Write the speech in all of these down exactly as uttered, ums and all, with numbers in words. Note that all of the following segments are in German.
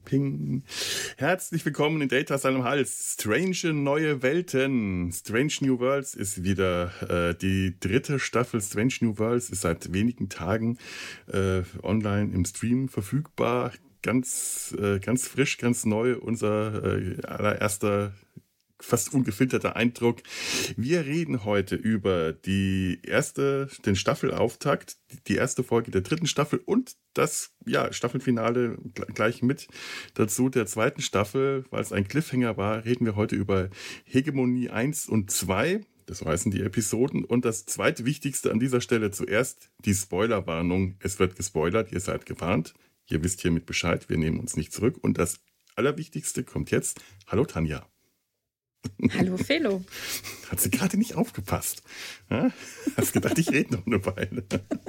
Ping. Herzlich willkommen in Data Salem Hals. Strange neue Welten. Strange New Worlds ist wieder äh, die dritte Staffel. Strange New Worlds ist seit wenigen Tagen äh, online im Stream verfügbar. Ganz, äh, ganz frisch, ganz neu. Unser äh, allererster, fast ungefilterter Eindruck. Wir reden heute über die erste, den Staffelauftakt, die erste Folge der dritten Staffel und das ja, Staffelfinale gleich mit dazu der zweiten Staffel, weil es ein Cliffhanger war, reden wir heute über Hegemonie eins und zwei. Das heißen die Episoden. Und das zweitwichtigste an dieser Stelle zuerst die Spoilerwarnung. Es wird gespoilert, ihr seid gewarnt. Ihr wisst hiermit Bescheid, wir nehmen uns nicht zurück. Und das Allerwichtigste kommt jetzt. Hallo Tanja. Hallo Felo. Hat sie gerade nicht aufgepasst. Ja? Hast gedacht, ich rede noch eine Weile.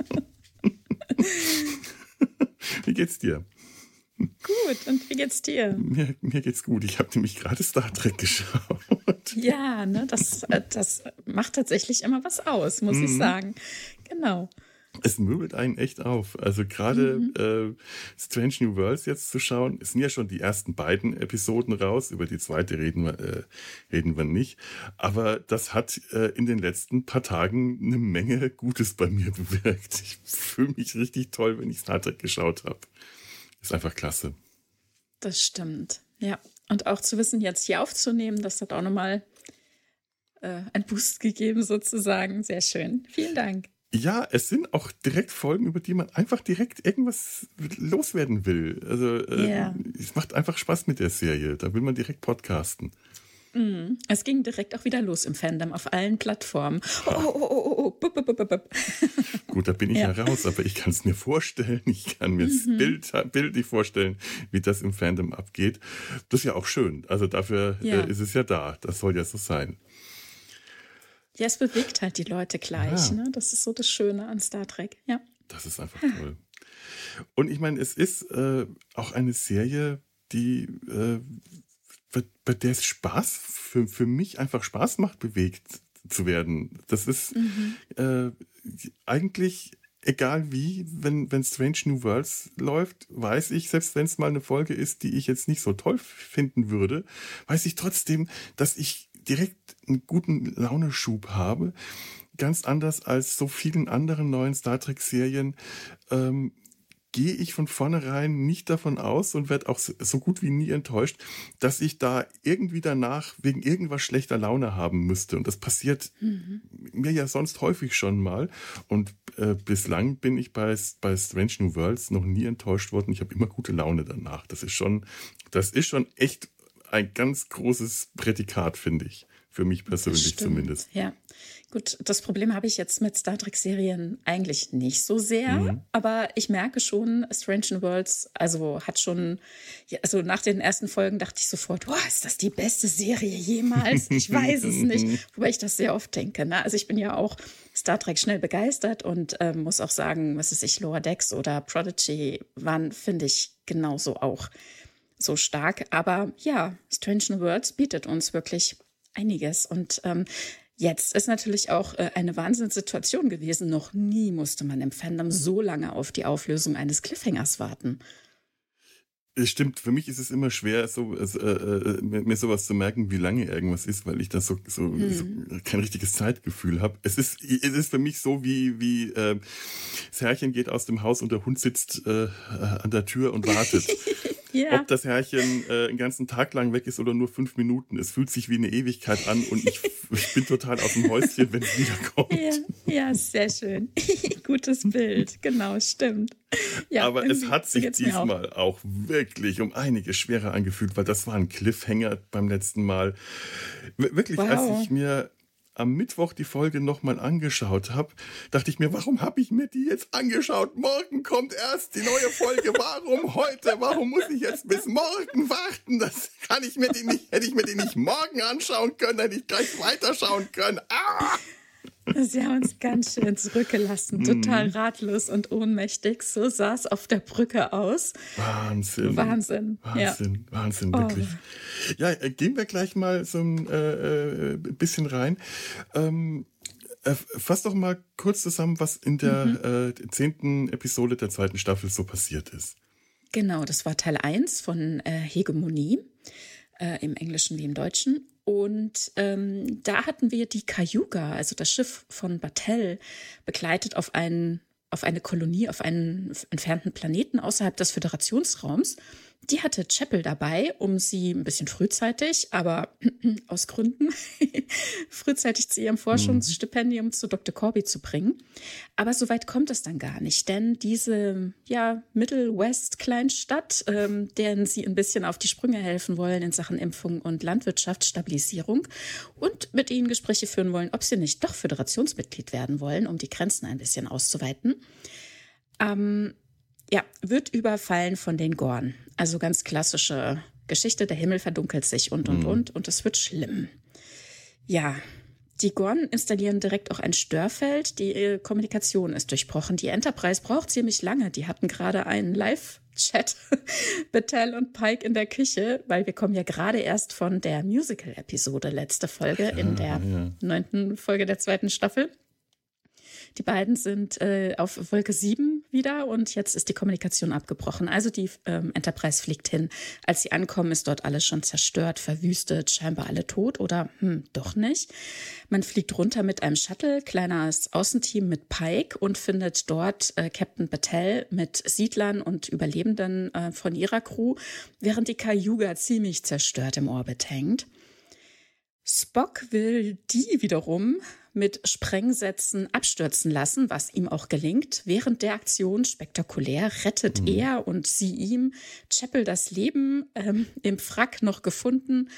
Wie geht's dir? Gut, und wie geht's dir? Mir, mir geht's gut. Ich habe nämlich gerade Star Trek geschaut. Ja, ne, das, das macht tatsächlich immer was aus, muss mhm. ich sagen. Genau. Es möbelt einen echt auf. Also gerade mhm. äh, Strange New Worlds jetzt zu schauen, es sind ja schon die ersten beiden Episoden raus. Über die zweite reden wir, äh, reden wir nicht. Aber das hat äh, in den letzten paar Tagen eine Menge Gutes bei mir bewirkt. Ich fühle mich richtig toll, wenn ich Star Trek geschaut habe. Ist einfach klasse. Das stimmt, ja. Und auch zu wissen, jetzt hier aufzunehmen, das hat auch nochmal äh, einen Boost gegeben sozusagen. Sehr schön. Vielen Dank. Ja, es sind auch direkt Folgen, über die man einfach direkt irgendwas loswerden will. Also yeah. äh, es macht einfach Spaß mit der Serie. Da will man direkt podcasten. Mm, es ging direkt auch wieder los im Fandom auf allen Plattformen. Oh, oh, oh, oh, oh. Bup, bup, bup, bup. Gut, da bin ich ja, ja raus, aber ich kann es mir vorstellen. Ich kann mir das mhm. Bild, bildlich vorstellen, wie das im Fandom abgeht. Das ist ja auch schön. Also dafür ja. äh, ist es ja da. Das soll ja so sein. Ja, es bewegt halt die Leute gleich. Ja. Ne? Das ist so das Schöne an Star Trek. Ja. Das ist einfach toll. Und ich meine, es ist äh, auch eine Serie, die äh, bei der es Spaß für, für mich einfach Spaß macht, bewegt zu werden. Das ist mhm. äh, eigentlich egal wie, wenn, wenn Strange New Worlds läuft, weiß ich, selbst wenn es mal eine Folge ist, die ich jetzt nicht so toll finden würde, weiß ich trotzdem, dass ich direkt einen guten Launeschub habe. Ganz anders als so vielen anderen neuen Star Trek-Serien ähm, gehe ich von vornherein nicht davon aus und werde auch so gut wie nie enttäuscht, dass ich da irgendwie danach wegen irgendwas schlechter Laune haben müsste. Und das passiert mhm. mir ja sonst häufig schon mal. Und äh, bislang bin ich bei, bei Strange New Worlds noch nie enttäuscht worden. Ich habe immer gute Laune danach. Das ist schon, das ist schon echt ein ganz großes Prädikat, finde ich. Für mich persönlich zumindest. Ja, gut, das Problem habe ich jetzt mit Star Trek-Serien eigentlich nicht so sehr, mhm. aber ich merke schon, Strange New Worlds, also hat schon, ja, also nach den ersten Folgen dachte ich sofort, oh, ist das die beste Serie jemals? Ich weiß es nicht, wobei ich das sehr oft denke. Ne? Also ich bin ja auch Star Trek schnell begeistert und äh, muss auch sagen, was weiß ich, Lower Decks oder Prodigy waren, finde ich, genauso auch so stark. Aber ja, Strange New Worlds bietet uns wirklich einiges. Und ähm, jetzt ist natürlich auch äh, eine Wahnsinnssituation gewesen. Noch nie musste man im Fandom so lange auf die Auflösung eines Cliffhangers warten. Es stimmt, für mich ist es immer schwer, so, also, äh, mir sowas zu merken, wie lange irgendwas ist, weil ich da so, so, hm. so kein richtiges Zeitgefühl habe. Es ist, es ist für mich so, wie, wie äh, das Herrchen geht aus dem Haus und der Hund sitzt äh, an der Tür und wartet. Ja. Ob das Herrchen äh, einen ganzen Tag lang weg ist oder nur fünf Minuten. Es fühlt sich wie eine Ewigkeit an und ich, ich bin total aus dem Häuschen, wenn es wiederkommt. Ja, ja, sehr schön. Gutes Bild, genau, stimmt. Ja, aber es hat sich diesmal auch. auch wirklich um einiges schwerer angefühlt, weil das war ein Cliffhanger beim letzten Mal. Wirklich, wow. Als ich mir am Mittwoch die Folge nochmal angeschaut habe, dachte ich mir, warum habe ich mir die jetzt angeschaut? Morgen kommt erst die neue Folge. Warum heute? Warum muss ich jetzt bis morgen warten? Das kann ich mir die nicht, hätte ich mir die nicht morgen anschauen können, hätte ich gleich weiterschauen können. Ah! Sie haben uns ganz schön zurückgelassen, total ratlos und ohnmächtig. So sah es auf der Brücke aus. Wahnsinn. Wahnsinn. Wahnsinn, ja. Wahnsinn, wirklich. Oh. Ja, gehen wir gleich mal so ein äh, bisschen rein. Ähm, äh, fass doch mal kurz zusammen, was in der mhm. äh, zehnten Episode der zweiten Staffel so passiert ist. Genau, das war Teil eins von äh, Hegemonie, äh, im Englischen wie im Deutschen. Und ähm, da hatten wir die Cayuga, also das Schiff von Battelle, begleitet auf einen, auf eine Kolonie, auf einen entfernten Planeten außerhalb des Föderationsraums. Die hatte Chapel dabei, um sie ein bisschen frühzeitig, aber aus Gründen, frühzeitig zu ihrem Forschungsstipendium zu Doktor Corby zu bringen. Aber so weit kommt es dann gar nicht, denn diese ja, Middle-West-Kleinstadt, ähm, deren sie ein bisschen auf die Sprünge helfen wollen in Sachen Impfung und Landwirtschaftsstabilisierung und mit ihnen Gespräche führen wollen, ob sie nicht doch Föderationsmitglied werden wollen, um die Grenzen ein bisschen auszuweiten. Ähm, Ja, wird überfallen von den Gorn. Also ganz klassische Geschichte, der Himmel verdunkelt sich und, und, Mhm. und. Und es wird schlimm. Ja, die Gorn installieren direkt auch ein Störfeld. Die äh, Kommunikation ist durchbrochen. Die Enterprise braucht ziemlich lange. Die hatten gerade einen Live-Chat, Battelle und Pike in der Küche, weil wir kommen ja gerade erst von der Musical-Episode, letzte Folge, in der ja. neunten Folge der zweiten Staffel. Die beiden sind äh, auf Wolke sieben wieder und jetzt ist die Kommunikation abgebrochen. Also die ähm, Enterprise fliegt hin. Als sie ankommen, ist dort alles schon zerstört, verwüstet, scheinbar alle tot oder hm, doch nicht. Man fliegt runter mit einem Shuttle, kleines Außenteam mit Pike und findet dort äh, Captain Battelle mit Siedlern und Überlebenden äh, von ihrer Crew, während die Cayuga ziemlich zerstört im Orbit hängt. Spock will die wiederum mit Sprengsätzen abstürzen lassen, was ihm auch gelingt. Während der Aktion spektakulär rettet mhm. er und sie ihm Chapel das Leben, ähm, im Wrack noch gefunden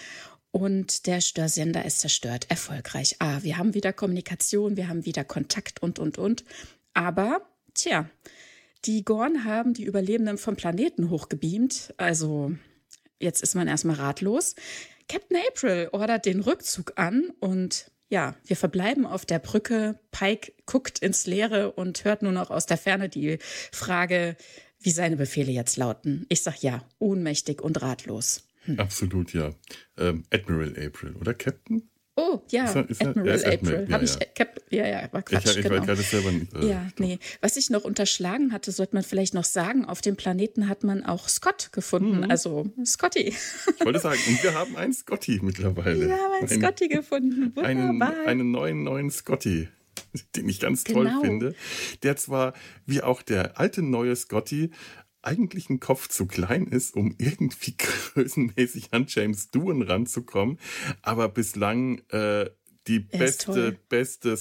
und der Störsender ist zerstört. Erfolgreich. Ah, wir haben wieder Kommunikation, wir haben wieder Kontakt und, und, und. Aber, tja, die Gorn haben die Überlebenden vom Planeten hochgebeamt. Also, jetzt ist man erstmal ratlos. Captain April ordert den Rückzug an und ja, wir verbleiben auf der Brücke. Pike guckt ins Leere und hört nur noch aus der Ferne die Frage, wie seine Befehle jetzt lauten. Ich sag ja, ohnmächtig und ratlos. Hm. Absolut, ja. Ähm, Admiral April, oder Captain? Oh, ja, ist er, ist er, Admiral April. Admiral. Ja, Hab ich, ja. Cap, ja, ja, war Quatsch, Ich, ich genau. weiß gerade selber nicht. Äh, ja, doch. nee. Was ich noch unterschlagen hatte, sollte man vielleicht noch sagen, auf dem Planeten hat man auch Scott gefunden, mhm. also Scotty. Ich wollte sagen, und wir haben einen Scotty mittlerweile. Wir haben einen, einen Scotty gefunden, wunderbar. Einen, einen neuen, neuen Scotty, den ich ganz genau. toll finde. Der zwar, wie auch der alte neue Scotty, eigentlich ein Kopf zu klein ist, um irgendwie größenmäßig an James Doohan ranzukommen, aber bislang äh, die beste, beste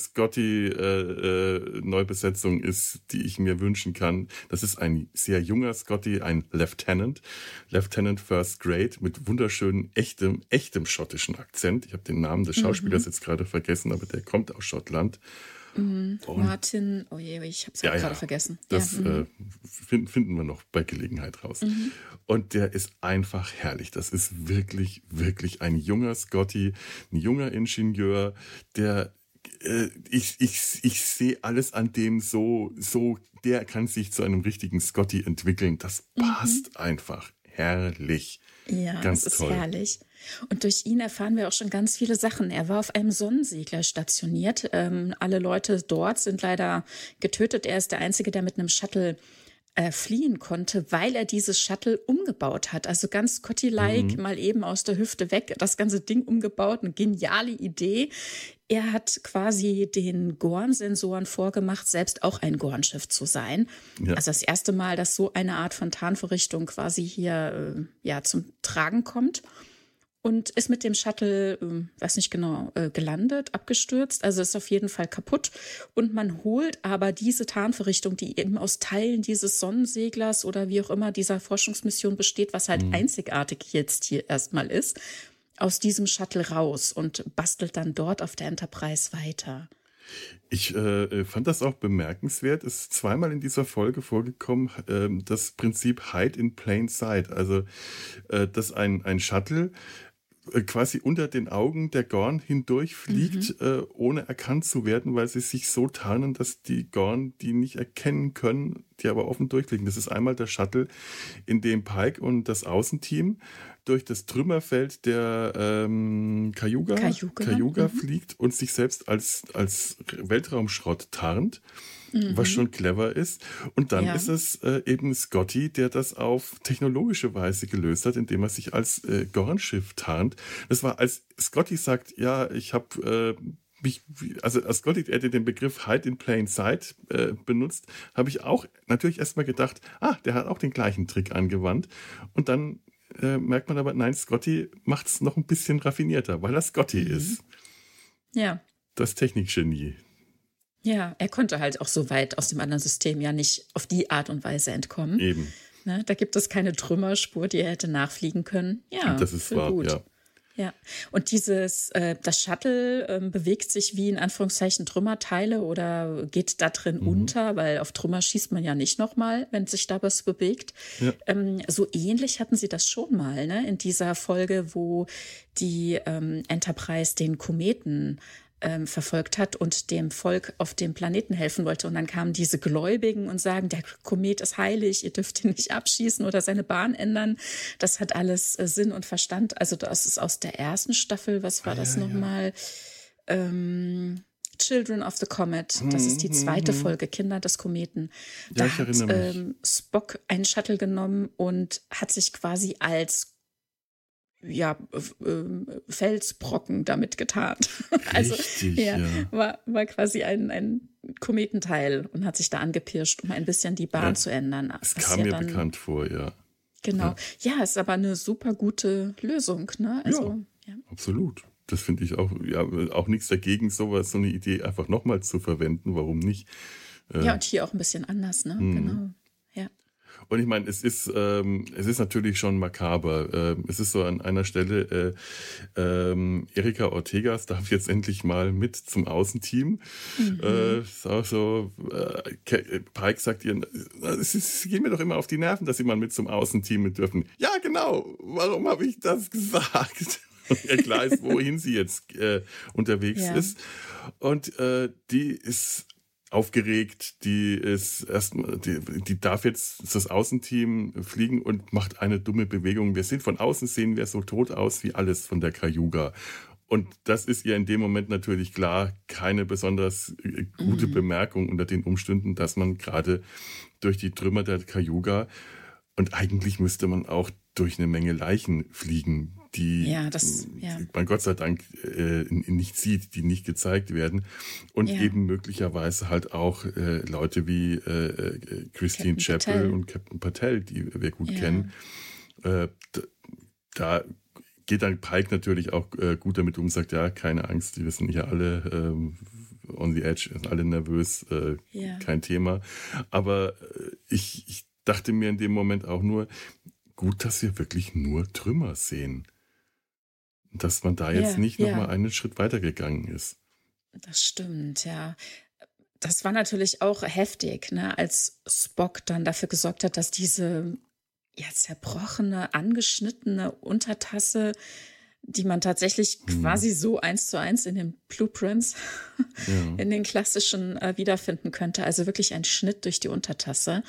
Scotty-Neubesetzung äh, äh, ist, die ich mir wünschen kann. Das ist ein sehr junger Scotty, ein Lieutenant, Lieutenant First Grade mit wunderschönen, echtem, echtem schottischen Akzent. Ich habe den Namen des Schauspielers mhm. jetzt gerade vergessen, aber der kommt aus Schottland. Mhm. Martin, oh je, ich habe es ja, gerade ja, vergessen. Das ja, äh, find, finden wir noch bei Gelegenheit raus. Mhm. Und der ist einfach herrlich. Das ist wirklich, wirklich ein junger Scotty, ein junger Ingenieur, der äh, ich, ich, ich sehe alles an dem so, so, der kann sich zu einem richtigen Scotty entwickeln. Das passt mhm. einfach. Herrlich. Ja, ganz das ist toll. herrlich. Und durch ihn erfahren wir auch schon ganz viele Sachen. Er war auf einem Sonnensegler stationiert. Ähm, alle Leute dort sind leider getötet. Er ist der Einzige, der mit einem Shuttle äh, fliehen konnte, weil er dieses Shuttle umgebaut hat. Also ganz Scotty-like, mhm. mal eben aus der Hüfte weg, das ganze Ding umgebaut. Eine geniale Idee. Er hat quasi den Gorn-Sensoren vorgemacht, selbst auch ein Gorn-Schiff zu sein. Ja. Also das erste Mal, dass so eine Art von Tarnvorrichtung quasi hier äh, ja, zum Tragen kommt. Und ist mit dem Shuttle, äh, weiß nicht genau, äh, gelandet, abgestürzt. Also ist auf jeden Fall kaputt. Und man holt aber diese Tarnvorrichtung, die eben aus Teilen dieses Sonnenseglers oder wie auch immer dieser Forschungsmission besteht, was halt mhm. einzigartig jetzt hier erstmal ist, aus diesem Shuttle raus und bastelt dann dort auf der Enterprise weiter. Ich äh, fand das auch bemerkenswert. Es ist zweimal in dieser Folge vorgekommen, äh, das Prinzip Hide in Plain Sight. Also, äh, dass ein, ein Shuttle äh, quasi unter den Augen der Gorn hindurch fliegt, mhm. äh, ohne erkannt zu werden, weil sie sich so tarnen, dass die Gorn die nicht erkennen können, die aber offen durchfliegen. Das ist einmal der Shuttle, in dem Pike und das Außenteam durch das Trümmerfeld der ähm, Cayuga, Cayuga, Cayuga mhm. fliegt und sich selbst als, als Weltraumschrott tarnt, Mhm. was schon clever ist. Und dann Ja. ist es äh, eben Scotty, der das auf technologische Weise gelöst hat, indem er sich als äh, Gorn-Schiff tarnt. Das war, als Scotty sagt, ja, ich habe äh, mich, also als Scotty er den Begriff Hide in Plain Sight äh, benutzt, habe ich auch natürlich erstmal gedacht, ah, der hat auch den gleichen Trick angewandt. Und dann äh, merkt man aber, nein, Scotty macht es noch ein bisschen raffinierter, weil er Scotty Mhm. ist. Ja. Das Technikgenie. Ja, er konnte halt auch so weit aus dem anderen System ja nicht auf die Art und Weise entkommen. Eben. Ne, da gibt es keine Trümmerspur, die er hätte nachfliegen können. Ja, Das ist voll wahr, gut. ja. Ja, und dieses, äh, das Shuttle ähm, bewegt sich wie in Anführungszeichen Trümmerteile oder geht da drin Mhm. unter, weil auf Trümmer schießt man ja nicht nochmal, wenn sich da was bewegt. Ja. Ähm, so ähnlich hatten sie das schon mal, ne? In dieser Folge, wo die ähm, Enterprise den Kometen ähm, verfolgt hat und dem Volk auf dem Planeten helfen wollte. Und dann kamen diese Gläubigen und sagen, der Komet ist heilig, ihr dürft ihn nicht abschießen oder seine Bahn ändern. Das hat alles äh, Sinn und Verstand. Also das ist aus der ersten Staffel, was war Ah, das ja, nochmal? Ähm, Children of the Comet, das ist die zweite Mhm. Folge, Kinder des Kometen. Ja, Da ich hat erinnere mich. ähm, Spock einen Shuttle genommen und hat sich quasi als ja, f- ähm, Felsbrocken damit getarnt. Also Richtig, ja, ja. war, war quasi ein, ein Kometenteil und hat sich da angepirscht, um ein bisschen die Bahn Ja, zu ändern. Es Was kam ja mir dann, bekannt vor, ja. genau. Ja, Ja, ist aber eine super gute Lösung, ne? ja, Also, ja. absolut. Das finde ich auch, ja, auch nichts dagegen, sowas, so eine Idee einfach nochmal zu verwenden. Warum nicht? Ja, Äh, und hier auch ein bisschen anders, ne? mhm. Genau. Ja. Und ich meine, es ist, ähm, es ist natürlich schon makaber. Ähm, es ist so an einer Stelle, äh, ähm, Erika Ortegas darf jetzt endlich mal mit zum Außenteam. Mhm. Äh, ist auch so, äh, Ke- Pike sagt ihr, es ist, sie gehen mir doch immer auf die Nerven, dass sie mal mit zum Außenteam mit dürfen. Ja, genau. Warum habe ich das gesagt? Und ihr klar ist, wohin sie jetzt äh, unterwegs Ja. ist. Und äh, die ist aufgeregt, die ist erstmal, die, die darf jetzt das Außenteam fliegen und macht eine dumme Bewegung. Wir sind von außen, sehen wir so tot aus wie alles von der Cayuga. Und das ist ihr in dem Moment natürlich klar, keine besonders äh, gute Mhm. Bemerkung unter den Umständen, dass man gerade durch die Trümmer der Cayuga und eigentlich müsste man auch durch eine Menge Leichen fliegen, die Ja, das, ja. man Gott sei Dank äh, nicht sieht, die nicht gezeigt werden. Und Ja. eben möglicherweise halt auch äh, Leute wie äh, äh, Christine Captain Chappell Patel. und Captain Patel, die wir gut Ja. kennen. Äh, d- da geht dann Pike natürlich auch äh, gut damit um und sagt, ja, keine Angst, die wissen hier alle ähm, on the edge, sind alle nervös, äh, Ja. kein Thema. Aber äh, ich, ich dachte mir in dem Moment auch nur, gut, dass wir wirklich nur Trümmer sehen. Dass man da jetzt Ja, nicht nochmal ja, einen Schritt weitergegangen ist. das stimmt, ja. Das war natürlich auch heftig, ne, als Spock dann dafür gesorgt hat, dass diese ja, zerbrochene, angeschnittene Untertasse, die man tatsächlich Hm. quasi so eins zu eins in den Blueprints, Ja. in den klassischen äh, wiederfinden könnte. Also wirklich ein Schnitt durch die Untertasse.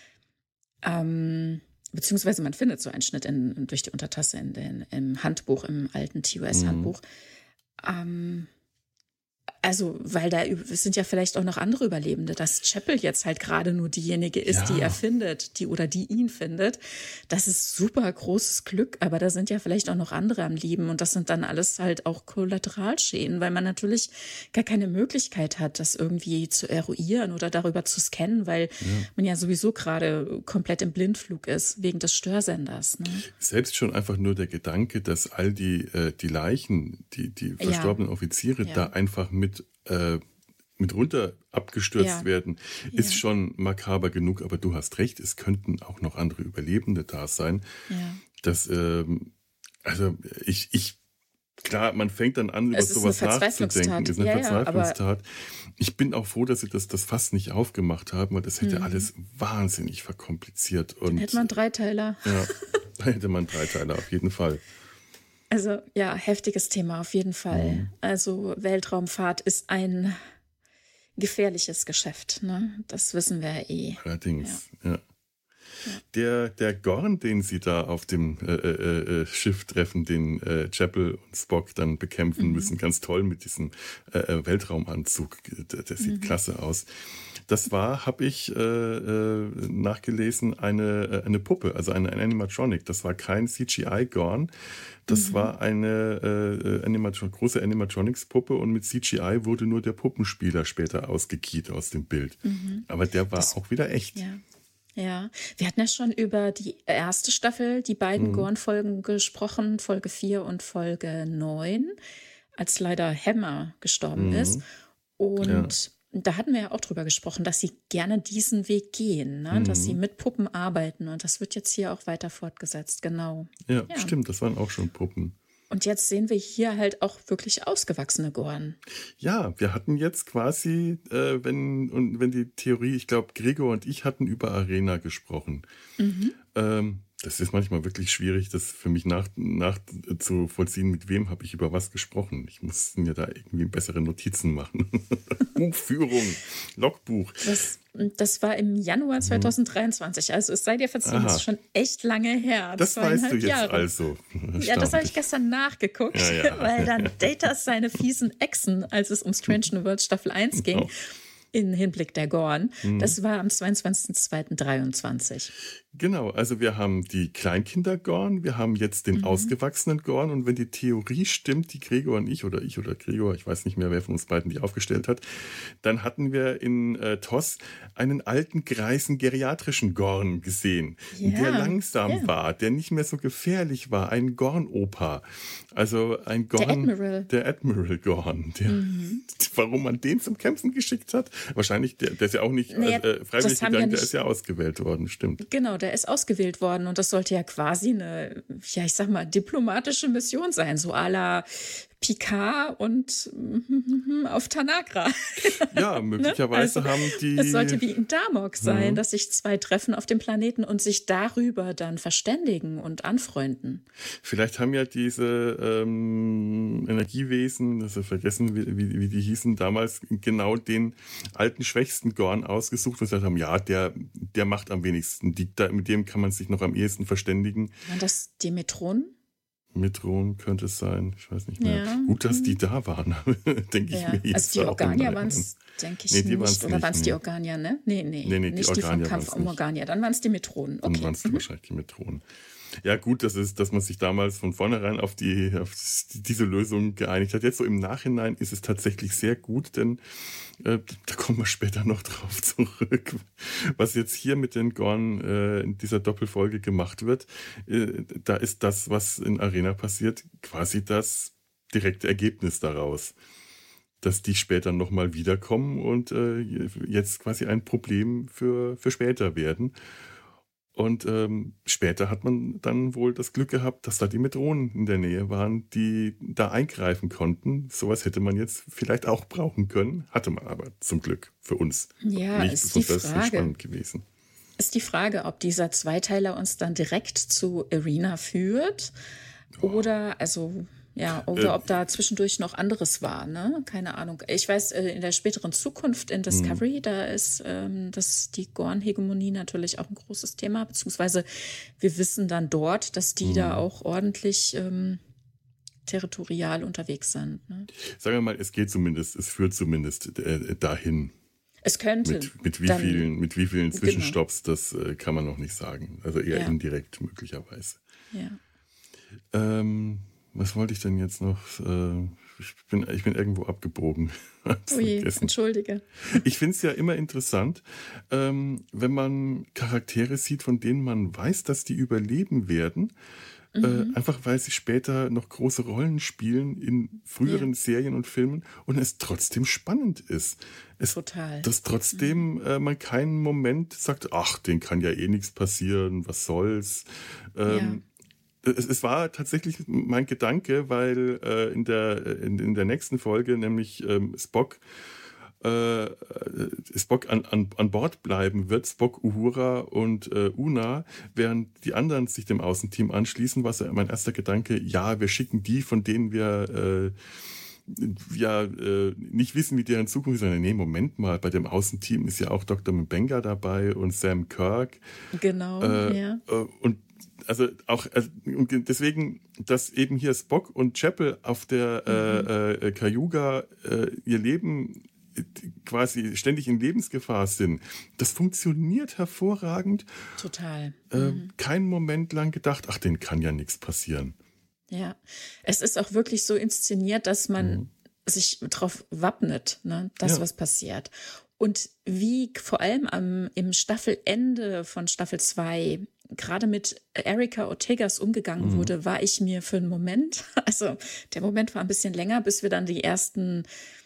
Ähm, beziehungsweise man findet so einen Schnitt in, durch die Untertasse in den, im Handbuch, im alten T O Hm. S-Handbuch. Ähm, Also, weil da üb- es sind ja vielleicht auch noch andere Überlebende, dass Chapel jetzt halt gerade nur diejenige ist, die Ja. er findet, die oder die ihn findet. Das ist super großes Glück, aber da sind ja vielleicht auch noch andere am Leben und das sind dann alles halt auch Kollateralschäden, weil man natürlich gar keine Möglichkeit hat, das irgendwie zu eruieren oder darüber zu scannen, weil man ja sowieso gerade komplett im Blindflug ist wegen des Störsenders. Ne? Selbst schon einfach nur der Gedanke, dass all die, äh, die Leichen, die, die verstorbenen Offiziere Ja. da einfach mit, äh, mit runter abgestürzt Ja. werden, ist Ja. schon makaber genug. Aber du hast recht, es könnten auch noch andere Überlebende da sein. Ja. Das, ähm, also ich, ich, klar, man fängt dann an, über Es ist sowas eine nachzudenken. Verzweiflungstat. Ist eine Ja, ja, aber- Verzweiflungstat. Ich bin auch froh, dass sie das, das Fass nicht aufgemacht haben, weil das hätte Mhm. alles wahnsinnig verkompliziert. Und Hätte man Dreiteiler. ja, da hätte man Dreiteiler auf jeden Fall. Also ja, heftiges Thema auf jeden Fall. Mhm. Also Weltraumfahrt ist ein gefährliches Geschäft, ne? Das wissen wir ja eh. Allerdings, ja. Der, der Gorn, den sie da auf dem äh, äh, Schiff treffen, den äh, Chapel und Spock dann bekämpfen mhm. müssen, ganz toll mit diesem äh, Weltraumanzug, der, der sieht mhm. klasse aus. Das war, habe ich äh, äh, nachgelesen, eine, eine Puppe, also eine, ein Animatronic. Das war kein C G I-Gorn. Das mhm. war eine äh, Animatron- große Animatronics-Puppe und mit C G I wurde nur der Puppenspieler später ausgekiet aus dem Bild. Mhm. Aber der war das, auch wieder echt. Ja. Ja, wir hatten ja schon über die erste Staffel, die beiden mhm. Gorn-Folgen gesprochen, Folge vier und Folge neun, als leider Hammer gestorben mhm. ist. Und ja. da hatten wir ja auch drüber gesprochen, dass sie gerne diesen Weg gehen, ne? mhm. dass sie mit Puppen arbeiten. Und das wird jetzt hier auch weiter fortgesetzt, genau. Ja, ja, stimmt, das waren auch schon Puppen. Und jetzt sehen wir hier halt auch wirklich ausgewachsene Gorn. Ja, wir hatten jetzt quasi, äh, wenn, und wenn die Theorie, ich glaube, Gregor und ich hatten über Arena gesprochen. Mhm. Ähm, das ist manchmal wirklich schwierig, das für mich nach, nach zu vollziehen, mit wem habe ich über was gesprochen. Ich muss mir da irgendwie bessere Notizen machen. Buchführung, Logbuch. Das, das war im Januar zwanzig dreiundzwanzig, also es sei dir verziehen, das ist schon echt lange her. Das weißt du jetzt Jahre. also. Ja, das habe ich gestern nachgeguckt, ja, ja. weil dann Data seine fiesen Echsen, als es um Strange New Worlds Staffel eins ging, oh. in Hinblick der Gorn. Mhm. Das war am zweiundzwanzigsten zweiten dreiundzwanzig. Genau, also wir haben die Kleinkinder-Gorn, wir haben jetzt den mhm. ausgewachsenen Gorn und wenn die Theorie stimmt, die Gregor und ich oder ich oder Gregor, ich weiß nicht mehr, wer von uns beiden die aufgestellt hat, dann hatten wir in äh, T O S einen alten, greisen, geriatrischen Gorn gesehen, yeah. der langsam yeah. war, der nicht mehr so gefährlich war, ein Gorn-Opa. Also ein Gorn, der Admiral. Der Admiral Gorn. Der, mhm. Warum man den zum Kämpfen geschickt hat? Wahrscheinlich, der, der ist ja auch nicht naja, äh, freiwillig gegangen, ja der ist ja ausgewählt worden, stimmt. Genau, der ist ausgewählt worden und das sollte ja quasi eine, ja ich sag mal, diplomatische Mission sein, so à la Picard und auf Tanagra. Ja, möglicherweise ne? also, haben die... Es sollte wie in Damok sein, mhm. dass sich zwei treffen auf dem Planeten und sich darüber dann verständigen und anfreunden. Vielleicht haben ja diese ähm, Energiewesen, also vergessen, wie, wie, wie die hießen, damals genau den alten, schwächsten Gorn ausgesucht und gesagt haben, ja, der, der macht am wenigsten. Die, da, mit dem kann man sich noch am ehesten verständigen. Waren das Dimetron? Metron könnte es sein, ich weiß nicht mehr. Ja. Gut, dass die da waren, denke ja. ich mir jetzt. Also die Organier waren es, denke ich, nee, die nicht. Oder waren es die Organier, ne? Nee, nee, nee, nee nicht die, die vom Kampf um Organier. Dann waren es die Metronen. Okay. Dann waren es mhm. wahrscheinlich die Metronen. Ja gut, das ist, dass man sich damals von vornherein auf, die, auf diese Lösung geeinigt hat. Jetzt so im Nachhinein ist es tatsächlich sehr gut, denn äh, da kommen wir später noch drauf zurück. Was jetzt hier mit den Gorn äh, in dieser Doppelfolge gemacht wird, äh, da ist das, was in Arena passiert, quasi das direkte Ergebnis daraus. Dass die später nochmal wiederkommen und äh, jetzt quasi ein Problem für, für später werden. Und ähm, später hat man dann wohl das Glück gehabt, dass da die Metronen in der Nähe waren, die da eingreifen konnten. Sowas hätte man jetzt vielleicht auch brauchen können, hatte man aber zum Glück für uns. Ja, nicht ist die Frage, spannend gewesen. Ist die Frage, ob dieser Zweiteiler uns dann direkt zu Arena führt oh. oder also ja, oder äh, ob da zwischendurch noch anderes war, ne? Keine Ahnung. Ich weiß, in der späteren Zukunft in Discovery, mh. da ist ähm, das, die Gorn-Hegemonie natürlich auch ein großes Thema, beziehungsweise wir wissen dann dort, dass die mh. da auch ordentlich ähm, territorial unterwegs sind. Ne? Sagen wir mal, es geht zumindest, es führt zumindest äh, dahin. Es könnte. Mit, mit, wie, dann, vielen, mit wie vielen Zwischenstopps, genau. das äh, kann man noch nicht sagen. Also eher ja. indirekt möglicherweise. Ja. Ähm, Was wollte ich denn jetzt noch? Ich bin, ich bin irgendwo abgebogen. Ui, entschuldige. Ich finde es ja immer interessant, wenn man Charaktere sieht, von denen man weiß, dass die überleben werden. Mhm. Einfach weil sie später noch große Rollen spielen in früheren ja. Serien und Filmen und es trotzdem spannend ist. Es, Total. Dass trotzdem mhm. äh, man keinen Moment sagt, ach, denen kann ja eh nichts passieren, was soll's. Ähm, ja. Es, es war tatsächlich mein Gedanke, weil äh, in, der, in, in der nächsten Folge nämlich ähm, Spock, äh, Spock an, an, an Bord bleiben wird, Spock, Uhura und äh, Una, während die anderen sich dem Außenteam anschließen, war so mein erster Gedanke, ja, wir schicken die, von denen wir äh, ja äh, nicht wissen, wie deren Zukunft ist. Sondern, nee, Moment mal, bei dem Außenteam ist ja auch Doktor Mbenga dabei und Sam Kirk. Genau, äh, ja. Äh, und also auch, also, und deswegen, dass eben hier Spock und Chapel auf der mhm. äh, äh, Cayuga äh, ihr Leben quasi ständig in Lebensgefahr sind, das funktioniert hervorragend. Total. Äh, mhm. Keinen Moment lang gedacht, ach, denen kann ja nichts passieren. Ja, es ist auch wirklich so inszeniert, dass man Mhm. sich darauf wappnet, ne, dass Ja. was passiert. Und wie vor allem am, im Staffelende von Staffel zwei gerade mit Erika Ortegas umgegangen Mhm. wurde, war ich mir für einen Moment, also der Moment war ein bisschen länger, bis wir dann die ersten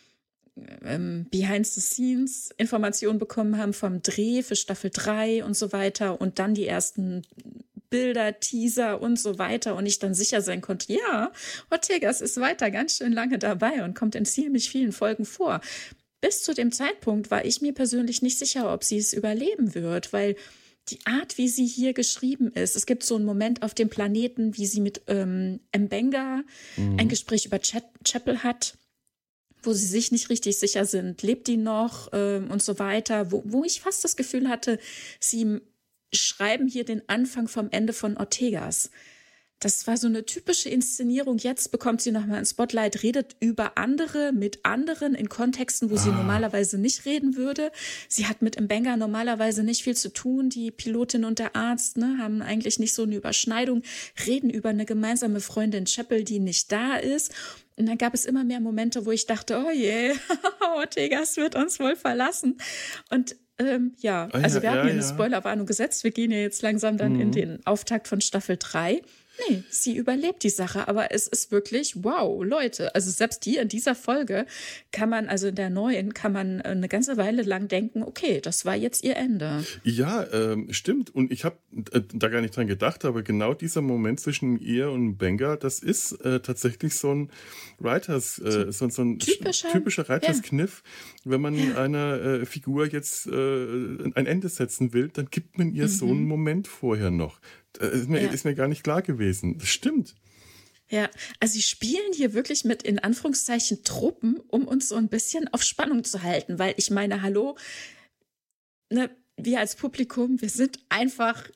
ähm, Behind-the-Scenes-Informationen bekommen haben vom Dreh für Staffel drei und so weiter und dann die ersten Bilder, Teaser und so weiter und ich dann sicher sein konnte, ja, Ortegas ist weiter ganz schön lange dabei und kommt in ziemlich vielen Folgen vor. Bis zu dem Zeitpunkt war ich mir persönlich nicht sicher, ob sie es überleben wird, weil die Art, wie sie hier geschrieben ist, es gibt so einen Moment auf dem Planeten, wie sie mit ähm, Mbenga Mhm. ein Gespräch über Ch- Chapel hat, wo sie sich nicht richtig sicher sind, lebt die noch ähm, und so weiter, wo, wo ich fast das Gefühl hatte, sie schreiben hier den Anfang vom Ende von Ortegas. Das war so eine typische Inszenierung. Jetzt bekommt sie nochmal ein Spotlight, redet über andere, mit anderen in Kontexten, wo sie Ah. normalerweise nicht reden würde. Sie hat mit Mbenga normalerweise nicht viel zu tun. Die Pilotin und der Arzt ne, haben eigentlich nicht so eine Überschneidung, reden über eine gemeinsame Freundin Chapel, die nicht da ist. Und dann gab es immer mehr Momente, wo ich dachte, oh je, Ortegas wird uns wohl verlassen. Und ähm, ja, Ah, also ja, wir haben ja, hier eine ja. Spoilerwarnung gesetzt. Wir gehen ja jetzt langsam dann Mhm. in den Auftakt von Staffel drei. Nee, sie überlebt die Sache, aber es ist wirklich, wow, Leute, also selbst hier in dieser Folge kann man, also in der neuen, kann man eine ganze Weile lang denken, okay, das war jetzt ihr Ende. Ja, ähm, stimmt. Und ich habe äh, da gar nicht dran gedacht, aber genau dieser Moment zwischen ihr und Mbenga, das ist äh, tatsächlich so ein Writers, äh, so, so ein Typischer, typischer Writers-Kniff. Wenn man einer äh, Figur jetzt äh, ein Ende setzen will, dann gibt man ihr so einen Mhm. Moment vorher noch. Das ist mir, Ja. ist mir gar nicht klar gewesen. Das stimmt. Ja, also sie spielen hier wirklich mit in Anführungszeichen Truppen, um uns so ein bisschen auf Spannung zu halten, weil ich meine, hallo, ne, wir als Publikum, wir sind einfach,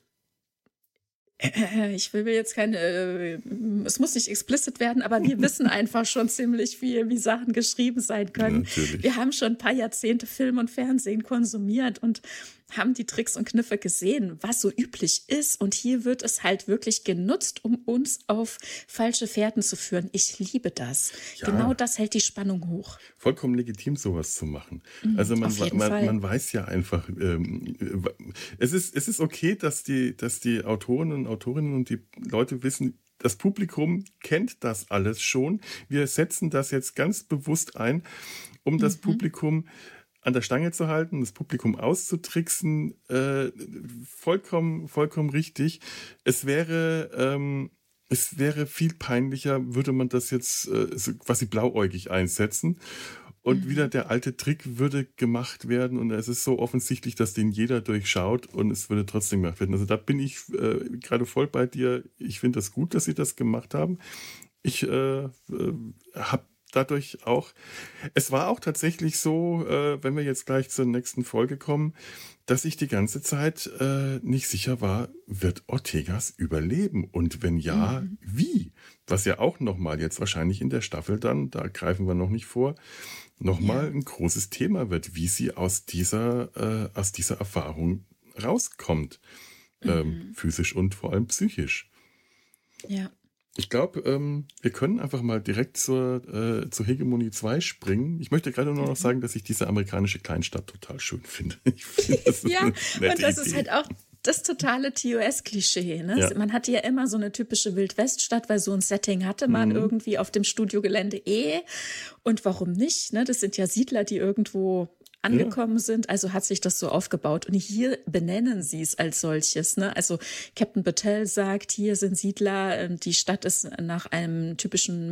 ich will jetzt keine, äh, es muss nicht explicit werden, aber wir wissen einfach schon ziemlich viel, wie Sachen geschrieben sein können. Natürlich. Wir haben schon ein paar Jahrzehnte Film und Fernsehen konsumiert und haben die Tricks und Kniffe gesehen, was so üblich ist. Und hier wird es halt wirklich genutzt, um uns auf falsche Fährten zu führen. Ich liebe das. Ja. Genau das hält die Spannung hoch. Vollkommen legitim, sowas zu machen. Mhm, Also man, auf jeden man, Fall. man weiß ja einfach, ähm, es ist, es ist okay, dass die, dass die Autoren und Autorinnen und die Leute wissen, das Publikum kennt das alles schon. Wir setzen das jetzt ganz bewusst ein, um das Mhm. Publikum an der Stange zu halten, das Publikum auszutricksen, äh, vollkommen, vollkommen richtig. Es wäre, ähm, es wäre viel peinlicher, würde man das jetzt äh, so quasi blauäugig einsetzen. Und Mhm. wieder der alte Trick würde gemacht werden und es ist so offensichtlich, dass den jeder durchschaut und es würde trotzdem gemacht werden. Also da bin ich äh, gerade voll bei dir. Ich finde das gut, dass sie das gemacht haben. Ich äh, äh, habe dadurch auch, es war auch tatsächlich so, äh, wenn wir jetzt gleich zur nächsten Folge kommen, dass ich die ganze Zeit äh, nicht sicher war, wird Ortegas überleben? Und wenn ja, Mhm. wie? Was ja auch nochmal jetzt wahrscheinlich in der Staffel dann, da greifen wir noch nicht vor, nochmal Ja. ein großes Thema wird, wie sie aus dieser, äh, aus dieser Erfahrung rauskommt. Ähm, Mhm. physisch und vor allem psychisch. Ja. Ich glaube, ähm, wir können einfach mal direkt zur, äh, zur Hegemonie zwei springen. Ich möchte gerade nur noch sagen, dass ich diese amerikanische Kleinstadt total schön finde. Ich finde, das ist Ja, eine nette und das Idee. ist halt auch das totale T O S-Klischee. Ne? Ja. Man hatte ja immer so eine typische Wildweststadt, weil so ein Setting hatte man Mhm. irgendwie auf dem Studiogelände eh. Und warum nicht? Ne? Das sind ja Siedler, die irgendwo angekommen ja. sind. Also hat sich das so aufgebaut. Und hier benennen sie es als solches. Ne? Also Captain Batel sagt, hier sind Siedler. Die Stadt ist nach einem typischen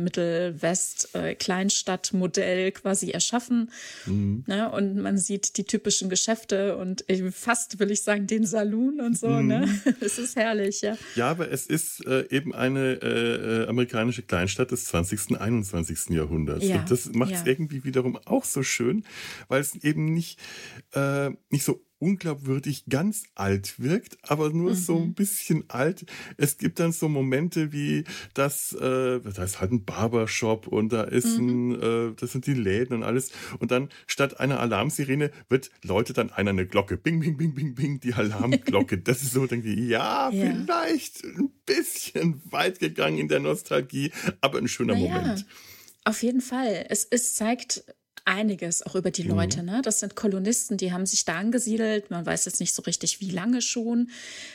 Mittelwest-Kleinstadtmodell quasi erschaffen. Mhm. Ne? Und man sieht die typischen Geschäfte und fast, will ich sagen, den Saloon und so. Mhm. Ne? Es ist herrlich, ja. Ja, aber es ist äh, eben eine äh, amerikanische Kleinstadt des zwanzigsten, einundzwanzigsten Jahrhunderts. Ja. Und das macht es ja. irgendwie wiederum auch so schön, weil es eben nicht, äh, nicht so unglaubwürdig ganz alt wirkt, aber nur mhm. so ein bisschen alt. Es gibt dann so Momente wie, dass äh, da ist halt ein Barbershop und da ist mhm. ein, äh, das sind die Läden und alles. Und dann statt einer Alarmsirene wird läutet dann einer eine Glocke. Bing, bing, bing, bing, bing, die Alarmglocke. Das ist so, denke ich, ja, ja, vielleicht ein bisschen weit gegangen in der Nostalgie, aber ein schöner naja, Moment. Auf jeden Fall. Es, es zeigt einiges auch über die Leute. Mhm. Ne? Das sind Kolonisten, die haben sich da angesiedelt. Man weiß jetzt nicht so richtig, wie lange schon.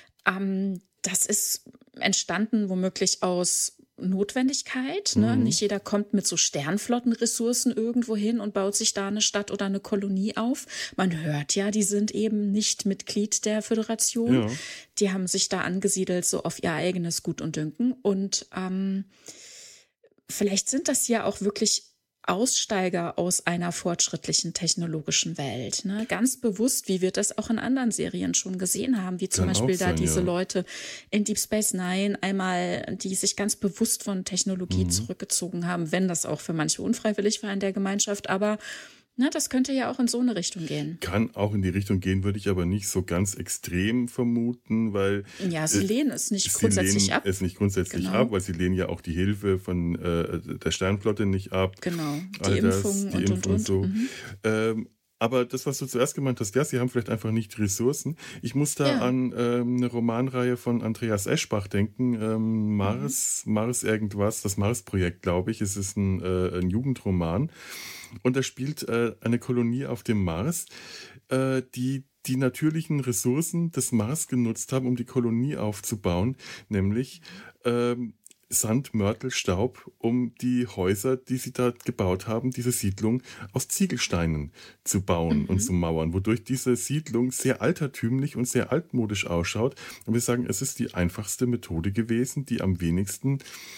Ähm, das ist entstanden womöglich aus Notwendigkeit. Ne? Mhm. Nicht jeder kommt mit so Sternflottenressourcen irgendwo hin und baut sich da eine Stadt oder eine Kolonie auf. Man hört ja, die sind eben nicht Mitglied der Föderation. Ja. Die haben sich da angesiedelt, so auf ihr eigenes Gut und Dünken. Und ähm, vielleicht sind das ja auch wirklich Aussteiger aus einer fortschrittlichen technologischen Welt. Ne? Ganz bewusst, wie wir das auch in anderen Serien schon gesehen haben, wie zum Kann Beispiel da sein, diese ja. Leute in Deep Space Nine einmal, die sich ganz bewusst von Technologie mhm. zurückgezogen haben, wenn das auch für manche unfreiwillig war in der Gemeinschaft, aber na, das könnte ja auch in so eine Richtung gehen. Kann auch in die Richtung gehen, würde ich aber nicht so ganz extrem vermuten, weil... Ja, sie äh, lehnen es nicht grundsätzlich ab. Sie lehnen es nicht grundsätzlich genau. ab, weil sie lehnen ja auch die Hilfe von äh, der Sternflotte nicht ab. Genau, die Impfung und, und, und. So. Mhm. Ähm, aber das, was du zuerst gemeint hast, ja, sie haben vielleicht einfach nicht die Ressourcen. Ich muss da ja. an ähm, eine Romanreihe von Andreas Eschbach denken, ähm, Mars, mhm. Mars irgendwas, das Mars-Projekt, glaube ich. Es ist ein, äh, ein Jugendroman. Und da spielt äh, eine Kolonie auf dem Mars, äh, die die natürlichen Ressourcen des Mars genutzt haben, um die Kolonie aufzubauen, nämlich ähm, Sand, Mörtel, Staub, um die Häuser, die sie da gebaut haben, diese Siedlung aus Ziegelsteinen zu bauen mhm. und zu mauern, wodurch diese Siedlung sehr altertümlich und sehr altmodisch ausschaut. Und wir sagen, es ist die einfachste Methode gewesen, die am wenigsten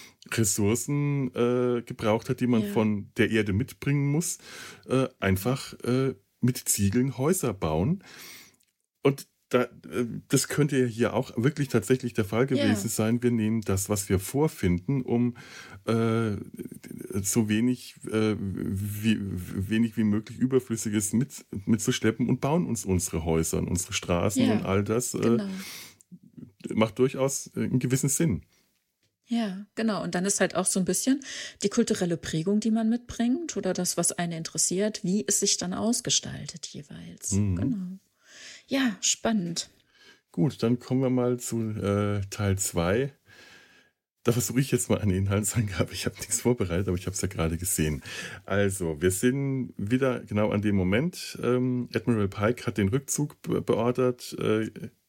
Ressourcen äh, gebraucht hat, die man ja. von der Erde mitbringen muss, äh, einfach äh, mit Ziegeln Häuser bauen. Und da, äh, das könnte ja hier auch wirklich tatsächlich der Fall gewesen ja. sein. Wir nehmen das, was wir vorfinden, um äh, so wenig, äh, wie, wenig wie möglich Überflüssiges mit, mitzuschleppen und bauen uns unsere Häuser und unsere Straßen ja. und all das. Äh, genau. Macht durchaus einen gewissen Sinn. Ja, genau. Und dann ist halt auch so ein bisschen die kulturelle Prägung, die man mitbringt oder das, was einen interessiert, wie es sich dann ausgestaltet jeweils. Mhm. Genau. Ja, spannend. Gut, dann kommen wir mal zu äh, Teil zwei. Da versuche ich jetzt mal eine Inhaltsangabe. Ich habe nichts vorbereitet, aber ich habe es ja gerade gesehen. Also, wir sind wieder genau an dem Moment. Ähm, Admiral Pike hat den Rückzug be- beordert. Äh,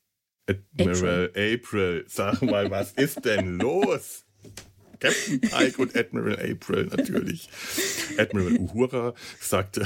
Admiral April. April, sag mal, was ist denn los? Captain Pike und Admiral April natürlich. Admiral Uhura sagte,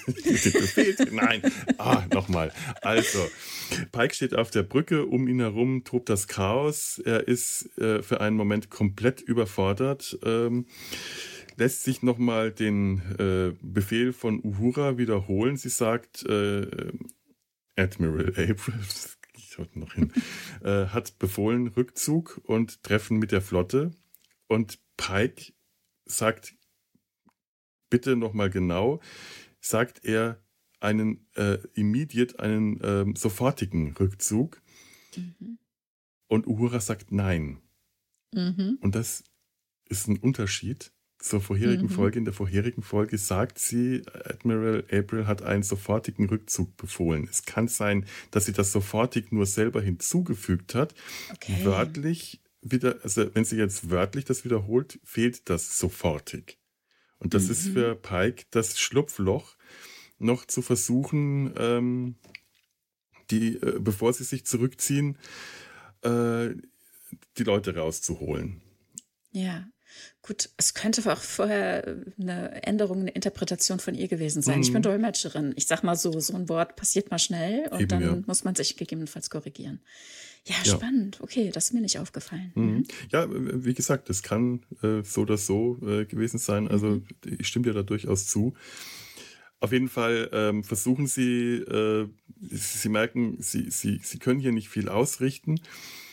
nein, ah, nochmal. Also, Pike steht auf der Brücke, um ihn herum tobt das Chaos. Er ist äh, für einen Moment komplett überfordert, ähm, lässt sich nochmal den äh, Befehl von Uhura wiederholen. Sie sagt, äh, Admiral April, ich heute noch hin, äh, hat befohlen Rückzug und Treffen mit der Flotte. Und Pike sagt, bitte nochmal genau, sagt er einen äh, immediate, einen äh, sofortigen Rückzug. Mhm. Und Uhura sagt nein. Mhm. Und das ist ein Unterschied zur vorherigen mhm. Folge. In der vorherigen Folge sagt sie, Admiral April hat einen sofortigen Rückzug befohlen. Es kann sein, dass sie das sofortig nur selber hinzugefügt hat. Okay. Wörtlich wieder, also wenn sie jetzt wörtlich das wiederholt, fehlt das sofortig. Und das mhm. ist für Pike das Schlupfloch, noch zu versuchen, ähm, die, äh, bevor sie sich zurückziehen, äh, die Leute rauszuholen. Ja. Gut, es könnte auch vorher eine Änderung, eine Interpretation von ihr gewesen sein. Ich bin Mhm. Dolmetscherin. Ich sag mal so, so ein Wort passiert mal schnell und Eben, ja. dann muss man sich gegebenenfalls korrigieren. Ja, Ja. spannend. Okay, das ist mir nicht aufgefallen. Mhm. Mhm. Ja, äh, wie gesagt, es kann äh, so oder so äh, gewesen sein. Also Mhm. ich stimme dir da durchaus zu. Auf jeden Fall ähm, versuchen Sie, äh, Sie merken, Sie, Sie, Sie können hier nicht viel ausrichten.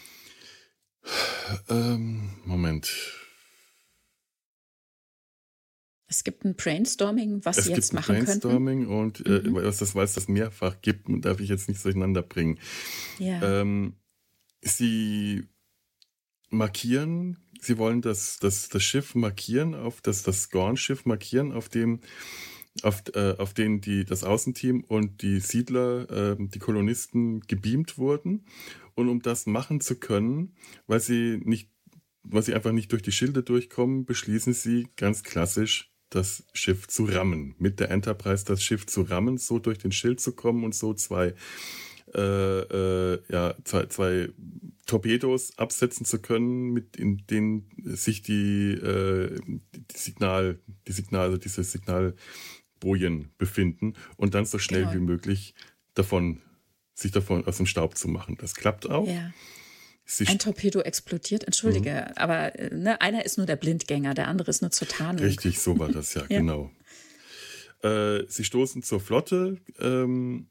Ähm, Moment. Es gibt ein Brainstorming, was Es Sie gibt jetzt ein machen könnten. Brainstorming und äh, Mhm. weil es das, weil es das mehrfach gibt, darf ich jetzt nicht durcheinander bringen. Ja. Ähm, Sie markieren, Sie wollen das, das, das Schiff markieren, auf das, das Gorn-Schiff markieren, auf dem, auf, äh, auf den die, das Außenteam und die Siedler, äh, die Kolonisten gebeamt wurden. Und um das machen zu können, weil sie nicht, weil sie einfach nicht durch die Schilde durchkommen, beschließen sie ganz klassisch, das Schiff zu rammen. Mit der Enterprise das Schiff zu rammen, so durch den Schild zu kommen und so zwei äh, äh, ja, zwei, zwei Torpedos absetzen zu können, mit in denen sich die, äh, die Signal, die Signal, also diese Signalbojen befinden und dann so schnell Genau. wie möglich davon, sich davon aus dem Staub zu machen. Das klappt auch. Ja. Sie Ein Torpedo explodiert, entschuldige, aber äh, ne, einer ist nur der Blindgänger, der andere ist nur zur Tarnung. Richtig, so war das ja, Ja. genau. Äh, sie stoßen zur Flotte. Ähm,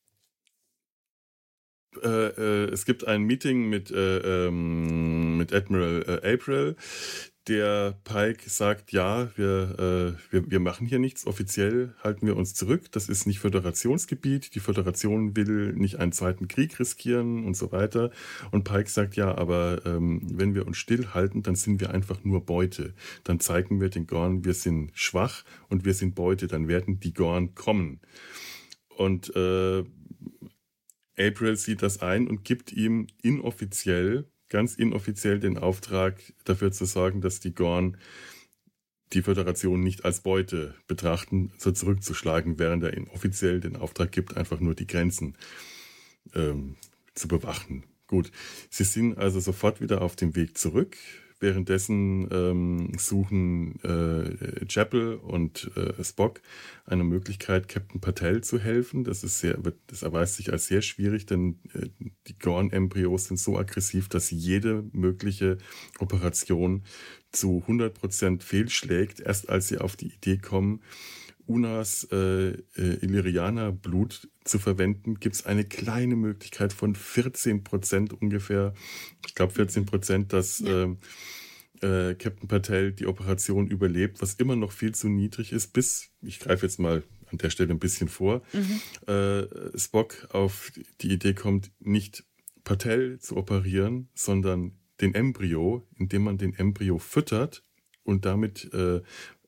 äh, äh, es gibt ein Meeting mit, äh, ähm, mit Admiral äh, April. Der Pike sagt, ja, wir, äh, wir, wir machen hier nichts. Offiziell halten wir uns zurück. Das ist nicht Föderationsgebiet. Die Föderation will nicht einen zweiten Krieg riskieren und so weiter. Und Pike sagt, ja, aber ähm, wenn wir uns stillhalten, dann sind wir einfach nur Beute. Dann zeigen wir den Gorn, wir sind schwach und wir sind Beute. Dann werden die Gorn kommen. Und äh, April sieht das ein und gibt ihm inoffiziell, ganz inoffiziell den Auftrag, dafür zu sorgen, dass die Gorn die Föderation nicht als Beute betrachten, so zurückzuschlagen, während er ihnen offiziell den Auftrag gibt, einfach nur die Grenzen ähm, zu bewachen. Gut, sie sind also sofort wieder auf dem Weg zurück. Währenddessen ähm, suchen äh, Chapel und äh, Spock eine Möglichkeit, Captain Patel zu helfen. Das ist sehr, das erweist sich als sehr schwierig, denn äh, die Gorn-Embryos sind so aggressiv, dass jede mögliche Operation zu hundert Prozent fehlschlägt. Erst als sie auf die Idee kommen, Unas äh, äh, Illyrianer-Blut zu verwenden, gibt es eine kleine Möglichkeit von vierzehn Prozent ungefähr, ich glaube vierzehn Prozent, dass ja. äh, äh, Captain Patel die Operation überlebt, was immer noch viel zu niedrig ist, bis, ich greife jetzt mal an der Stelle ein bisschen vor, mhm. äh, Spock auf die Idee kommt, nicht Patel zu operieren, sondern den Embryo, indem man den Embryo füttert und damit äh,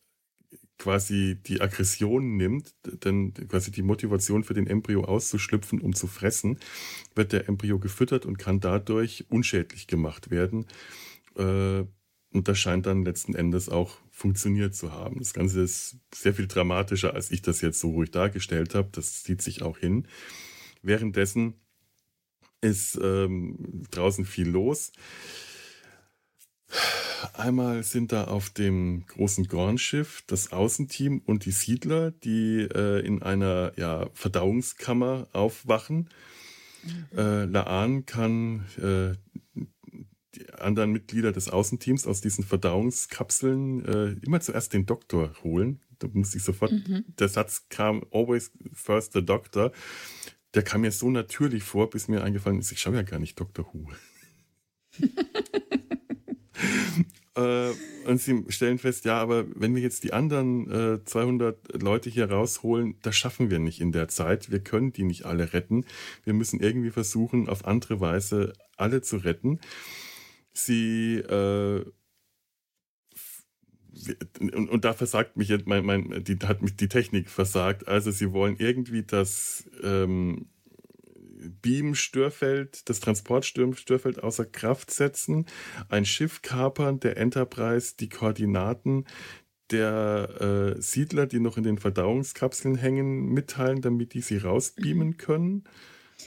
quasi die Aggression nimmt, denn quasi die Motivation für den Embryo auszuschlüpfen, um zu fressen, wird der Embryo gefüttert und kann dadurch unschädlich gemacht werden. Und das scheint dann letzten Endes auch funktioniert zu haben. Das Ganze ist sehr viel dramatischer, als ich das jetzt so ruhig dargestellt habe. Das zieht sich auch hin. Währenddessen ist ähm, draußen viel los. Einmal sind da auf dem großen Gorn-Schiff das Außenteam und die Siedler, die äh, in einer ja, Verdauungskammer aufwachen. Mhm. Äh, La'an kann äh, die anderen Mitglieder des Außenteams aus diesen Verdauungskapseln äh, immer zuerst den Doktor holen. Da musste ich sofort, mhm. der Satz kam, always first the Doctor. Der kam mir so natürlich vor, bis mir eingefallen ist, ich schaue ja gar nicht Doctor Who. äh, und sie stellen fest, ja, aber wenn wir jetzt die anderen äh, zweihundert Leute hier rausholen, das schaffen wir nicht in der Zeit. Wir können die nicht alle retten. Wir müssen irgendwie versuchen, auf andere Weise alle zu retten. Sie äh, und, und da versagt mich jetzt mein, mein, die hat mich die Technik versagt. Also sie wollen irgendwie das ähm, Beam-Störfeld, das Transportstörfeld außer Kraft setzen, ein Schiff kapern, der Enterprise die Koordinaten der äh, Siedler, die noch in den Verdauungskapseln hängen, mitteilen, damit die sie rausbeamen können.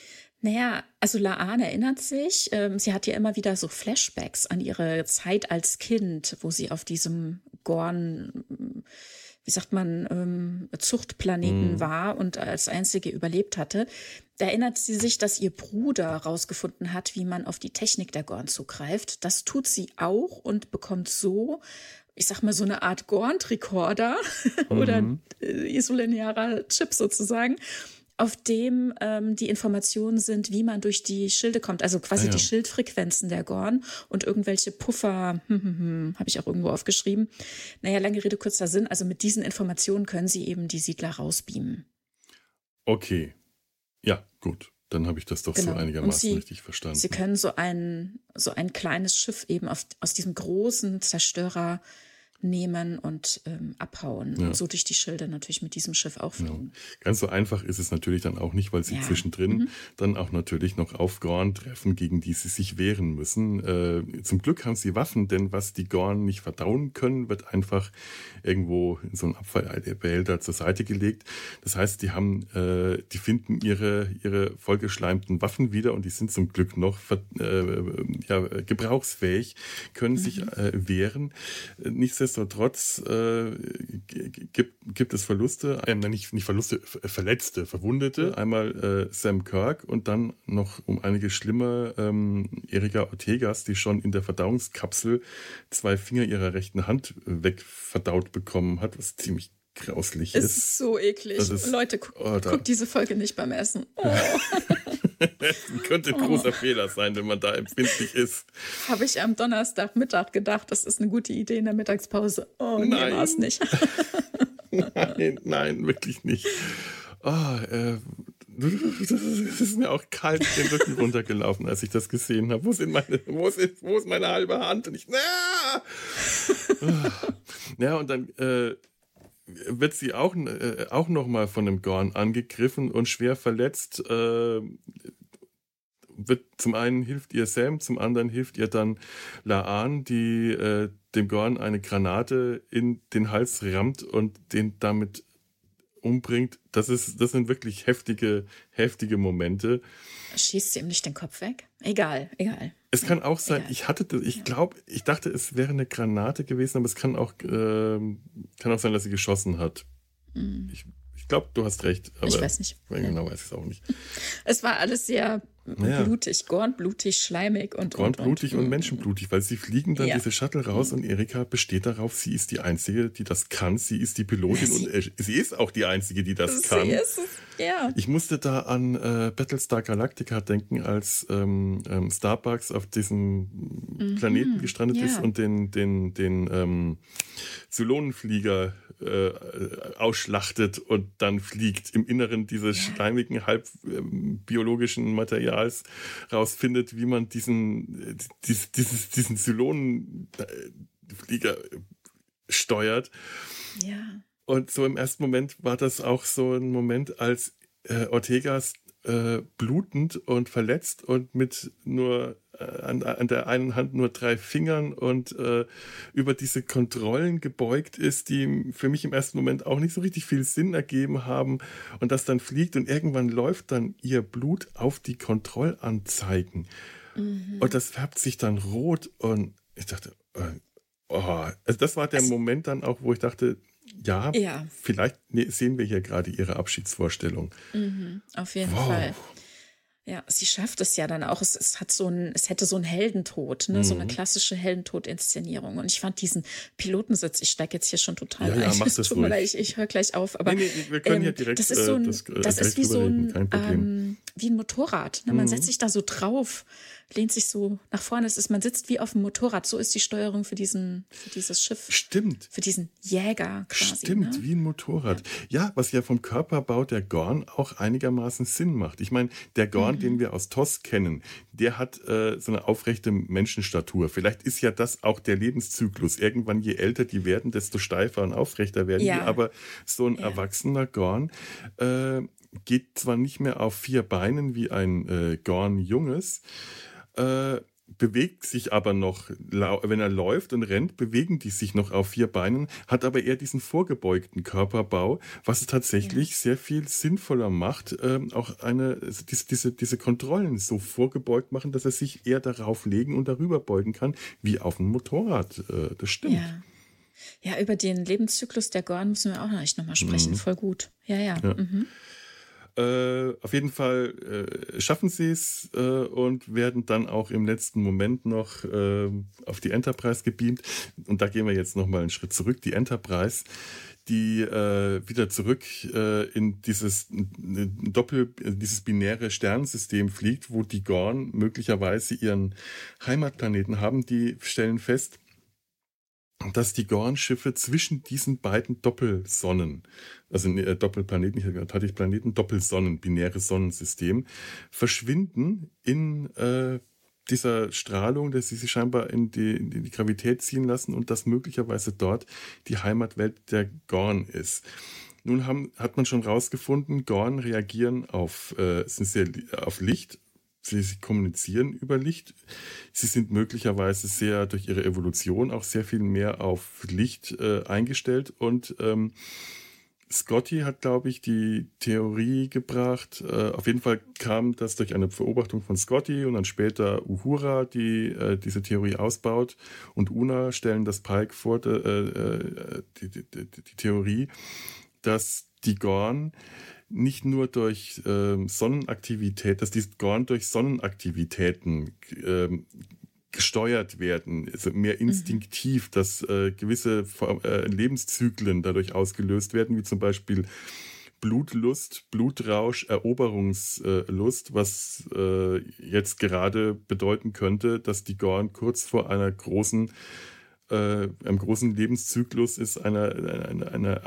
Naja, also Laan erinnert sich, ähm, sie hat ja immer wieder so Flashbacks an ihre Zeit als Kind, wo sie auf diesem Gorn, wie sagt man, ähm, Zuchtplaneten Mhm. war und als einzige überlebt hatte. Da erinnert sie sich, dass ihr Bruder rausgefunden hat, wie man auf die Technik der Gorn zugreift. Das tut sie auch und bekommt so, ich sag mal, so eine Art Gorn-Recorder oder Mhm. äh, isolinearer Chip sozusagen, auf dem ähm, die Informationen sind, wie man durch die Schilde kommt. Also Ah quasi die ja. Schildfrequenzen der Gorn und irgendwelche Puffer, hm, hm, hm, habe ich auch irgendwo aufgeschrieben. Naja, lange Rede, kurzer Sinn. Also mit diesen Informationen können sie eben die Siedler rausbeamen. Okay. Ja, gut. Dann habe ich das doch so Genau. Und einigermaßen sie, richtig sie verstanden. können so ein, so ein kleines Schiff eben auf, aus diesem großen Zerstörer nehmen und ähm, abhauen Ja. und so durch die Schilde natürlich mit diesem Schiff auch Genau. fliegen. Ganz so einfach ist es natürlich dann auch nicht, weil sie Ja. zwischendrin Mhm. dann auch natürlich noch auf Gorn treffen, gegen die sie sich wehren müssen. Äh, zum Glück haben sie Waffen, denn was die Gorn nicht verdauen können, wird einfach irgendwo in so einen Abfallbehälter zur Seite gelegt. Das heißt, die haben, äh, die finden ihre, ihre vollgeschleimten Waffen wieder und die sind zum Glück noch ver- äh, ja, gebrauchsfähig, können sich Mhm. äh, wehren. Nichtsdestotrotz äh, g- gibt, gibt es Verluste, äh, nicht, nicht Verluste, Ver- Verletzte, Verwundete. Einmal äh, Sam Kirk und dann noch um einige schlimmer ähm, Erika Ortegas, die schon in der Verdauungskapsel zwei Finger ihrer rechten Hand wegverdaut bekommen hat, was ziemlich grauslich Es ist. ist so eklig. Das ist- Leute, guck, oh, da- guckt diese Folge nicht beim Essen. Oh, Könnte ein großer Fehler sein, wenn man da empfindlich ist. habe ich am Donnerstagmittag gedacht, das ist eine gute Idee in der Mittagspause. Oh, nee, Nein. war es nicht. Nein, nein, wirklich nicht. Ah, äh, das ist mir auch kalt den Rücken runtergelaufen, als ich das gesehen habe. Wo sind meine, wo ist, wo ist meine halbe Hand? Und ich, ah! Ja, und dann äh, wird sie auch, äh, auch nochmal von einem Gorn angegriffen und schwer verletzt. Äh, wird zum einen hilft ihr Sam, zum anderen hilft ihr dann Laan, die äh, dem Gorn eine Granate in den Hals rammt und den damit umbringt. Das ist, das sind wirklich heftige, heftige Momente. Schießt sie ihm nicht den Kopf weg? Egal, egal. Es kann auch sein, Egal. ich hatte, das- ich glaube, ich dachte, es wäre eine Granate gewesen, aber es kann auch, ähm, kann auch sein, dass sie geschossen hat. Hm. Ich, ich glaube, du hast recht, aber Ich weiß nicht. genau weiß ich es auch nicht. Es war alles sehr Ja. blutig, gornblutig, schleimig und Gornblutig und, und, menschenblutig, weil sie fliegen dann Ja. diese Shuttle raus und Erika besteht darauf, sie ist die Einzige, die das kann. Sie ist die Pilotin Sie- und äh, sie ist auch die Einzige, die das Sie kann. ist es, ja. Ich musste da an äh, Battlestar Galactica denken, als ähm, ähm, Starbucks auf diesem Planeten gestrandet ja. ist und den, den, den ähm, Zylonenflieger äh, ausschlachtet und dann fliegt im Inneren dieses schleimigen, halb ähm, biologischen Materials rausfindet, wie man diesen, äh, dies, dieses, diesen Zylonenflieger steuert. Ja. Und so im ersten Moment war das auch so ein Moment, als äh, Ortegas äh, blutend und verletzt und mit nur äh, an, an der einen Hand nur drei Fingern und äh, über diese Kontrollen gebeugt ist, die für mich im ersten Moment auch nicht so richtig viel Sinn ergeben haben und das dann fliegt und irgendwann läuft dann ihr Blut auf die Kontrollanzeigen Mhm. und das färbt sich dann rot und ich dachte, äh, oh, also das war der Also- Moment dann auch, wo ich dachte, ja, Ja. vielleicht ne, sehen wir hier gerade ihre Abschiedsvorstellung. Mhm, auf jeden Wow. Fall. Ja, sie schafft es ja dann auch. Es, es hat so ein, es hätte so einen Heldentod, ne? So eine Mhm. klassische Heldentod-Inszenierung. Und ich fand diesen Pilotensitz, ich steige jetzt hier schon total Ja, ja, ein. mach Es das tut mir ruhig. leid, ich, ich höre gleich auf. Aber Nee, nee, wir können ja direkt, das ist so ein, äh, das, äh, das gleich ist wie drüber so ein, reden, kein Problem. ähm, wie ein Motorrad. Ne? Man Mhm. setzt sich da so drauf, lehnt sich so nach vorne. Es ist, man sitzt wie auf dem Motorrad. So ist die Steuerung für diesen, für dieses Schiff, Stimmt. für diesen Jäger quasi. Stimmt, Ne? wie ein Motorrad. Ja, was ja vom Körperbau der Gorn auch einigermaßen Sinn macht. Ich meine, der Gorn, Mhm. den wir aus T O S kennen, der hat äh, so eine aufrechte Menschenstatur. Vielleicht ist ja das auch der Lebenszyklus. Irgendwann, je älter die werden, desto steifer und aufrechter werden Ja. die. Aber so ein Ja. erwachsener Gorn äh, geht zwar nicht mehr auf vier Beinen wie ein äh, Gorn-Junges, äh, bewegt sich aber noch, wenn er läuft und rennt, bewegen die sich noch auf vier Beinen, hat aber eher diesen vorgebeugten Körperbau, was es tatsächlich ja. sehr viel sinnvoller macht, ähm, auch eine, diese, diese, diese Kontrollen so vorgebeugt machen, dass er sich eher darauf legen und darüber beugen kann, wie auf dem Motorrad. Äh, das stimmt. Ja. ja, über den Lebenszyklus der Gorn müssen wir auch noch echt nochmal sprechen. Mhm. Voll gut. Ja, ja. ja. Mhm. Äh, auf jeden Fall äh, schaffen sie es äh, und werden dann auch im letzten Moment noch äh, auf die Enterprise gebeamt. Und da gehen wir jetzt nochmal einen Schritt zurück. Die Enterprise, die äh, wieder zurück äh, in dieses Doppel, dieses binäre Sternensystem fliegt, wo die Gorn möglicherweise ihren Heimatplaneten haben. Die stellen fest, dass die Gorn-Schiffe zwischen diesen beiden Doppelsonnen, also äh, Doppelplaneten, ich hatte ich Planeten, Doppelsonnen, binäre Sonnensystem, verschwinden in äh, dieser Strahlung, dass sie sich scheinbar in die, in die Gravität ziehen lassen und dass möglicherweise dort die Heimatwelt der Gorn ist. Nun haben, hat man schon rausgefunden, Gorn reagieren auf, äh, sind sehr, auf Licht. Sie kommunizieren über Licht. Sie sind möglicherweise sehr durch ihre Evolution auch sehr viel mehr auf Licht äh, eingestellt. Und ähm, Scotty hat, glaube ich, die Theorie gebracht. Äh, auf jeden Fall kam das durch eine Beobachtung von Scotty und dann später Uhura, die äh, diese Theorie ausbaut. Und Una stellen das Pike vor, äh, äh, die, die, die, die Theorie, dass die Gorn nicht nur durch ähm, Sonnenaktivität, dass die Gorn durch Sonnenaktivitäten ähm, gesteuert werden, also mehr instinktiv, mhm. dass äh, gewisse äh, Lebenszyklen dadurch ausgelöst werden, wie zum Beispiel Blutlust, Blutrausch, Eroberungslust, was äh, jetzt gerade bedeuten könnte, dass die Gorn kurz vor einer großen Äh, einem großen Lebenszyklus ist, einer eine, eine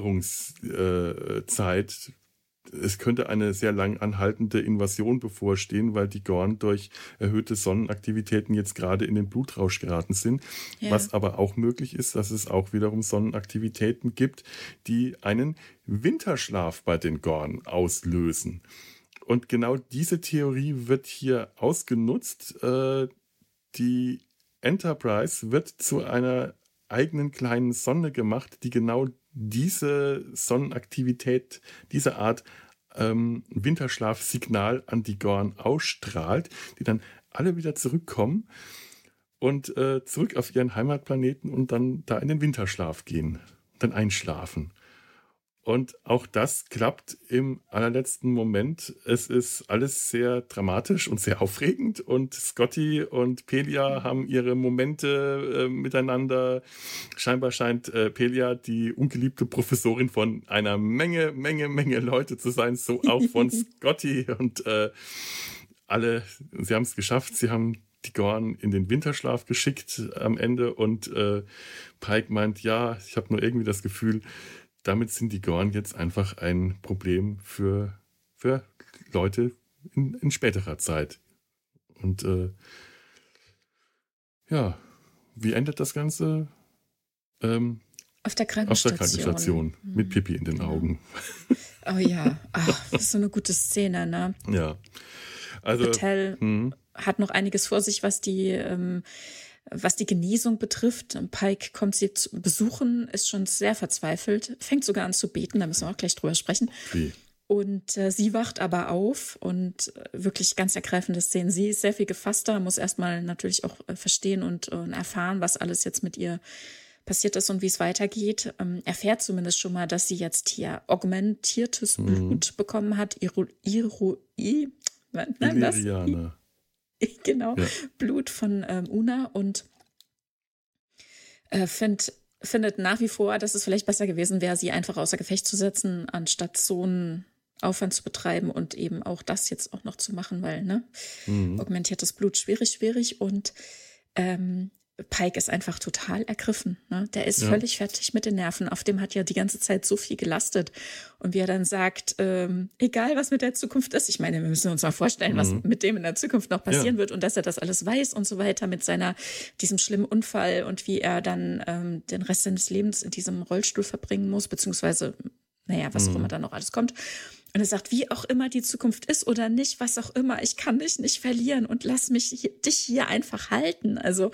Eroberungszeit. Äh, es könnte eine sehr lang anhaltende Invasion bevorstehen, weil die Gorn durch erhöhte Sonnenaktivitäten jetzt gerade in den Blutrausch geraten sind. Ja. Was aber auch möglich ist, dass es auch wiederum Sonnenaktivitäten gibt, die einen Winterschlaf bei den Gorn auslösen. Und genau diese Theorie wird hier ausgenutzt. Äh, die Enterprise wird zu einer eigenen kleinen Sonne gemacht, die genau diese Sonnenaktivität, diese Art ähm, Winterschlafsignal an die Gorn ausstrahlt, die dann alle wieder zurückkommen und äh, zurück auf ihren Heimatplaneten und dann da in den Winterschlaf gehen, dann einschlafen. Und auch das klappt im allerletzten Moment. Es ist alles sehr dramatisch und sehr aufregend. Und Scotty und Pelia haben ihre Momente äh, miteinander. Scheinbar scheint äh, Pelia die ungeliebte Professorin von einer Menge, Menge, Menge Leute zu sein. So auch von Scotty. Und äh, alle, sie haben es geschafft. Sie haben die Gorn in den Winterschlaf geschickt am Ende. Und äh, Pike meint, ja, ich habe nur irgendwie das Gefühl, damit sind die Gorn jetzt einfach ein Problem für, für Leute in, in späterer Zeit. Und äh, ja, wie endet das Ganze? Ähm, auf der Krankenstation. Auf der Krankenstation, mhm. mit Pipi in den genau. Augen. Oh ja, ach, das ist so eine gute Szene, ne? Ja. Also, Patel hm. hat noch einiges vor sich, was die... Ähm, Was die Genesung betrifft. Pike kommt sie zu besuchen, ist schon sehr verzweifelt, fängt sogar an zu beten, da müssen wir auch gleich drüber sprechen. Wie? Und äh, sie wacht aber auf und äh, wirklich ganz ergreifende Szenen. Sie ist sehr viel gefasster, muss erstmal natürlich auch äh, verstehen und äh, erfahren, was alles jetzt mit ihr passiert ist und wie es weitergeht. Ähm, erfährt zumindest schon mal, dass sie jetzt hier augmentiertes mhm. Blut bekommen hat. Iro, Iro, I, nein, was? Genau, ja. Blut von ähm, Una und äh, find, findet nach wie vor, dass es vielleicht besser gewesen wäre, sie einfach außer Gefecht zu setzen, anstatt so einen Aufwand zu betreiben und eben auch das jetzt auch noch zu machen, weil ne, mhm. augmentiertes Blut schwierig, schwierig und ähm, Pike ist einfach total ergriffen. Ne? Der ist ja. völlig fertig mit den Nerven. Auf dem hat ja die ganze Zeit so viel gelastet. Und wie er dann sagt, ähm, egal was mit der Zukunft ist, ich meine, wir müssen uns mal vorstellen, mhm. was mit dem in der Zukunft noch passieren ja. wird und dass er das alles weiß und so weiter mit seiner, diesem schlimmen Unfall und wie er dann ähm, den Rest seines Lebens in diesem Rollstuhl verbringen muss, beziehungsweise, naja, was mhm. auch immer da noch alles kommt. Und er sagt, wie auch immer die Zukunft ist oder nicht, was auch immer, ich kann dich nicht verlieren und lass mich hier, dich hier einfach halten. Also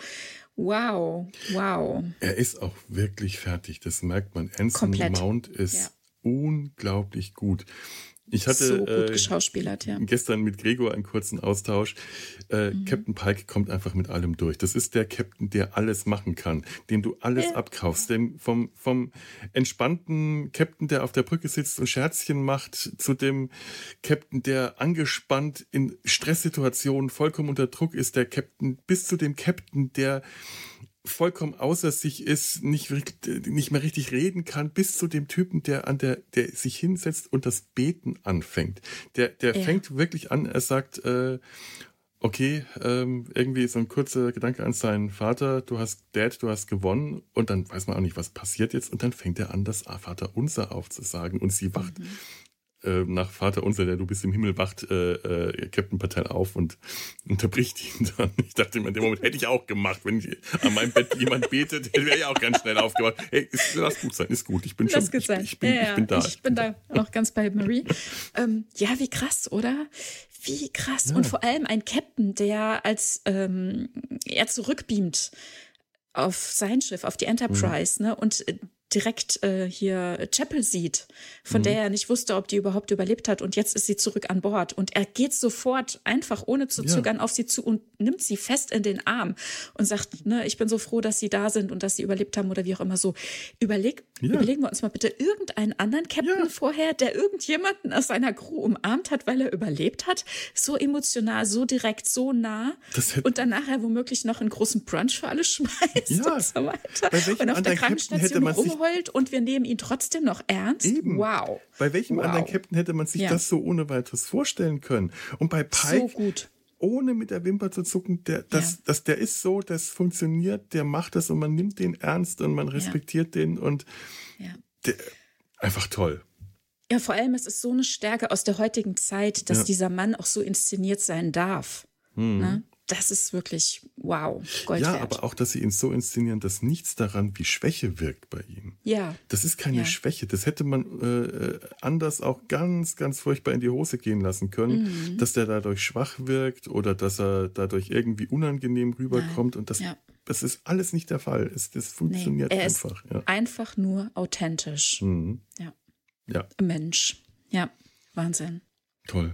wow, wow. Er ist auch wirklich fertig, das merkt man. Anson Komplett. Mount ist Ja. unglaublich gut. Ich hatte So gut äh, geschauspielert, ja. gestern mit Gregor einen kurzen Austausch. Äh, mhm. Captain Pike kommt einfach mit allem durch. Das ist der Captain, der alles machen kann, dem du alles ja. abkaufst. Dem vom, vom entspannten Captain, der auf der Brücke sitzt und Scherzchen macht, zu dem Captain, der angespannt in Stresssituationen vollkommen unter Druck ist, der Captain, bis zu dem Captain, der vollkommen außer sich ist, nicht, nicht mehr richtig reden kann, bis zu dem Typen, der an der, der sich hinsetzt und das Beten anfängt. Der, der ja. fängt wirklich an, er sagt, äh, okay, ähm, irgendwie so ein kurzer Gedanke an seinen Vater, du hast Dad, du hast gewonnen, und dann weiß man auch nicht, was passiert jetzt, und dann fängt er an, das Vaterunser aufzusagen, und sie wacht mhm. äh, nach Vaterunser, der du bist im Himmel, wacht äh, äh, Captain Patel auf und unterbricht ihn dann. Ich dachte mir, in dem Moment hätte ich auch gemacht, wenn ich an meinem Bett jemand betet, wäre ich auch ganz schnell aufgewacht. Hey, ist, lass gut sein, ist gut, ich bin lass schon, gut ich, sein. ich, bin, ja, ich bin da. Ich, ich bin da auch ganz bei Marie. ähm, ja, wie krass, oder? Wie krass. Ja. Und vor allem ein Captain, der als ähm, er zurückbeamt auf sein Schiff, auf die Enterprise, mhm. ne, und äh, direkt äh, hier Chapel sieht, von mhm. der er nicht wusste, ob die überhaupt überlebt hat, und jetzt ist sie zurück an Bord, und er geht sofort einfach ohne zu zögern ja. auf sie zu und nimmt sie fest in den Arm und sagt, ne, ich bin so froh, dass sie da sind und dass sie überlebt haben oder wie auch immer so. Überleg, ja. Überlegen wir uns mal bitte irgendeinen anderen Captain ja. vorher, der irgendjemanden aus seiner Crew umarmt hat, weil er überlebt hat, so emotional, so direkt, so nah, und dann nachher womöglich noch einen großen Brunch für alle schmeißt ja. und so weiter. Bei welchem und auf der anderen Captain hätte Krankenstation man sich rumheult und wir nehmen ihn trotzdem noch ernst. Eben. Wow. Bei welchem wow. anderen Captain hätte man sich ja. das so ohne weiteres vorstellen können? Und bei Pike, so gut. ohne mit der Wimper zu zucken, der, das, ja. das, der ist so, das funktioniert, der macht das und man nimmt den ernst und man respektiert ja. den und ja. der, einfach toll. Ja, vor allem es ist so eine Stärke aus der heutigen Zeit, dass ja. dieser Mann auch so inszeniert sein darf. Hm. Ne? Das ist wirklich, wow, Gold Ja, wert. aber auch, dass sie ihn so inszenieren, dass nichts daran wie Schwäche wirkt bei ihm. Ja. Das ist keine ja. Schwäche. Das hätte man äh, anders auch ganz, ganz furchtbar in die Hose gehen lassen können, mhm. dass der dadurch schwach wirkt oder dass er dadurch irgendwie unangenehm rüberkommt. Nein. Und das, ja. das ist alles nicht der Fall. Es, das funktioniert nee, er einfach. Ist ja. einfach nur authentisch. Mhm. Ja. ja. Mensch. Ja, Wahnsinn. Toll.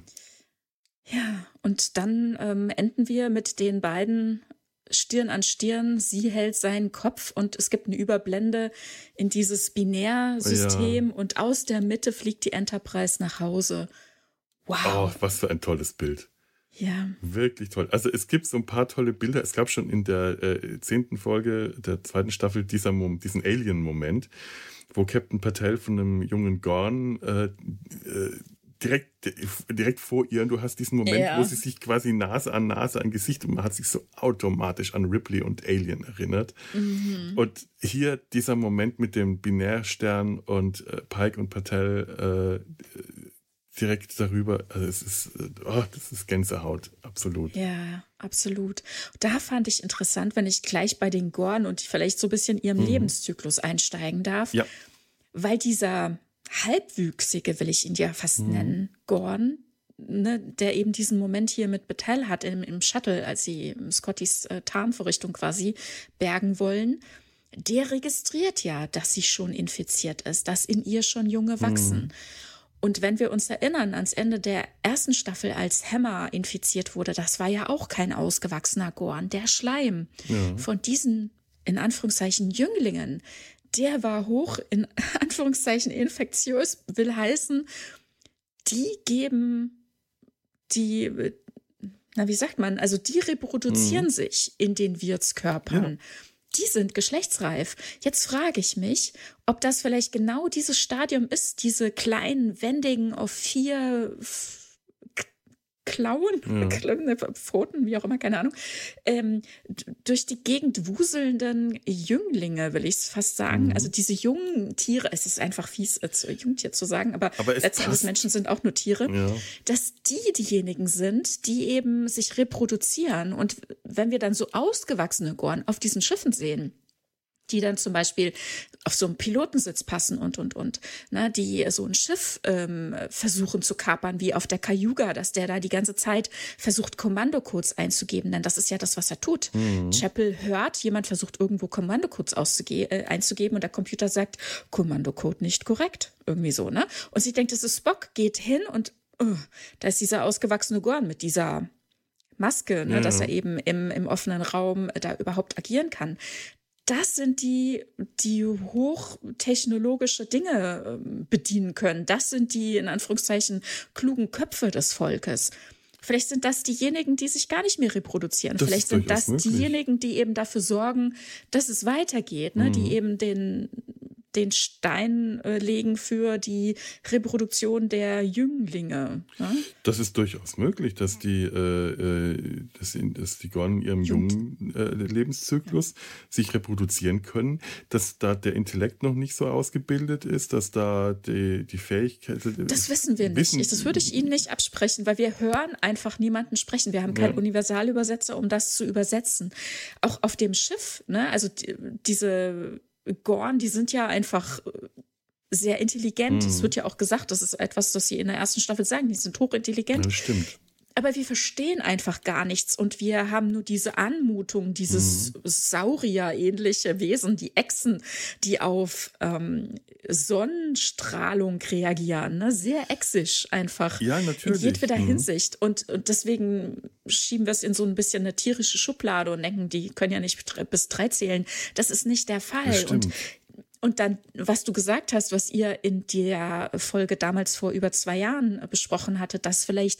Ja, und dann ähm, enden wir mit den beiden Stirn an Stirn. Sie hält seinen Kopf und es gibt eine Überblende in dieses Binärsystem ja. und aus der Mitte fliegt die Enterprise nach Hause. Wow. Oh, was für ein tolles Bild. Ja. Wirklich toll. Also es gibt so ein paar tolle Bilder. Es gab schon in der äh, zehnten Folge der zweiten Staffel dieser Mom- diesen Alien-Moment, wo Captain Patel von einem jungen Gorn äh, äh, direkt, direkt vor ihr, und du hast diesen Moment, ja. wo sie sich quasi Nase an Nase an Gesicht, und man hat sich so automatisch an Ripley und Alien erinnert. Mhm. Und hier dieser Moment mit dem Binärstern und äh, Pike und Patel äh, direkt darüber, also es ist, oh, das ist Gänsehaut, absolut. Ja, absolut. Da fand ich interessant, wenn ich gleich bei den Gorn und vielleicht so ein bisschen ihrem mhm. Lebenszyklus einsteigen darf, ja. weil dieser Halbwüchsige, will ich ihn ja fast mhm. nennen, Gorn, ne, der eben diesen Moment hier mit Battelle hat im, im Shuttle, als sie Scottys äh, Tarnvorrichtung quasi bergen wollen, der registriert ja, dass sie schon infiziert ist, dass in ihr schon Junge wachsen. Mhm. Und wenn wir uns erinnern ans Ende der ersten Staffel, als Hammer infiziert wurde, das war ja auch kein ausgewachsener Gorn. Der Schleim ja. von diesen, in Anführungszeichen, Jünglingen, der war hoch, in Anführungszeichen, infektiös, will heißen, die geben die, na wie sagt man, also die reproduzieren mhm. sich in den Wirtskörpern. Ja. Die sind geschlechtsreif. Jetzt frage ich mich, ob das vielleicht genau dieses Stadium ist, diese kleinen, wendigen, auf vier F- Klauen, ja. Pfoten, wie auch immer, keine Ahnung, ähm, d- durch die Gegend wuselnden Jünglinge, will ich es fast sagen. Mhm. Also diese jungen Tiere, es ist einfach fies, als Jungtier zu sagen, aber, aber letzten Endes Menschen sind auch nur Tiere, ja. dass die diejenigen sind, die eben sich reproduzieren. Und wenn wir dann so ausgewachsene Gorn auf diesen Schiffen sehen, die dann zum Beispiel auf so einen Pilotensitz passen und, und, und, ne, die so ein Schiff ähm, versuchen zu kapern, wie auf der Cayuga, dass der da die ganze Zeit versucht, Kommandocodes einzugeben, denn das ist ja das, was er tut. Mhm. Chapel hört, jemand versucht irgendwo Kommandocodes auszugeben, äh, einzugeben und der Computer sagt, Kommandocode nicht korrekt, irgendwie so, ne? Und sie denkt, es ist Spock, geht hin und uh, da ist dieser ausgewachsene Gorn mit dieser Maske, ne, ja. dass er eben im, im offenen Raum da überhaupt agieren kann. Das sind die, die hochtechnologische Dinge bedienen können. Das sind die, in Anführungszeichen, klugen Köpfe des Volkes. Vielleicht sind das diejenigen, die sich gar nicht mehr reproduzieren. Das Vielleicht sind das möglich. diejenigen, die eben dafür sorgen, dass es weitergeht, ne? Mhm. Die eben den, den Stein äh, legen für die Reproduktion der Jünglinge. Ne? Das ist durchaus möglich, dass die, äh, dass, dass die Gorn in ihrem jungen äh, Lebenszyklus ja. sich reproduzieren können, dass da der Intellekt noch nicht so ausgebildet ist, dass da die, die Fähigkeit... Das wissen wir wissen, nicht. Das würde ich Ihnen nicht absprechen, weil wir hören einfach niemanden sprechen. Wir haben keinen ja. Universalübersetzer, um das zu übersetzen. Auch auf dem Schiff, ne? Also die, diese... Gorn, die sind ja einfach sehr intelligent. Es mm. wird ja auch gesagt, das ist etwas, das sie in der ersten Staffel sagen, die sind hochintelligent. Ja, das stimmt. Aber wir verstehen einfach gar nichts und wir haben nur diese Anmutung, dieses mm. Saurier-ähnliche Wesen, die Echsen, die auf ähm, Sonnenstrahlung reagieren, ne? Sehr exisch einfach. Ja, natürlich. In jedweder mm. Hinsicht. Und, und deswegen schieben wir es in so ein bisschen eine tierische Schublade und denken, die können ja nicht bis drei zählen. Das ist nicht der Fall. Das stimmt. Und Und dann, was du gesagt hast, was ihr in der Folge damals vor über zwei Jahren besprochen hattet, dass vielleicht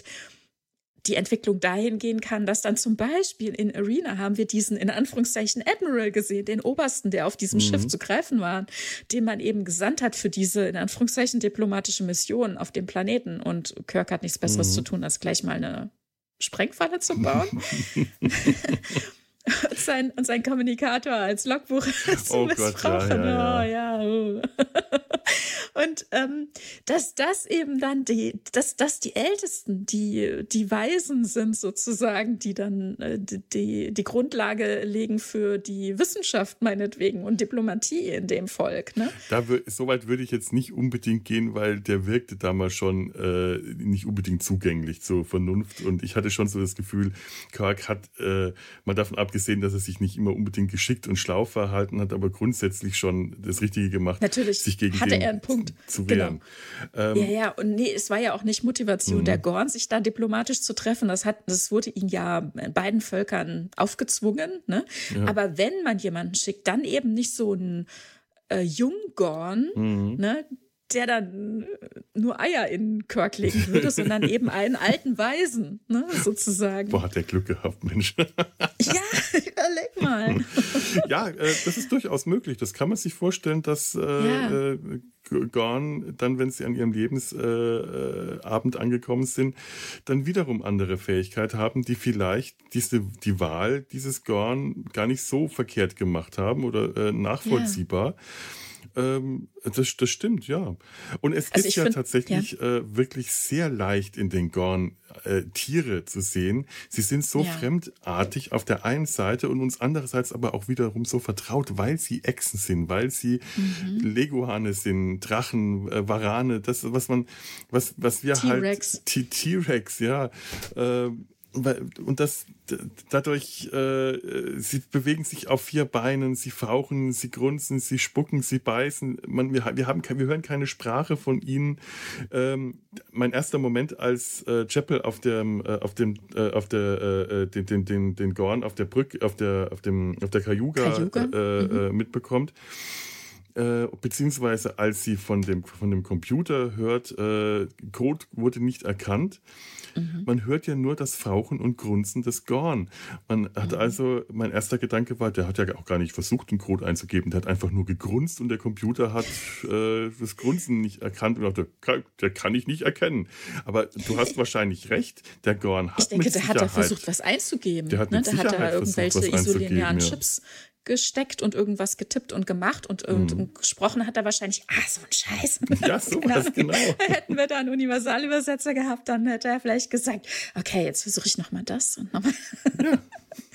die Entwicklung dahin gehen kann, dass dann zum Beispiel in Arena haben wir diesen, in Anführungszeichen, Admiral gesehen, den Obersten, der auf diesem mhm. Schiff zu greifen war, den man eben gesandt hat für diese, in Anführungszeichen, diplomatische Mission auf dem Planeten. Und Kirk hat nichts Besseres mhm. zu tun, als gleich mal eine Sprengfalle zu bauen. Und sein, und sein Kommunikator als Logbuch zu oh missbrauchen. Gott, ja, ja, ja. Oh, ja. Und ähm, dass das eben dann die, dass das die Ältesten, die die Weisen sind sozusagen, die dann äh, die die Grundlage legen für die Wissenschaft meinetwegen und Diplomatie in dem Volk. Ne? Da so weit würde ich jetzt nicht unbedingt gehen, weil der wirkte damals schon äh, nicht unbedingt zugänglich zur Vernunft und ich hatte schon so das Gefühl, Kirk hat äh, mal davon abgesehen, dass er sich nicht immer unbedingt geschickt und schlau verhalten hat, aber grundsätzlich schon das Richtige gemacht, Natürlich sich gegen hatte den er einen Punkt. zu wehren. Genau. Ähm, ja, ja, und nee, es war ja auch nicht Motivation mhm. der Gorn, sich da diplomatisch zu treffen. Das hat, das wurde ihnen ja beiden Völkern aufgezwungen. Ne? Ja. Aber wenn man jemanden schickt, dann eben nicht so ein äh, Junggorn, mhm. ne, der dann nur Eier in Kirk legen würde, sondern eben einen alten Weisen, ne, sozusagen. Boah, hat der Glück gehabt, Mensch. Ja, überleg mal. Ja, äh, das ist durchaus möglich. Das kann man sich vorstellen, dass äh, ja. äh, Gorn dann, wenn sie an ihrem Lebensabend äh, angekommen sind, dann wiederum andere Fähigkeit haben, die vielleicht diese, die Wahl dieses Gorn gar nicht so verkehrt gemacht haben oder äh, nachvollziehbar. Ja. Das, das stimmt, ja. Und es also ist ja find, tatsächlich ja. Äh, wirklich sehr leicht in den Gorn äh, Tiere zu sehen. Sie sind so ja. fremdartig auf der einen Seite und uns andererseits aber auch wiederum so vertraut, weil sie Echsen sind, weil sie mhm. Leguane sind, Drachen, äh, Varane, das, was man, was, was wir T-Rex. halt... T- T-Rex, ja. Äh, Und das dadurch, äh, sie bewegen sich auf vier Beinen, sie fauchen, sie grunzen, sie spucken, sie beißen. Man, wir, wir, haben, wir hören keine Sprache von ihnen. Ähm, mein erster Moment, als äh, Chapel auf dem, äh, auf dem, äh, auf der, äh, den, den, den, den Gorn auf der Brücke, auf der, auf dem, auf der Cayuga, Cayuga? Äh, mhm. äh, mitbekommt. Äh, beziehungsweise als sie von dem, von dem Computer hört, äh, Code wurde nicht erkannt. Mhm. Man hört ja nur das Fauchen und Grunzen des Gorn. Man hat mhm. also, mein erster Gedanke war, der hat ja auch gar nicht versucht, einen Code einzugeben, der hat einfach nur gegrunzt und der Computer hat äh, das Grunzen nicht erkannt und dachte, der kann ich nicht erkennen. Aber du hast wahrscheinlich recht, der Gorn hat Ich denke, mit der Sicherheit, hat da versucht, was einzugeben. Der hat, ne? mit der Sicherheit hat da irgendwelche versucht, isolinearen ja. Chips gesteckt und irgendwas getippt und gemacht und, und, Mhm. und gesprochen hat er wahrscheinlich, ah, so ein Scheiß. Ja, sowas, genau. Hätten wir da einen Universalübersetzer gehabt, dann hätte er vielleicht gesagt, okay, jetzt versuche ich nochmal das und nochmal. Ja.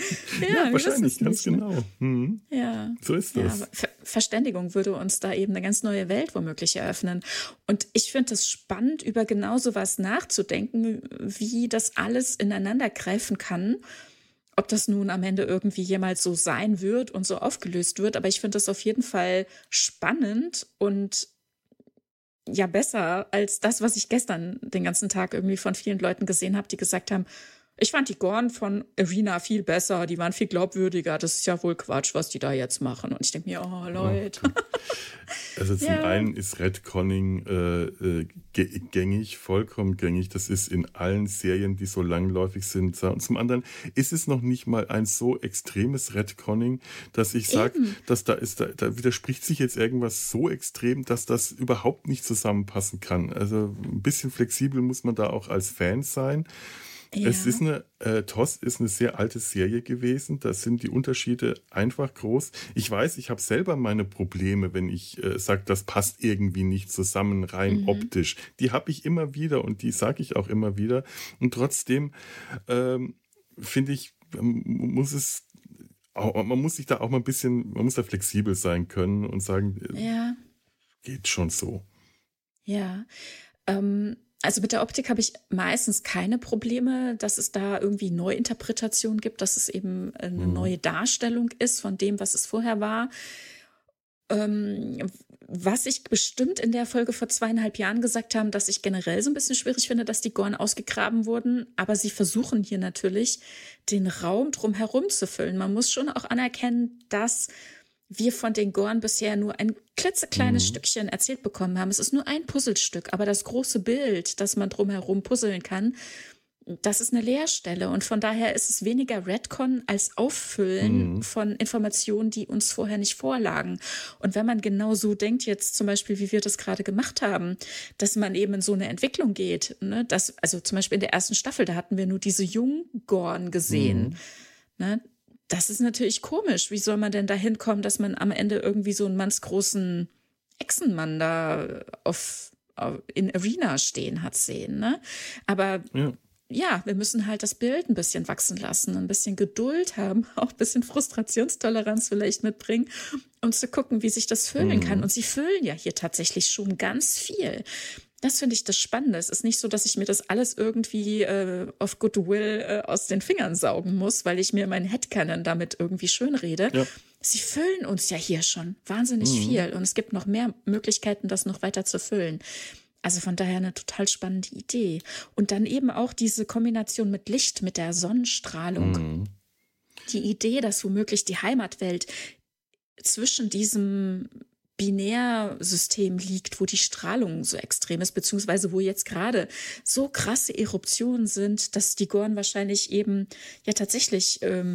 Ja, Ja, wir wissen wahrscheinlich, es ganz nicht. Ne? genau. Mhm. Ja. So ist Ja, das. aber Ver Verständigung würde uns da eben eine ganz neue Welt womöglich eröffnen. Und ich finde es spannend, über genau so was nachzudenken, wie das alles ineinander greifen kann. Ob das nun am Ende irgendwie jemals so sein wird und so aufgelöst wird. Aber ich finde das auf jeden Fall spannend und ja besser als das, was ich gestern den ganzen Tag irgendwie von vielen Leuten gesehen habe, die gesagt haben, ich fand die Gorn von Arena viel besser, die waren viel glaubwürdiger. Das ist ja wohl Quatsch, was die da jetzt machen. Und ich denke mir, oh Leute. Okay. Also zum Ja. einen ist Retconning äh, äh, gä- gängig, vollkommen gängig. Das ist in allen Serien, die so langläufig sind. Und zum anderen ist es noch nicht mal ein so extremes Retconning, dass ich sage, Eben. dass da ist, da, da widerspricht sich jetzt irgendwas so extrem, dass das überhaupt nicht zusammenpassen kann. Also ein bisschen flexibel muss man da auch als Fan sein. Ja. Es ist eine, äh, T O S ist eine sehr alte Serie gewesen. Da sind die Unterschiede einfach groß. Ich weiß, ich habe selber meine Probleme, wenn ich äh, sage, das passt irgendwie nicht zusammen, rein Mhm. optisch. Die habe ich immer wieder und die sage ich auch immer wieder. Und trotzdem ähm, finde ich, ähm, muss es, auch, man muss sich da auch mal ein bisschen, man muss da flexibel sein können und sagen, äh, Ja. geht schon so. Ja. Ähm, also mit der Optik habe ich meistens keine Probleme, dass es da irgendwie Neuinterpretationen gibt, dass es eben eine Mhm. neue Darstellung ist von dem, was es vorher war. Ähm, was ich bestimmt in der Folge vor zweieinhalb Jahren gesagt haben, dass ich generell so ein bisschen schwierig finde, dass die Gorn ausgegraben wurden. Aber sie versuchen hier natürlich, den Raum drumherum zu füllen. Man muss schon auch anerkennen, dass wir von den Gorn bisher nur ein klitzekleines Mhm. Stückchen erzählt bekommen haben. Es ist nur ein Puzzlestück, aber das große Bild, das man drumherum puzzeln kann, das ist eine Leerstelle. Und von daher ist es weniger Retcon als Auffüllen Mhm. von Informationen, die uns vorher nicht vorlagen. Und wenn man genau so denkt, jetzt zum Beispiel, wie wir das gerade gemacht haben, dass man eben in so eine Entwicklung geht, ne? Das, also zum Beispiel in der ersten Staffel, da hatten wir nur diese Jung-Gorn gesehen. Mhm. Ne? Das ist natürlich komisch. Wie soll man denn da hinkommen, dass man am Ende irgendwie so einen mannsgroßen Echsenmann da auf, auf in Arena stehen hat sehen, ne? Aber Ja. ja, wir müssen halt das Bild ein bisschen wachsen lassen, ein bisschen Geduld haben, auch ein bisschen Frustrationstoleranz vielleicht mitbringen, um zu gucken, wie sich das füllen kann. Mhm. Und sie füllen ja hier tatsächlich schon ganz viel. Das finde ich das Spannende. Es ist nicht so, dass ich mir das alles irgendwie äh, auf Goodwill äh, aus den Fingern saugen muss, weil ich mir mein Headcanon damit irgendwie schönrede. Ja. Sie füllen uns ja hier schon wahnsinnig Mhm. viel. Und es gibt noch mehr Möglichkeiten, das noch weiter zu füllen. Also von daher eine total spannende Idee. Und dann eben auch diese Kombination mit Licht, mit der Sonnenstrahlung. Mhm. Die Idee, dass womöglich die Heimatwelt zwischen diesem Binärsystem liegt, wo die Strahlung so extrem ist, beziehungsweise wo jetzt gerade so krasse Eruptionen sind, dass die Gorn wahrscheinlich eben ja tatsächlich ähm,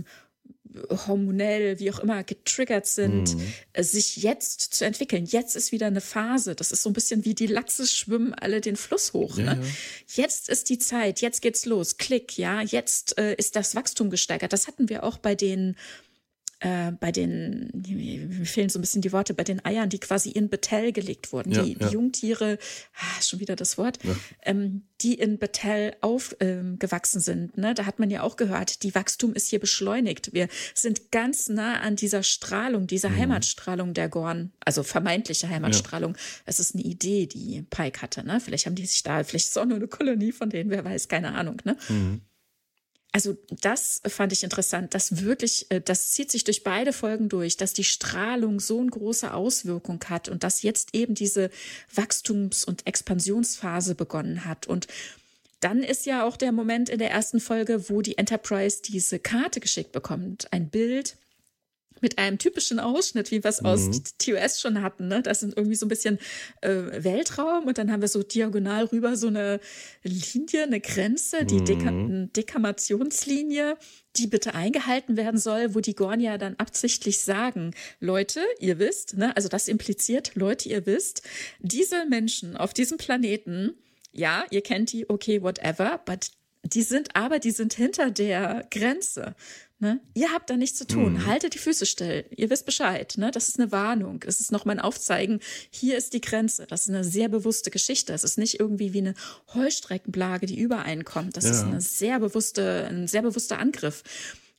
hormonell, wie auch immer, getriggert sind, Mhm. äh, sich jetzt zu entwickeln. Jetzt ist wieder eine Phase. Das ist so ein bisschen wie die Lachse schwimmen alle den Fluss hoch. Ja, Ne? ja. Jetzt ist die Zeit, jetzt geht's los. Klick, ja, jetzt äh, ist das Wachstum gesteigert. Das hatten wir auch bei den äh, bei den, mir fehlen so ein bisschen die Worte, bei den Eiern, die quasi in Bethel gelegt wurden. Ja, die, ja. die Jungtiere, ah, schon wieder das Wort, Ja. ähm, die in Bethel aufgewachsen ähm, sind. Ne? Da hat man ja auch gehört, die Wachstum ist hier beschleunigt. Wir sind ganz nah an dieser Strahlung, dieser Mhm. Heimatstrahlung der Gorn, also vermeintliche Heimatstrahlung. Es ist eine Idee, die Pike hatte. Ne? Vielleicht haben die sich da, vielleicht ist es auch nur eine Kolonie von denen, wer weiß, keine Ahnung. Ne? Mhm. Also das fand ich interessant, dass wirklich, äh, das zieht sich durch beide Folgen durch, dass die Strahlung so eine große Auswirkung hat und dass jetzt eben diese Wachstums- und Expansionsphase begonnen hat. Und dann ist ja auch der Moment in der ersten Folge, wo die Enterprise diese Karte geschickt bekommt, ein Bild mit einem typischen Ausschnitt, wie wir es aus Mhm. T O S schon hatten. Ne? Das sind irgendwie so ein bisschen äh, Weltraum und dann haben wir so diagonal rüber so eine Linie, eine Grenze, die Deka Mhm. Dekamationslinie, die bitte eingehalten werden soll, wo die Gorn ja dann absichtlich sagen, Leute, ihr wisst, ne? Also das impliziert, Leute, ihr wisst, diese Menschen auf diesem Planeten, ja, ihr kennt die, okay, whatever, but die sind aber, die sind hinter der Grenze. Ne? Ihr habt da nichts zu tun. Mhm. Haltet die Füße still. Ihr wisst Bescheid. Ne? Das ist eine Warnung. Es ist nochmal ein Aufzeigen. Hier ist die Grenze. Das ist eine sehr bewusste Geschichte. Es ist nicht irgendwie wie eine Heuschreckenplage, die übereinkommt. Das Ja. ist eine sehr bewusste, ein sehr bewusster Angriff.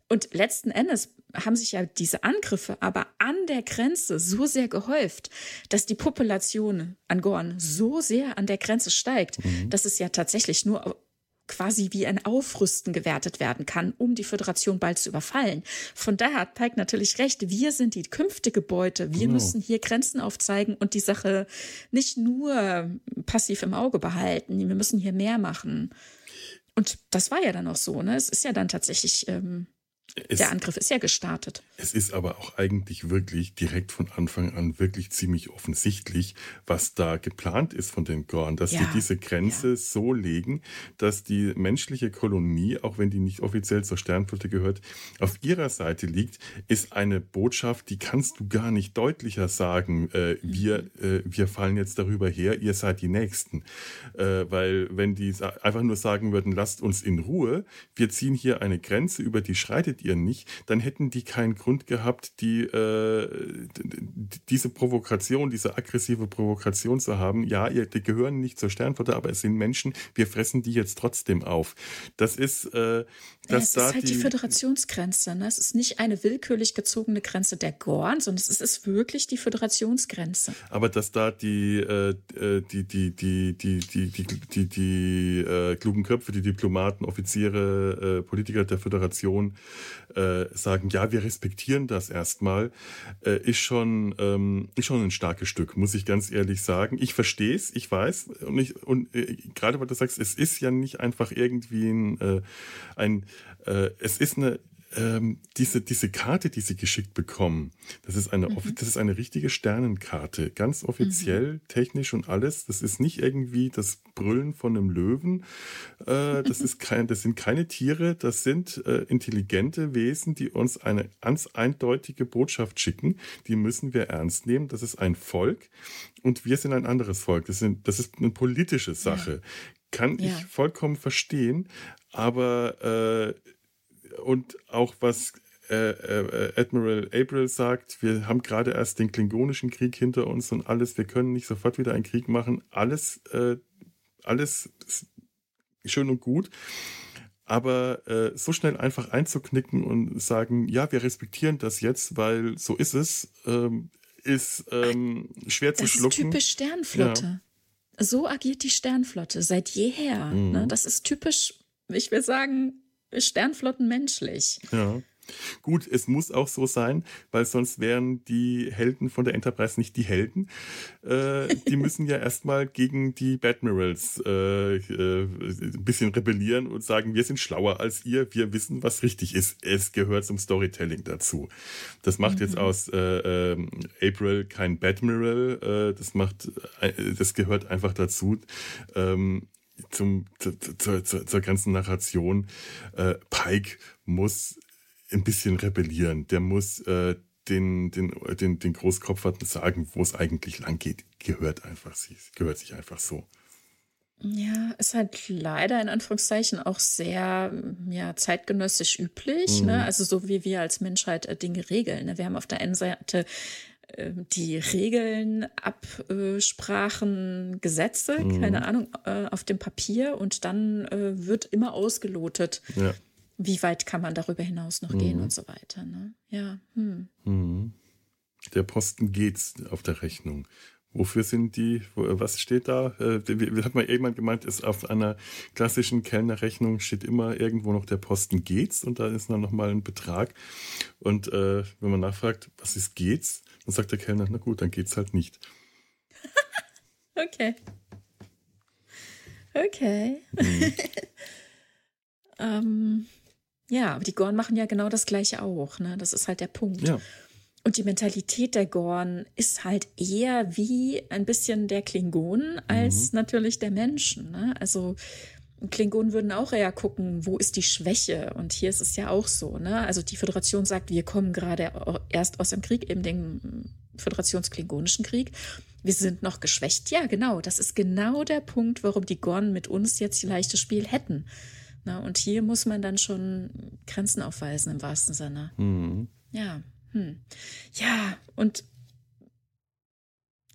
Und letzten Endes haben sich ja diese Angriffe aber an der Grenze so sehr gehäuft, dass die Population an Gorn so sehr an der Grenze steigt, mhm. dass es ja tatsächlich nur quasi wie ein Aufrüsten gewertet werden kann, um die Föderation bald zu überfallen. Von daher hat Pike natürlich recht. Wir sind die künftige Beute. Wir genau. müssen hier Grenzen aufzeigen und die Sache nicht nur passiv im Auge behalten. Wir müssen hier mehr machen. Und das war ja dann auch so, ne? Es ist ja dann tatsächlich... Ähm, Es, der Angriff ist ja gestartet. Es ist aber auch eigentlich wirklich direkt von Anfang an wirklich ziemlich offensichtlich, was da geplant ist von den Gorn, dass ja, sie diese Grenze ja. so legen, dass die menschliche Kolonie, auch wenn die nicht offiziell zur Sternflotte gehört, auf ihrer Seite liegt, ist eine Botschaft, die kannst du gar nicht deutlicher sagen. Äh, mhm. wir, äh, wir fallen jetzt darüber her, ihr seid die Nächsten. Äh, weil wenn die einfach nur sagen würden, lasst uns in Ruhe, wir ziehen hier eine Grenze, über die schreitet ihr nicht, dann hätten die keinen Grund gehabt, die, äh, diese Provokation, diese aggressive Provokation zu haben. Ja, die gehören nicht zur Sternflotte, aber es sind Menschen, wir fressen die jetzt trotzdem auf. Das ist, äh, das ja, es da ist halt die, die Föderationsgrenze. Ne? Es ist nicht eine willkürlich gezogene Grenze der Gorn, sondern es ist wirklich die Föderationsgrenze. Aber dass da die, äh, die, die, die, die, die, die, die, die äh, klugen Köpfe, die Diplomaten, Offiziere, äh, Politiker der Föderation äh, sagen, ja, wir respektieren das erstmal, äh, ist schon, ähm, ist schon ein starkes Stück, muss ich ganz ehrlich sagen. Ich verstehe es, ich weiß, und, ich, und äh, gerade weil du sagst, es ist ja nicht einfach irgendwie ein, äh, ein äh, es ist eine Ähm, diese, diese Karte, die sie geschickt bekommen, das ist eine, mhm. das ist eine richtige Sternenkarte, ganz offiziell, mhm. technisch und alles. Das ist nicht irgendwie das Brüllen von einem Löwen. Äh, das ist kein, das sind keine Tiere, das sind äh, intelligente Wesen, die uns eine ganz eindeutige Botschaft schicken. Die müssen wir ernst nehmen. Das ist ein Volk und wir sind ein anderes Volk. Das sind, das ist eine politische Sache. Ja. Kann ja. ich vollkommen verstehen, aber äh, und auch was äh, äh, Admiral April sagt, wir haben gerade erst den Klingonischen Krieg hinter uns und alles, wir können nicht sofort wieder einen Krieg machen. Alles, äh, alles schön und gut. Aber äh, so schnell einfach einzuknicken und sagen, ja, wir respektieren das jetzt, weil so ist es, ähm, ist ähm, schwer das zu schlucken. Das ist typisch Sternflotte. Ja. So agiert die Sternflotte seit jeher. Mhm. Ne? Das ist typisch, ich will sagen, Sternflotten menschlich. Ja. Gut, es muss auch so sein, weil sonst wären die Helden von der Enterprise nicht die Helden. Äh, die müssen ja erstmal gegen die Badmirals äh, äh, ein bisschen rebellieren und sagen, wir sind schlauer als ihr, wir wissen, was richtig ist. Es gehört zum Storytelling dazu. Das macht mhm. jetzt aus äh, äh, April kein Badmiral, äh, das macht, äh, das gehört einfach dazu. Ähm, Zum, zur, zur, zur ganzen Narration. Äh, Pike muss ein bisschen rebellieren. Der muss äh, den, den, den, den Großkopferten sagen, wo es eigentlich lang geht. Gehört einfach, gehört sich einfach so. Ja, ist halt leider in Anführungszeichen auch sehr ja, zeitgenössisch üblich. Mhm. Ne? Also so wie wir als Menschheit äh, Dinge regeln. Ne? Wir haben auf der einen Seite die Regeln, Absprachen, Gesetze, mhm. keine Ahnung, auf dem Papier und dann wird immer ausgelotet, ja. wie weit kann man darüber hinaus noch mhm. gehen und so weiter. Ne? Ja. Hm. Mhm. Der Posten geht's auf der Rechnung. Wofür sind die, was steht da? Wie hat mal jemand gemeint, ist auf einer klassischen Kellnerrechnung steht immer irgendwo noch der Posten geht's und da ist dann nochmal ein Betrag. Und äh, wenn man nachfragt, was ist geht's? Dann sagt der Kellner, na gut, dann geht's halt nicht. Okay. Okay. Mhm. ähm, ja, aber die Gorn machen ja genau das Gleiche auch. Ne? Das ist halt der Punkt. Ja. Und die Mentalität der Gorn ist halt eher wie ein bisschen der Klingonen als mhm. natürlich der Menschen. Ne? Also Klingonen würden auch eher gucken, wo ist die Schwäche? Und hier ist es ja auch so. Ne? Also die Föderation sagt, wir kommen gerade erst aus dem Krieg, eben dem Föderationsklingonischen Krieg. Wir sind noch geschwächt. Ja, genau. Das ist genau der Punkt, warum die Gorn mit uns jetzt ein leichtes Spiel hätten. Na, und hier muss man dann schon Grenzen aufweisen im wahrsten Sinne. Mhm. Ja. Hm. Ja, und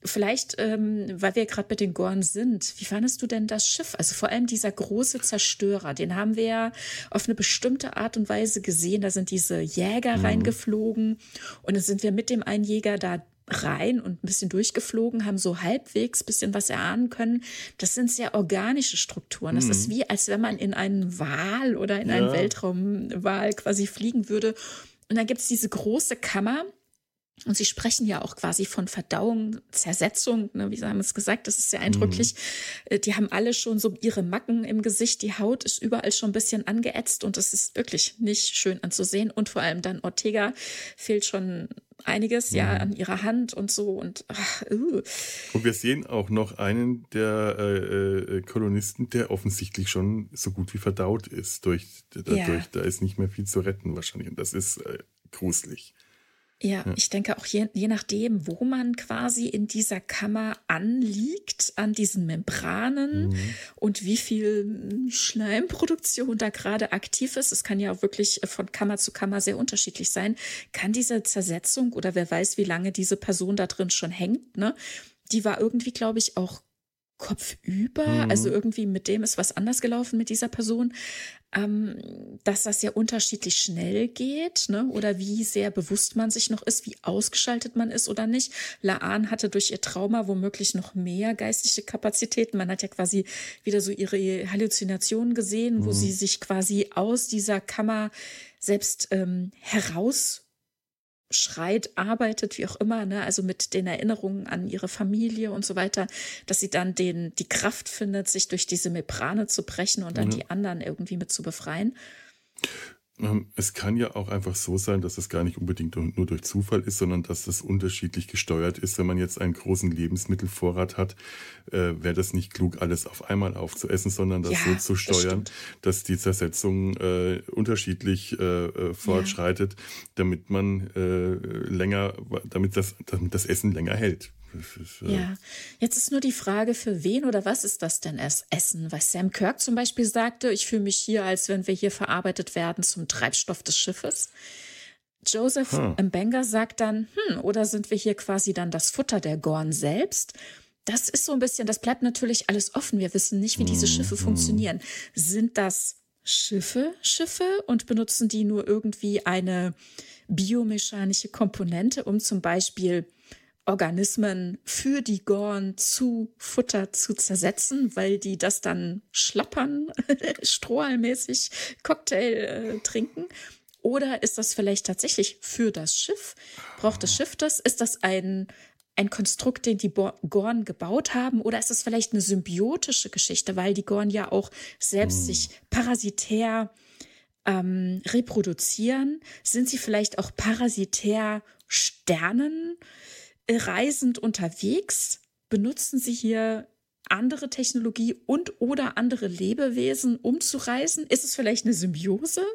vielleicht, ähm, weil wir gerade bei den Gorn sind, wie fandest du denn das Schiff? Also vor allem dieser große Zerstörer, den haben wir ja auf eine bestimmte Art und Weise gesehen. Da sind diese Jäger Mhm. reingeflogen und dann sind wir mit dem einen Jäger da rein und ein bisschen durchgeflogen, haben so halbwegs ein bisschen was erahnen können. Das sind sehr organische Strukturen. Das ist Mhm. wie, als wenn man in einen Wal oder in einen Ja. Weltraumwal quasi fliegen würde. Und dann gibt es diese große Kammer. Und sie sprechen ja auch quasi von Verdauung, Zersetzung, ne, wie haben es gesagt, das ist sehr eindrücklich. Äh, Die haben alle schon so ihre Macken im Gesicht, die Haut ist überall schon ein bisschen angeätzt und es ist wirklich nicht schön anzusehen. Und vor allem dann Ortega fehlt schon einiges, ja, an ihrer Hand und so und ach, uh. Und wir sehen auch noch einen der äh, äh, Kolonisten, der offensichtlich schon so gut wie verdaut ist. Durch, dadurch, Ja. Da ist nicht mehr viel zu retten wahrscheinlich. Und das ist äh, gruselig. Ja, Ja. ich denke auch je, je nachdem, wo man quasi in dieser Kammer anliegt, an diesen Membranen Mhm. und wie viel Schleimproduktion da gerade aktiv ist, es kann ja auch wirklich von Kammer zu Kammer sehr unterschiedlich sein, kann diese Zersetzung oder wer weiß, wie lange diese Person da drin schon hängt, ne? Die war irgendwie, glaube ich, auch kopfüber, Mhm. also irgendwie mit dem ist was anders gelaufen mit dieser Person, ähm, dass das ja unterschiedlich schnell geht, ne? Oder wie sehr bewusst man sich noch ist, wie ausgeschaltet man ist oder nicht. Laan hatte durch ihr Trauma womöglich noch mehr geistige Kapazitäten. Man hat ja quasi wieder so ihre Halluzinationen gesehen, wo Mhm. sie sich quasi aus dieser Kammer selbst ähm, heraus schreit, arbeitet, wie auch immer, ne? Also mit den Erinnerungen an ihre Familie und so weiter, dass sie dann den, die Kraft findet, sich durch diese Membrane zu brechen und dann Ja. die anderen irgendwie mit zu befreien. Ähm, Es kann ja auch einfach so sein, dass es gar nicht unbedingt nur nur durch Zufall ist, sondern dass das unterschiedlich gesteuert ist. Wenn man jetzt einen großen Lebensmittelvorrat hat, äh, wäre das nicht klug, alles auf einmal aufzuessen, sondern das Ja, so zu das steuern, stimmt. dass die Zersetzung äh, unterschiedlich äh, äh, fortschreitet, damit man äh, länger, damit das, damit das Essen länger hält. Das ist, äh, Ja, jetzt ist nur die Frage, für wen oder was ist das denn erst Essen? Weil Sam Kirk zum Beispiel sagte, ich fühle mich hier, als wenn wir hier verarbeitet werden zum Treibstoff des Schiffes. Joseph Huh. Mbenga sagt dann, hm, oder sind wir hier quasi dann das Futter der Gorn selbst? Das ist so ein bisschen, das bleibt natürlich alles offen. Wir wissen nicht, wie diese Schiffe Mhm. funktionieren. Sind das Schiffe, Schiffe und benutzen die nur irgendwie eine biomechanische Komponente, um zum Beispiel Organismen für die Gorn zu Futter zu zersetzen, weil die das dann schlappern, strohhalmmäßig Cocktail äh, trinken? Oder ist das vielleicht tatsächlich für das Schiff? Braucht das Schiff das? Ist das ein, ein Konstrukt, den die Bo- Gorn gebaut haben? Oder ist es vielleicht eine symbiotische Geschichte, weil die Gorn ja auch selbst Mhm. sich parasitär ähm, reproduzieren? Sind sie vielleicht auch parasitär Sternen äh, reisend unterwegs? Benutzen sie hier andere Technologie und oder andere Lebewesen, um zu reisen? Ist es vielleicht eine Symbiose?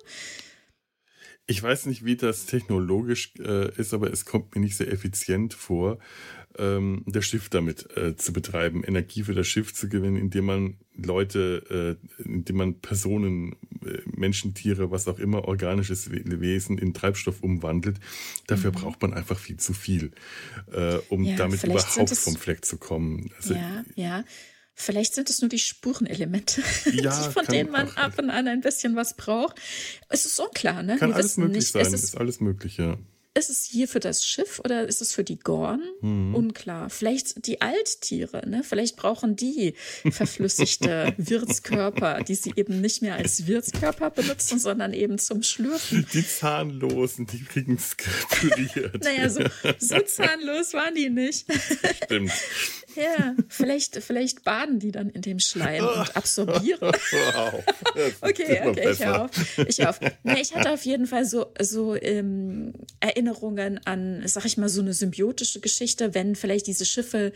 Ich weiß nicht, wie das technologisch äh, ist, aber es kommt mir nicht sehr effizient vor, ähm, das Schiff damit äh, zu betreiben, Energie für das Schiff zu gewinnen, indem man Leute, äh, indem man Personen, äh, Menschen, Tiere, was auch immer, organisches We- Wesen in Treibstoff umwandelt. Dafür braucht man einfach viel zu viel, äh, um Ja, damit vielleicht sind überhaupt es- vom Fleck zu kommen. Also, Ja, ja. Vielleicht sind es nur die Spurenelemente, Ja, die, von kann denen man auch- ab und an ein bisschen was braucht. Es ist unklar, ne? kann Wir alles wissen möglich nicht, sein, ist ist, es, alles möglich, ja. ist es hier für das Schiff oder ist es für die Gorn? Mhm. Unklar. Vielleicht die Alttiere, ne? Vielleicht brauchen die verflüssigte Wirtskörper, die sie eben nicht mehr als Wirtskörper benutzen, sondern eben zum Schlürfen. Die Zahnlosen, die kriegen es püriert. Naja, so, so zahnlos waren die nicht. Stimmt. Ja, vielleicht, vielleicht baden die dann in dem Schleim und absorbieren. Wow. Das Okay, ist noch okay, ich besser. hör auf. Ich hör auf. Nee, ich hatte auf jeden Fall so, so ähm, Erinnerungen an, sag ich mal, so eine symbiotische Geschichte, wenn vielleicht diese Schiffe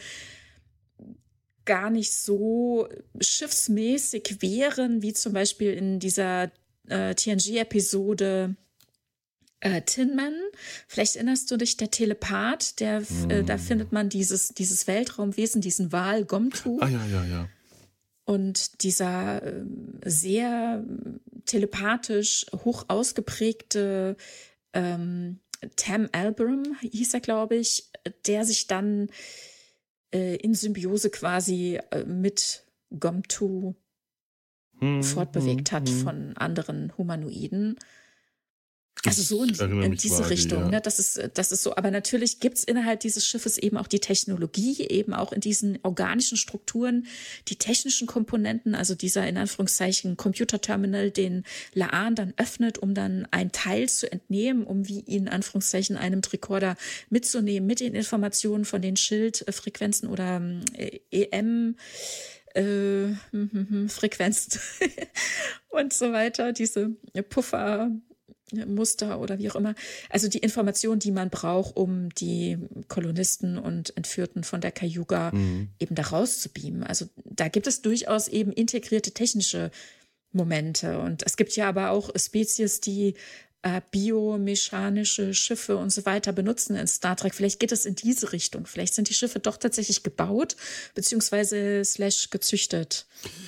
gar nicht so schiffsmäßig wären, wie zum Beispiel in dieser äh, T N G-Episode äh, Tin Man. Vielleicht erinnerst du dich, der Telepath, der, äh, da findet man dieses, dieses Weltraumwesen, diesen Wal Gomtu. Ah ja, ja, ja. Und dieser ähm, sehr ähm, telepathisch hoch ausgeprägte ähm, Tam Albram hieß er, glaube ich, der sich dann äh, in Symbiose quasi äh, mit Gomtu Hm, fortbewegt hm, hat hm. von anderen Humanoiden. Also so in, Ich erinnere in mich diese vage, Richtung, ja. ne? Das ist, das ist so. Aber natürlich gibt es innerhalb dieses Schiffes eben auch die Technologie, eben auch in diesen organischen Strukturen, die technischen Komponenten, also dieser in Anführungszeichen Computerterminal, den Laan dann öffnet, um dann ein Teil zu entnehmen, um wie ihn in Anführungszeichen einem Tricorder mitzunehmen, mit den Informationen von den Schildfrequenzen oder äh, E M. Äh, Frequenzen und so weiter, diese Puffer. Muster oder wie auch immer. Also die Informationen, die man braucht, um die Kolonisten und Entführten von der Cayuga Mhm. eben da rauszubeamen. Also da gibt es durchaus eben integrierte technische Momente. Und es gibt ja aber auch Spezies, die äh, biomechanische Schiffe und so weiter benutzen in Star Trek. Vielleicht geht es in diese Richtung. Vielleicht sind die Schiffe doch tatsächlich gebaut, beziehungsweise slash gezüchtet.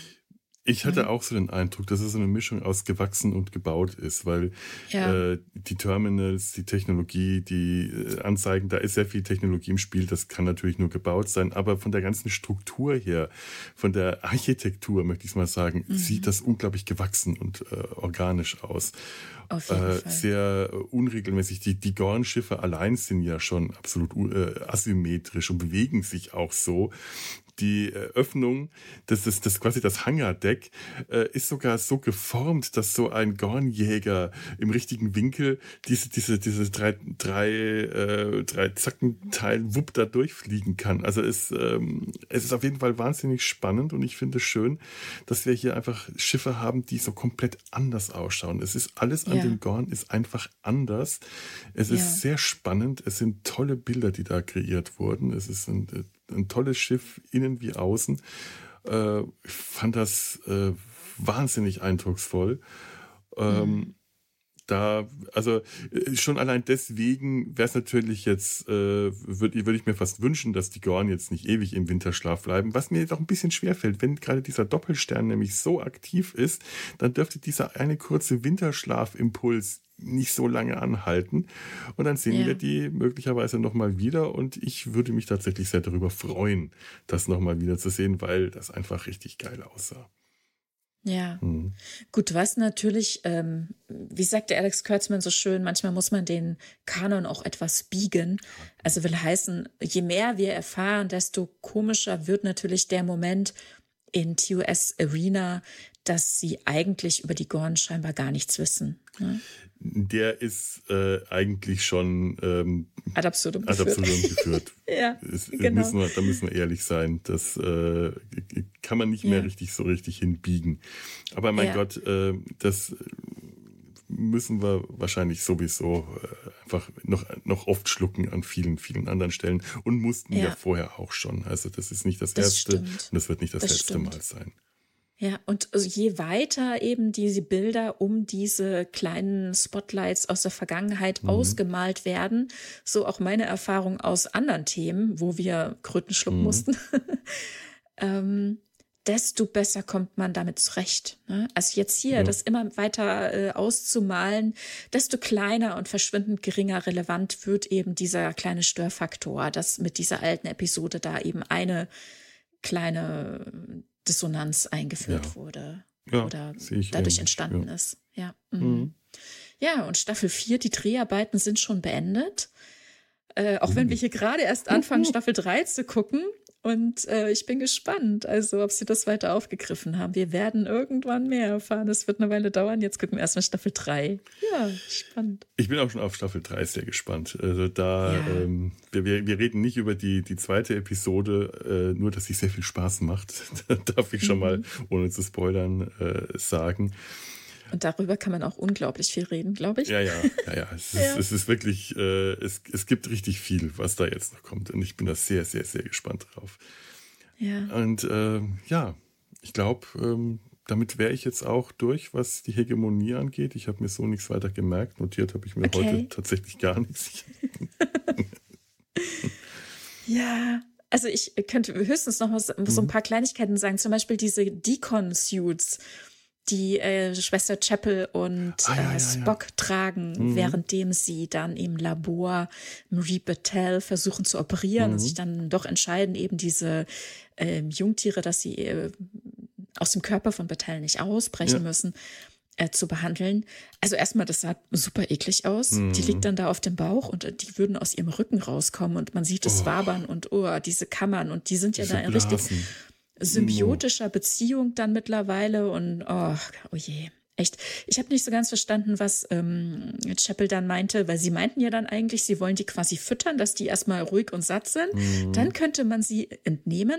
Ich hatte auch so den Eindruck, dass es so eine Mischung aus gewachsen und gebaut ist, weil Ja. äh, die Terminals, die Technologie, die äh, Anzeigen, da ist sehr viel Technologie im Spiel, das kann natürlich nur gebaut sein, aber von der ganzen Struktur her, von der Architektur, möchte ich mal sagen, Mhm. sieht das unglaublich gewachsen und äh, organisch aus. Auf jeden Äh, Fall. sehr unregelmäßig. Die, die Gorn-Schiffe allein sind ja schon absolut äh, asymmetrisch und bewegen sich auch so. Die äh, Öffnung, das ist das quasi das Hangardeck, äh, ist sogar so geformt, dass so ein Gornjäger im richtigen Winkel diese diese diese drei drei äh, drei Zackenteilen wupp da durchfliegen kann. Also es ähm, es ist auf jeden Fall wahnsinnig spannend und ich finde es schön, dass wir hier einfach Schiffe haben, die so komplett anders ausschauen. Es ist alles an Ja. den Gorn ist einfach anders. Es Ja. ist sehr spannend. Es sind tolle Bilder, die da kreiert wurden. Es ist ein ein tolles Schiff, innen wie außen. Äh, ich fand das äh, wahnsinnig eindrucksvoll. Ähm, Mhm. Da, also äh, schon allein deswegen wäre es natürlich jetzt, äh, würde würd ich mir fast wünschen, dass die Gorn jetzt nicht ewig im Winterschlaf bleiben, was mir jetzt auch ein bisschen schwerfällt. Wenn gerade dieser Doppelstern nämlich so aktiv ist, dann dürfte dieser eine kurze Winterschlafimpuls nicht so lange anhalten. Und dann sehen Ja. wir die möglicherweise nochmal wieder. Und ich würde mich tatsächlich sehr darüber freuen, das nochmal wieder zu sehen, weil das einfach richtig geil aussah. Ja. Mhm. Gut, was natürlich, ähm, wie sagte Alex Kurtzman so schön, manchmal muss man den Kanon auch etwas biegen. Also will heißen, je mehr wir erfahren, desto komischer wird natürlich der Moment in T O S Arena, dass sie eigentlich über die Gorn scheinbar gar nichts wissen. Ne? Der ist äh, eigentlich schon ähm, Ad absurdum ad geführt. absurdum geführt. Ja, Es, genau. müssen wir, da müssen wir ehrlich sein. Das äh, kann man nicht mehr Ja. richtig so richtig hinbiegen. Aber mein Ja. Gott, äh, das müssen wir wahrscheinlich sowieso äh, einfach noch, noch oft schlucken an vielen, vielen anderen Stellen und mussten ja, Ja. vorher auch schon. Also das ist nicht das, Das erste stimmt. und das wird nicht das, Das letzte stimmt. Mal sein. Ja, und also je weiter eben diese Bilder um diese kleinen Spotlights aus der Vergangenheit Mhm. ausgemalt werden, so auch meine Erfahrung aus anderen Themen, wo wir Kröten schlucken Mhm. mussten, ähm, desto besser kommt man damit zurecht. Ne? Also jetzt hier, Ja. das immer weiter äh, auszumalen, desto kleiner und verschwindend geringer relevant wird eben dieser kleine Störfaktor, dass mit dieser alten Episode da eben eine kleine Dissonanz eingeführt Ja. wurde Ja, oder sehe ich dadurch ähnlich, entstanden ja. ist. Ja. Mhm. Mhm. Ja, und Staffel vier, die Dreharbeiten sind schon beendet. Äh, auch wenn Uh. wir hier gerade erst anfangen, Staffel drei zu gucken. Und äh, ich bin gespannt, also ob sie das weiter aufgegriffen haben. Wir werden irgendwann mehr erfahren. Es wird eine Weile dauern. Jetzt gucken wir erstmal Staffel drei. Ja, spannend. Ich bin auch schon auf Staffel drei sehr gespannt. Also da, Ja. ähm, wir, wir, wir reden nicht über die, die zweite Episode, äh, nur dass sie sehr viel Spaß macht. Da darf ich schon Mhm. mal, ohne zu spoilern, äh, sagen. Und darüber kann man auch unglaublich viel reden, glaube ich. Ja, ja, ja, ja. Es ist, Ja. es ist wirklich, äh, es, es gibt richtig viel, was da jetzt noch kommt. Und ich bin da sehr, sehr, sehr gespannt drauf. Ja. Und äh, ja, ich glaube, ähm, damit wäre ich jetzt auch durch, was die Hegemonie angeht. Ich habe mir so nichts weiter gemerkt. Notiert habe ich mir Okay. heute tatsächlich gar nichts. Ja, also ich könnte höchstens noch was, so ein Mhm. paar Kleinigkeiten sagen. Zum Beispiel diese Decon-Suits, die äh, Schwester Chapel und Ah, ja, äh, ja, ja. Spock tragen, Mhm. währenddem sie dann im Labor Marie Battelle versuchen zu operieren und Mhm. sich dann doch entscheiden, eben diese ähm, Jungtiere, dass sie äh, aus dem Körper von Battelle nicht ausbrechen Ja. müssen, äh, zu behandeln. Also erstmal, das sah super eklig aus. Die Mhm. liegt dann da auf dem Bauch und äh, die würden aus ihrem Rücken rauskommen und man sieht es Oh. wabern und oh, diese Kammern und die sind ja Diese da in richtig Blasen. symbiotischer Beziehung dann mittlerweile und oh, oh je. Echt. Ich habe nicht so ganz verstanden, was ähm, Chapel dann meinte, weil sie meinten ja dann eigentlich, sie wollen die quasi füttern, dass die erstmal ruhig und satt sind. Mhm. Dann könnte man sie entnehmen,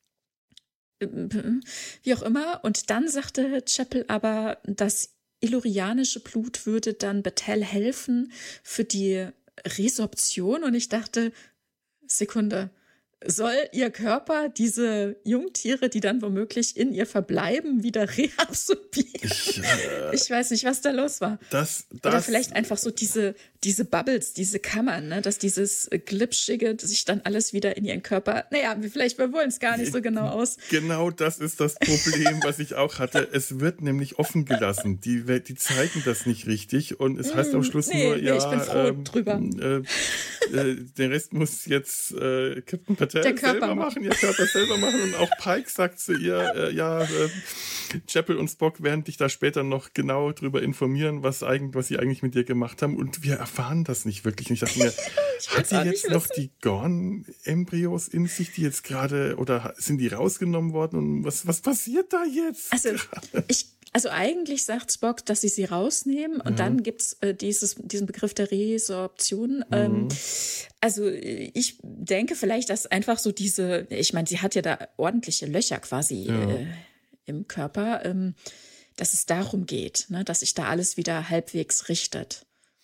wie auch immer. Und dann sagte Chapel aber, das illyrianische Blut würde dann Battelle helfen für die Resorption. Und ich dachte, Sekunde, soll ihr Körper diese Jungtiere, die dann womöglich in ihr verbleiben, wieder reabsorbieren? Ich, äh, Ich weiß nicht, was da los war. das, das, Oder vielleicht einfach so diese, diese Bubbles, diese Kammern, ne? Dass dieses Glitschige sich dann alles wieder in ihren Körper, naja, vielleicht, wir wollen es gar nicht so genau aus. Genau das ist das Problem, was ich auch hatte. Es wird nämlich offen gelassen. Die, die zeigen das nicht richtig und es heißt am Schluss nee, nur, nee, ja, ich bin froh ähm, drüber. Äh, äh, den Rest muss jetzt äh, Captain Patel Der Körper selber machen, ihr Körper selber machen. Und auch Pike sagt zu ihr, äh, ja, äh, Chapel und Spock werden dich da später noch genau drüber informieren, was, eigentlich, was sie eigentlich mit dir gemacht haben. Und wir erfahren das nicht wirklich. Und ich dachte mir, Ich hat will's sie auch jetzt nicht noch wissen. die Gorn-Embryos in sich, die jetzt gerade, oder sind die rausgenommen worden? Und was, was passiert da jetzt? Also, ich, also eigentlich sagt Spock, dass sie sie rausnehmen und Ja. dann gibt's äh, dieses, diesen Begriff der Resorption. Ähm, also ich denke vielleicht, dass einfach so diese, ich meine, sie hat ja da ordentliche Löcher quasi Ja. äh, im Körper, ähm, dass es darum geht, ne, dass sich da alles wieder halbwegs richtet.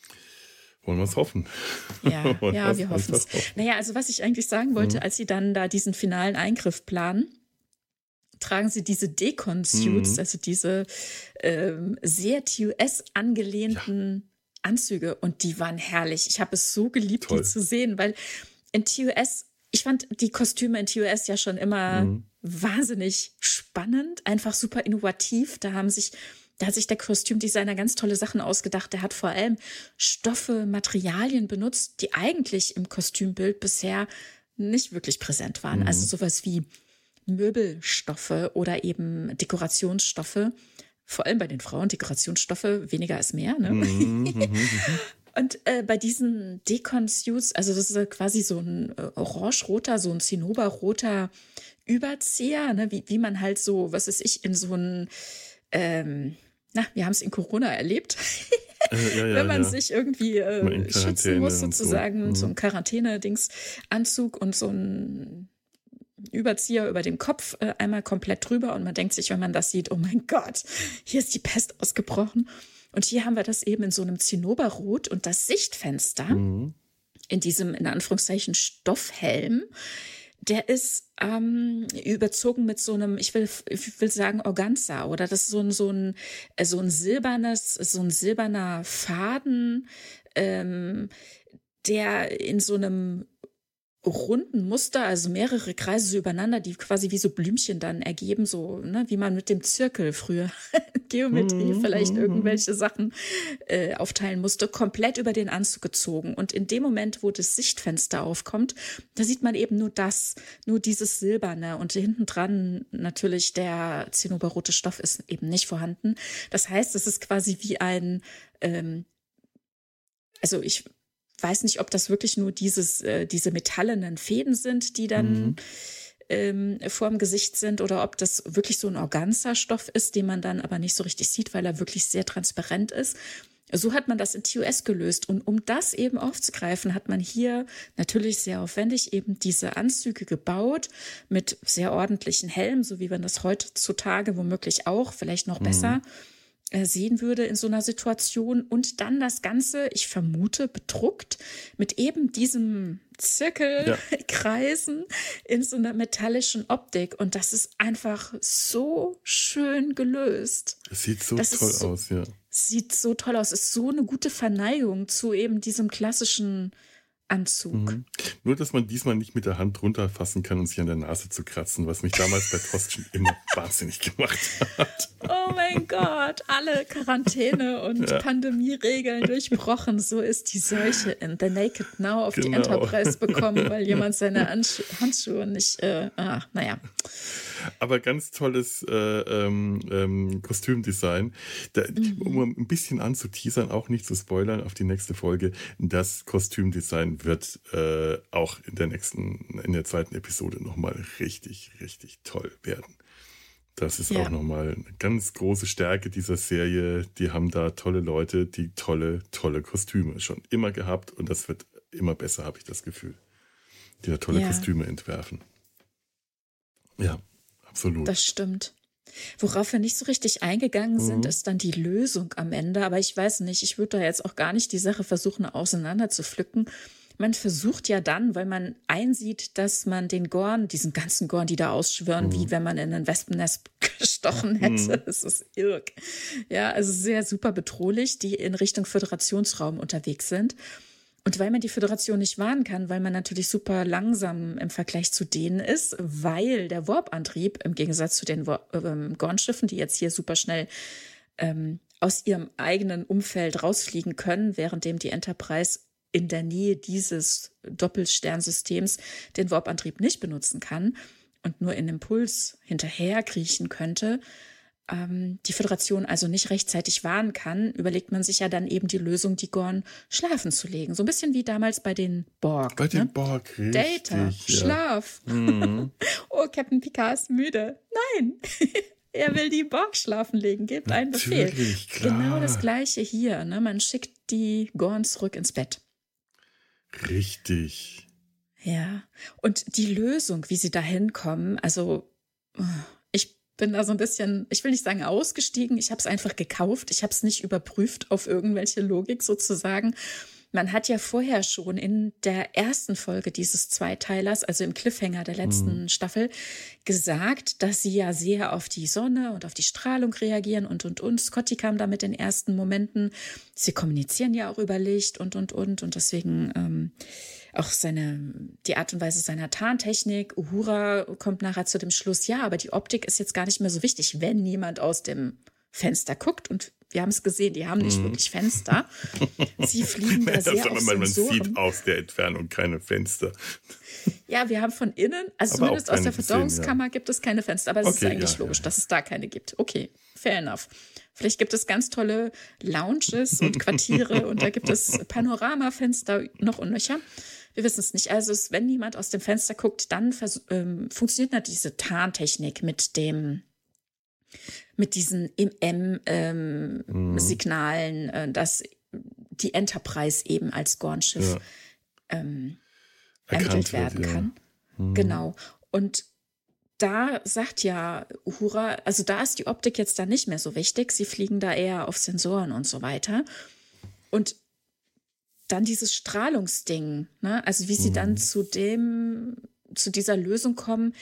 Wollen wir es hoffen. Ja, Wollen ja, wir's wir hoffen es. einfach hoffen. Naja, also was ich eigentlich sagen wollte, als sie dann da diesen finalen Eingriff planen, tragen sie diese Decon-Suits, Mhm. also diese ähm, sehr T U S angelehnten Anzüge und die waren herrlich. Ich habe es so geliebt, Toll. die zu sehen, weil in T U S, ich fand die Kostüme in T U S ja schon immer Mhm. wahnsinnig spannend, einfach super innovativ. Da haben sich Da hat sich der Kostümdesigner ganz tolle Sachen ausgedacht. Der hat vor allem Stoffe, Materialien benutzt, die eigentlich im Kostümbild bisher nicht wirklich präsent waren. Mhm. Also sowas wie Möbelstoffe oder eben Dekorationsstoffe. Vor allem bei den Frauen Dekorationsstoffe, weniger ist mehr. Ne? Mhm, mhm, mhm. Und äh, bei diesen Decon-Suits, also das ist ja quasi so ein äh, orange-roter, so ein zinnoberroter Überzieher, ne? wie, wie man halt so, was weiß ich, in so ein ähm, na, wir haben es in Corona erlebt, Äh, ja, ja, wenn man ja. sich irgendwie Mal in äh, schützen Quarantäne muss, und so. sozusagen, Mhm. so ein Quarantäne-Dings-Anzug und so ein Überzieher über dem Kopf äh, einmal komplett drüber und man denkt sich, wenn man das sieht, oh mein Gott, hier ist die Pest ausgebrochen. Und hier haben wir das eben in so einem Zinnoberrot und das Sichtfenster Mhm. in diesem, in Anführungszeichen, Stoffhelm, der ist ähm, überzogen mit so einem, ich will, ich will sagen Organza, oder das ist so ein, so ein, äh, so ein silbernes, so ein silberner Faden, ähm, der in so einem runden Muster, also mehrere Kreise so übereinander, die quasi wie so Blümchen dann ergeben, so, ne, wie man mit dem Zirkel früher Geometrie Mhm, vielleicht mhm, irgendwelche Sachen äh, aufteilen musste, komplett über den Anzug gezogen. Und in dem Moment, wo das Sichtfenster aufkommt, da sieht man eben nur das, nur dieses Silberne und hinten dran natürlich der zinnoberrote Stoff ist eben nicht vorhanden. Das heißt, es ist quasi wie ein, ähm, also ich weiß nicht, ob das wirklich nur dieses, äh, diese metallenen Fäden sind, die dann Mhm. ähm, vor dem Gesicht sind, oder ob das wirklich so ein Organza-Stoff ist, den man dann aber nicht so richtig sieht, weil er wirklich sehr transparent ist. So hat man das in T U S gelöst. Und um das eben aufzugreifen, hat man hier natürlich sehr aufwendig eben diese Anzüge gebaut mit sehr ordentlichen Helmen, so wie man das heutzutage womöglich auch, vielleicht noch besser äh, sehen würde in so einer Situation. Und dann das Ganze, ich vermute, bedruckt mit eben diesem Zirkelkreisen in so einer metallischen Optik. Und das ist einfach so schön gelöst. Das sieht so Das ist toll so- aus, ja. Sieht so toll aus. Ist so eine gute Verneigung zu eben diesem klassischen Anzug. Mhm. Nur, dass man diesmal nicht mit der Hand runterfassen kann und sich an der Nase zu kratzen, was mich damals bei Trost schon immer wahnsinnig gemacht hat. Oh mein Gott, alle Quarantäne und ja. Pandemieregeln durchbrochen. So ist die Seuche in The Naked Now auf genau. die Enterprise bekommen, weil jemand seine Anschu- Handschuhe nicht, äh, ah, naja. Aber ganz tolles äh, ähm, ähm, Kostümdesign. Da, mhm. Um ein bisschen anzuteasern, auch nicht zu spoilern auf die nächste Folge, das Kostümdesign wird äh, auch in der nächsten, in der zweiten Episode nochmal richtig, richtig toll werden. Das ist ja. auch nochmal eine ganz große Stärke dieser Serie. Die haben da tolle Leute, die tolle, tolle Kostüme schon immer gehabt und das wird immer besser, habe ich das Gefühl. Die da tolle ja. Kostüme entwerfen. Ja. Absolut. Das stimmt. Worauf wir nicht so richtig eingegangen sind, mhm. ist dann die Lösung am Ende. Aber ich weiß nicht, ich würde da jetzt auch gar nicht die Sache versuchen, auseinander zu pflücken. Man versucht ja dann, weil man einsieht, dass man den Gorn, diesen ganzen Gorn, die da ausschwören, mhm. wie wenn man in ein Wespennest gestochen hätte. Mhm. Das ist irg. Ja, also sehr super bedrohlich, die in Richtung Föderationsraum unterwegs sind. Und weil man die Föderation nicht warnen kann, weil man natürlich super langsam im Vergleich zu denen ist, weil der Warp-Antrieb im Gegensatz zu den ähm, Gorn-Schiffen, die jetzt hier super schnell ähm, aus ihrem eigenen Umfeld rausfliegen können, währenddem die Enterprise in der Nähe dieses Doppelsternsystems den Warp-Antrieb nicht benutzen kann und nur in Impuls hinterher kriechen könnte, ähm, die Föderation also nicht rechtzeitig warnen kann, überlegt man sich ja dann eben die Lösung, die Gorn schlafen zu legen. So ein bisschen wie damals bei den Borg. Bei den ne? Borg, richtig. Data, ja. Schlaf. Mhm. Oh, Captain Picard ist müde. Nein, er will die Borg schlafen legen, gebt einen Befehl. Klar. Genau das Gleiche hier. Ne? Man schickt die Gorn zurück ins Bett. Richtig. Ja, und die Lösung, wie sie da hinkommen, also ich bin da so ein bisschen, ich will nicht sagen ausgestiegen, ich habe es einfach gekauft, ich habe es nicht überprüft auf irgendwelche Logik sozusagen. Man hat ja vorher schon in der ersten Folge dieses Zweiteilers, also im Cliffhanger der letzten mhm. Staffel, gesagt, dass sie ja sehr auf die Sonne und auf die Strahlung reagieren und, und, und. Scotty kam da mit den ersten Momenten. Sie kommunizieren ja auch über Licht und, und, und. Und deswegen ähm, auch seine, die Art und Weise seiner Tarntechnik. Uhura kommt nachher zu dem Schluss, ja, aber die Optik ist jetzt gar nicht mehr so wichtig, wenn jemand aus dem Fenster guckt. Und wir haben es gesehen, die haben nicht mm. wirklich Fenster. Sie fliegen da sehr auf man, man Sensoren. sieht aus der Entfernung keine Fenster. Ja, wir haben von innen, also aber zumindest aus der gesehen, Verdauungskammer ja. gibt es keine Fenster. Aber es okay, ist eigentlich ja, logisch, ja. dass es da keine gibt. Okay, fair enough. Vielleicht gibt es ganz tolle Lounges und Quartiere und da gibt es Panoramafenster noch und nöcher. Wir wissen es nicht. Also es, wenn niemand aus dem Fenster guckt, dann vers- ähm, funktioniert natürlich diese Tarntechnik mit dem mit diesen M M-Signalen, ähm, mhm. äh, dass die Enterprise eben als Gorn-Schiff ja. ähm, ermittelt werden wird, kann. Ja. Mhm. Genau. Und da sagt ja Uhura, also da ist die Optik jetzt dann nicht mehr so wichtig. Sie fliegen da eher auf Sensoren und so weiter. Und dann dieses Strahlungsding, ne? Also wie sie mhm. dann zu dem, zu dieser Lösung kommen.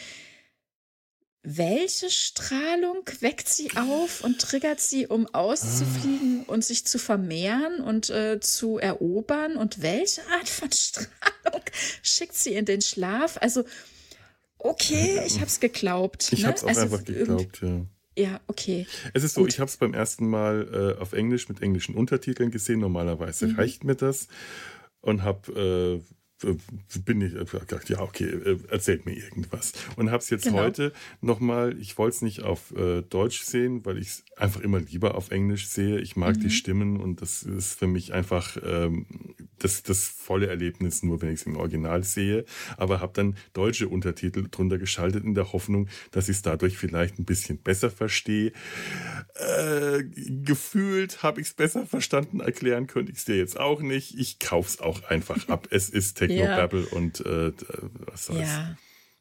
Welche Strahlung weckt sie auf und triggert sie, um auszufliegen und sich zu vermehren und äh, zu erobern? Und welche Art von Strahlung schickt sie in den Schlaf? Also, okay, ich habe es geglaubt. Ich ne? habe es auch also, einfach geglaubt, ja. Ja, okay. Es ist so, Gut. ich habe es beim ersten Mal äh, auf Englisch mit englischen Untertiteln gesehen. Normalerweise mhm. reicht mir das. Und habe... Äh, bin ich gedacht, ja, okay, erzählt mir irgendwas. Und habe es jetzt genau. heute nochmal, ich wollte es nicht auf äh, Deutsch sehen, weil ich es einfach immer lieber auf Englisch sehe. Ich mag mhm. die Stimmen und das ist für mich einfach ähm, das, das volle Erlebnis, nur wenn ich es im Original sehe. Aber habe dann deutsche Untertitel drunter geschaltet in der Hoffnung, dass ich es dadurch vielleicht ein bisschen besser verstehe. Äh, gefühlt habe ich es besser verstanden, erklären könnte ich es dir jetzt auch nicht. Ich kaufe es auch einfach ab. Es ist Technobabble ja. und äh, was soll's. Ja.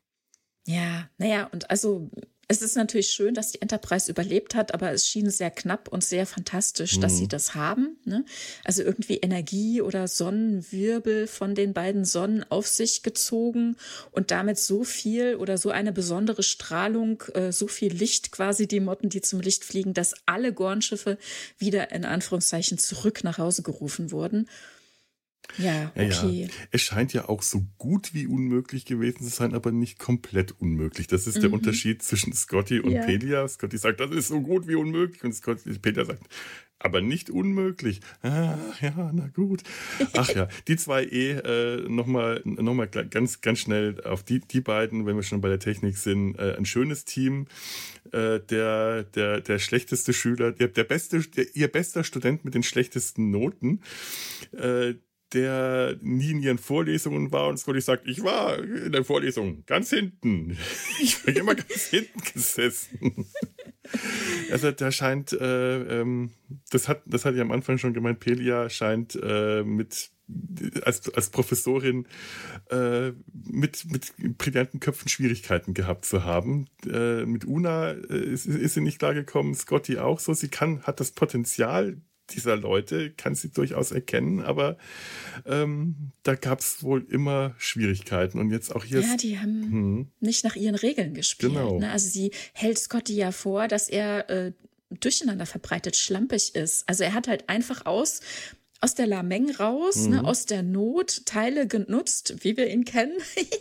Ja, naja, und also es ist natürlich schön, dass die Enterprise überlebt hat, aber es schien sehr knapp und sehr fantastisch, mhm. dass sie das haben. Ne? Also irgendwie Energie oder Sonnenwirbel von den beiden Sonnen auf sich gezogen und damit so viel oder so eine besondere Strahlung, äh, so viel Licht quasi, die Motten, die zum Licht fliegen, dass alle Gorn-Schiffe wieder in Anführungszeichen zurück nach Hause gerufen wurden. Ja, Ja, ja. okay. Es scheint ja auch so gut wie unmöglich gewesen zu sein, aber nicht komplett unmöglich. Das ist der Mhm. Unterschied zwischen Scotty und Ja. Pelia. Scotty sagt, das ist so gut wie unmöglich. Und Scotty, Pelia sagt, aber nicht unmöglich. Ah, ja, na gut. Ach ja, die zwei eh, äh, nochmal noch mal ganz, ganz schnell auf die, die beiden, wenn wir schon bei der Technik sind. Äh, ein schönes Team. Äh, der, der, der schlechteste Schüler, der, der beste, der, ihr bester Student mit den schlechtesten Noten. Äh, der nie in ihren Vorlesungen war und Scotty sagt, ich war in der Vorlesung ganz hinten. Ich bin immer ganz hinten gesessen. Also da scheint, äh, ähm, das hat, das hatte ich am Anfang schon gemeint, Pelia scheint äh, mit als, als Professorin äh, mit, mit brillanten Köpfen Schwierigkeiten gehabt zu haben. Äh, mit Una äh, ist, ist sie nicht klargekommen, Scotty auch so. Sie kann, hat das Potenzial dieser Leute, kann sie durchaus erkennen, aber ähm, da gab es wohl immer Schwierigkeiten. Und jetzt auch hier. Ja, ist, die haben hm, nicht nach ihren Regeln gespielt. genau. Ne? Also sie hält Scotty ja vor, dass er äh, durcheinander verbreitet, schlampig ist. Also er hat halt einfach aus aus der Lameng raus, Mhm. ne, aus der Not Teile genutzt, wie wir ihn kennen,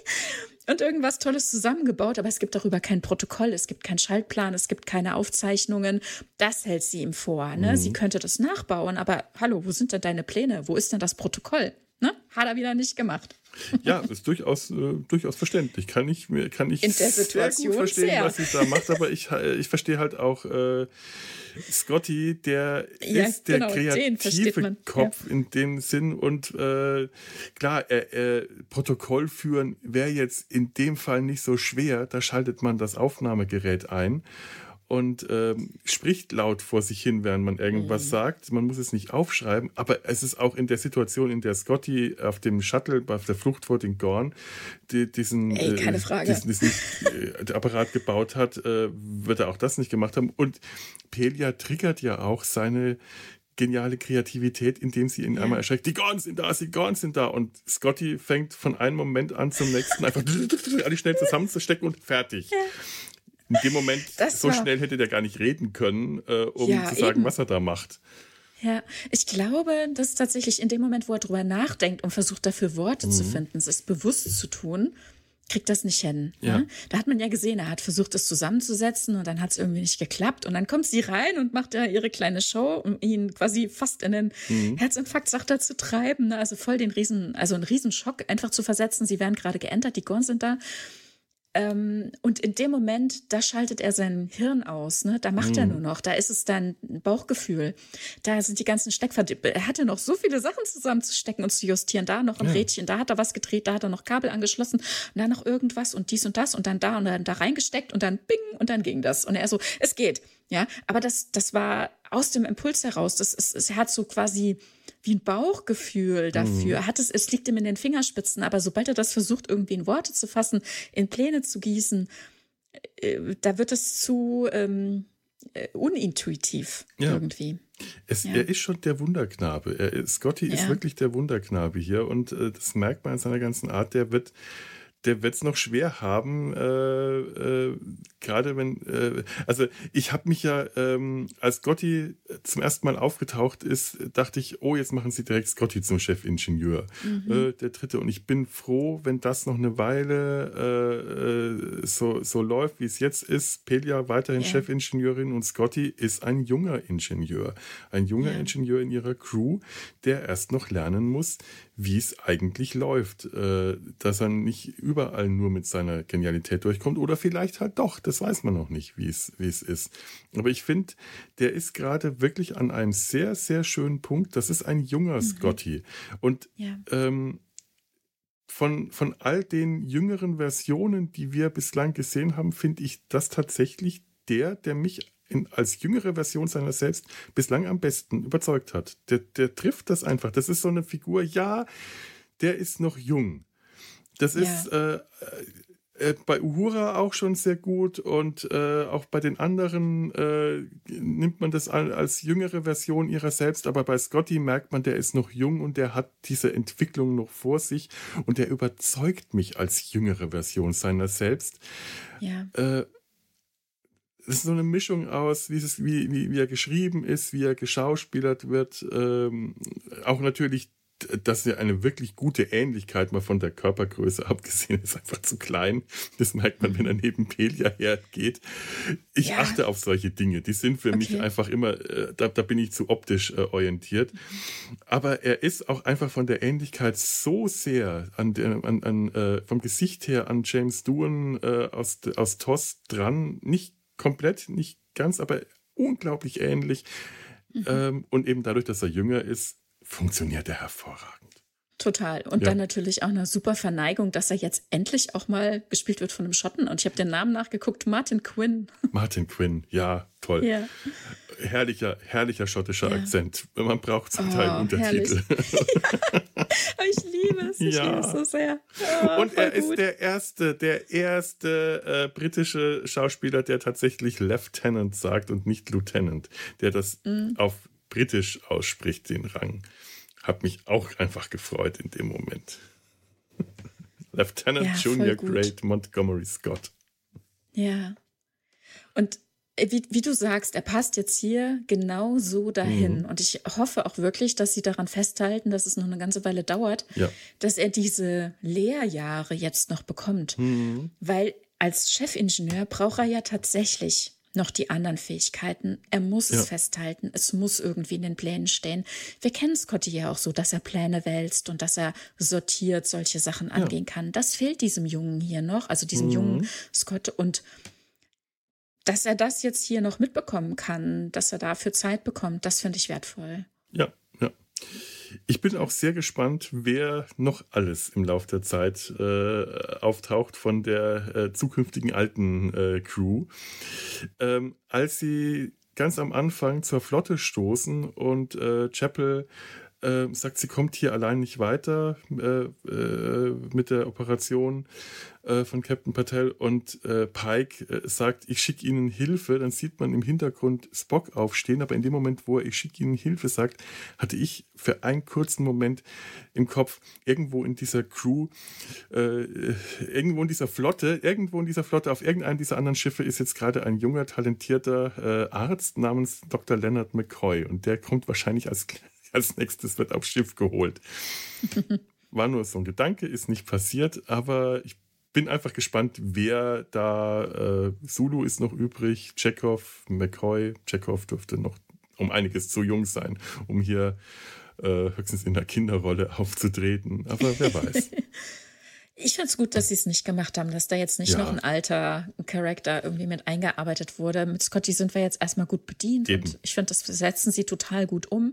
und irgendwas Tolles zusammengebaut. Aber es gibt darüber kein Protokoll, es gibt keinen Schaltplan, es gibt keine Aufzeichnungen. Das hält sie ihm vor. Ne? Mhm. Sie könnte das nachbauen, aber hallo, wo sind denn deine Pläne? Wo ist denn das Protokoll? Ne? Hat er wieder nicht gemacht. Ja, ist durchaus, äh, durchaus verständlich. Kann ich mir, kann ich In der sehr Situation gut verstehen, sehr. was sie da macht, aber ich, äh, ich verstehe halt auch äh, Scotty, der Ja, ist der genau, den versteht kreative man, Kopf in dem Sinn und äh, klar, äh, äh, Protokoll führen wäre jetzt in dem Fall nicht so schwer, da schaltet man das Aufnahmegerät ein und ähm, spricht laut vor sich hin, während man irgendwas Mhm. sagt. Man muss es nicht aufschreiben, aber es ist auch in der Situation, in der Scotty auf dem Shuttle, auf der Flucht vor den Gorn, die, diesen, Ey, keine äh, Frage. diesen, diesen äh, Apparat gebaut hat, äh, wird er auch das nicht gemacht haben. Und Pelia triggert ja auch seine geniale Kreativität, indem sie ihn Ja. einmal erschreckt. Die Gorns sind da, die Gorns sind da. Und Scotty fängt von einem Moment an zum nächsten einfach alle schnell zusammenzustecken und fertig. Ja. In dem Moment, Das so war- schnell hätte der gar nicht reden können, äh, um Ja, zu sagen, eben. was er da macht. Ja, ich glaube, dass tatsächlich in dem Moment, wo er drüber nachdenkt und versucht, dafür Worte Mhm. zu finden, es bewusst zu tun, kriegt das nicht hin. Ja. Ne? Da hat man ja gesehen, er hat versucht, es zusammenzusetzen und dann hat es irgendwie nicht geklappt. Und dann kommt sie rein und macht ja ihre kleine Show, um ihn quasi fast in den Mhm. Herzinfarkt, sagt er, zu treiben. Ne? Also voll den Riesen, also einen Riesenschock einfach zu versetzen. Sie werden gerade geentert, die Gorns sind da. Ähm, und in dem Moment, da schaltet er sein Hirn aus, ne? Da macht er Mhm. nur noch, da ist es dann Bauchgefühl. Da sind die ganzen Steckverdiebe. Er hatte noch so viele Sachen zusammenzustecken und zu justieren. Da noch ein Ja. Rädchen, da hat er was gedreht, da hat er noch Kabel angeschlossen und da noch irgendwas und dies und das und dann da und dann da reingesteckt und dann bing und dann ging das. Und er so, es geht. Ja, aber das, das war aus dem Impuls heraus. Das ist, es- er hat so quasi wie ein Bauchgefühl dafür. Er hat es, es liegt ihm in den Fingerspitzen, aber sobald er das versucht, irgendwie in Worte zu fassen, in Pläne zu gießen, äh, da wird es zu ähm, äh, unintuitiv Ja. irgendwie. Es, Ja. Er ist schon der Wunderknabe. Er, ist- Scotty ist Ja. wirklich der Wunderknabe hier und äh, das merkt man in seiner ganzen Art. Der wird der wird es noch schwer haben, äh, äh, gerade wenn, äh, also ich habe mich ja, ähm, als Scotty zum ersten Mal aufgetaucht ist, dachte ich, oh, jetzt machen sie direkt Scotty zum Chefingenieur, Mhm. äh, der dritte. Und ich bin froh, wenn das noch eine Weile äh, äh, so, so läuft, wie es jetzt ist. Pelia weiterhin Ja. Chefingenieurin und Scotty ist ein junger Ingenieur. Ein junger Ja. Ingenieur in ihrer Crew, der erst noch lernen muss, wie es eigentlich läuft. Äh, dass er nicht überall nur mit seiner Genialität durchkommt oder vielleicht halt doch, das weiß man noch nicht, wie es, wie es ist. Aber ich finde, der ist gerade wirklich an einem sehr, sehr schönen Punkt. Das ist ein junger Scotty. Und Ja. ähm, von, von all den jüngeren Versionen, die wir bislang gesehen haben, finde ich das tatsächlich der, der mich in, als jüngere Version seiner selbst bislang am besten überzeugt hat. Der, der trifft das einfach. Das ist so eine Figur, ja, der ist noch jung. Das Ja. ist äh, äh, bei Uhura auch schon sehr gut und äh, auch bei den anderen äh, nimmt man das an, als jüngere Version ihrer selbst, aber bei Scotty merkt man, der ist noch jung und der hat diese Entwicklung noch vor sich und der überzeugt mich als jüngere Version seiner selbst. Ja. Äh, Das ist so eine Mischung aus, wie, es, wie, wie, wie er geschrieben ist, wie er geschauspielert wird, ähm, auch natürlich dass er eine wirklich gute Ähnlichkeit mal von der Körpergröße abgesehen ist, einfach zu klein. Das merkt man, wenn er neben Pelia hergeht. Ich ja. achte auf solche Dinge. Die sind für okay. mich einfach immer, äh, da, da bin ich zu optisch äh, orientiert. Aber er ist auch einfach von der Ähnlichkeit so sehr an der, an, an, äh, vom Gesicht her an James Doohan äh, aus, aus T O S dran. Nicht komplett, nicht ganz, aber unglaublich ähnlich. Mhm. Ähm, und eben dadurch, dass er jünger ist, funktioniert er hervorragend. Total. Und ja. dann natürlich auch eine super Verneigung, dass er jetzt endlich auch mal gespielt wird von einem Schotten. Und ich habe den Namen nachgeguckt, Martin Quinn. Martin Quinn, ja, toll. Ja. Herrlicher, herrlicher schottischer ja. Akzent. Man braucht zum oh, Teil Untertitel. Ja. Ich liebe es, ich ja. liebe es so sehr. Oh, und er gut. ist der erste, der erste äh, britische Schauspieler, der tatsächlich Lieutenant sagt und nicht Lieutenant, der das mm. auf Britisch ausspricht, den Rang. Hat mich auch einfach gefreut in dem Moment. Lieutenant ja, Junior Grade Montgomery Scott. Ja. Und wie, wie du sagst, er passt jetzt hier genau so dahin. Mhm. Und ich hoffe auch wirklich, dass sie daran festhalten, dass es noch eine ganze Weile dauert, ja. dass er diese Lehrjahre jetzt noch bekommt. Mhm. Weil als Chefingenieur braucht er ja tatsächlich noch die anderen Fähigkeiten. Er muss ja. es festhalten. Es muss irgendwie in den Plänen stehen. Wir kennen Scotty ja auch so, dass er Pläne wälzt und dass er sortiert solche Sachen angehen ja. kann. Das fehlt diesem Jungen hier noch, also diesem mhm. jungen Scott. Und dass er das jetzt hier noch mitbekommen kann, dass er dafür Zeit bekommt, das finde ich wertvoll. Ja, ja. Ich bin auch sehr gespannt, wer noch alles im Laufe der Zeit äh, auftaucht von der äh, zukünftigen alten äh, Crew. Ähm, als sie ganz am Anfang zur Flotte stoßen und äh, Chapel äh, sagt, sie kommt hier allein nicht weiter äh, äh, mit der Operation äh, von Captain Patel und äh, Pike äh, sagt, ich schicke Ihnen Hilfe, dann sieht man im Hintergrund Spock aufstehen, aber in dem Moment, wo er ich schicke Ihnen Hilfe sagt, hatte ich für einen kurzen Moment im Kopf, irgendwo in dieser Crew, äh, irgendwo in dieser Flotte, irgendwo in dieser Flotte, auf irgendeinem dieser anderen Schiffe ist jetzt gerade ein junger, talentierter äh, Arzt namens Doktor Leonard McCoy und der kommt wahrscheinlich als Als nächstes wird aufs Schiff geholt. War nur so ein Gedanke, ist nicht passiert, aber ich bin einfach gespannt, wer da, äh, Sulu ist noch übrig, Chekhov, McCoy, Chekhov dürfte noch um einiges zu jung sein, um hier äh, höchstens in der Kinderrolle aufzutreten, aber wer weiß. Ich finde es gut, dass sie es nicht gemacht haben, dass da jetzt nicht ja. noch ein alter Charakter irgendwie mit eingearbeitet wurde. Mit Scotty sind wir jetzt erstmal gut bedient Eben. und ich finde, das setzen sie total gut um.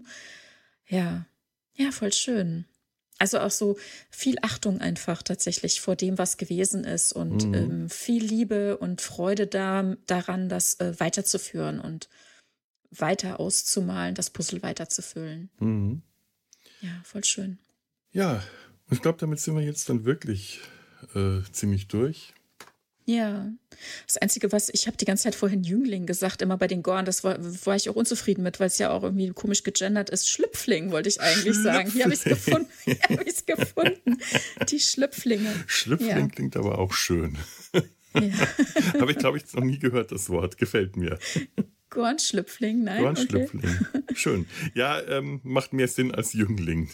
Ja, ja, voll schön. Also auch so viel Achtung einfach tatsächlich vor dem, was gewesen ist und mhm. ähm, viel Liebe und Freude da, daran, das äh, weiterzuführen und weiter auszumalen, das Puzzle weiterzufüllen. Mhm. Ja, voll schön. Ja, ich glaube, damit sind wir jetzt dann wirklich äh, ziemlich durch. Ja, das Einzige, was, ich habe die ganze Zeit vorhin Jüngling gesagt, immer bei den Gorn, das war, war ich auch unzufrieden mit, weil es ja auch irgendwie komisch gegendert ist. Schlüpfling, wollte ich eigentlich sagen. Hier habe ich es gefunden. Hier habe ich es gefunden. Die Schlüpflinge. Schlüpfling ja. klingt aber auch schön. Ja. Habe ich, glaube ich, noch nie gehört, das Wort. Gefällt mir. Gornschlüpfling, nein? Gornschlüpfling. Okay. Schön. Ja, ähm, macht mehr Sinn als Jüngling.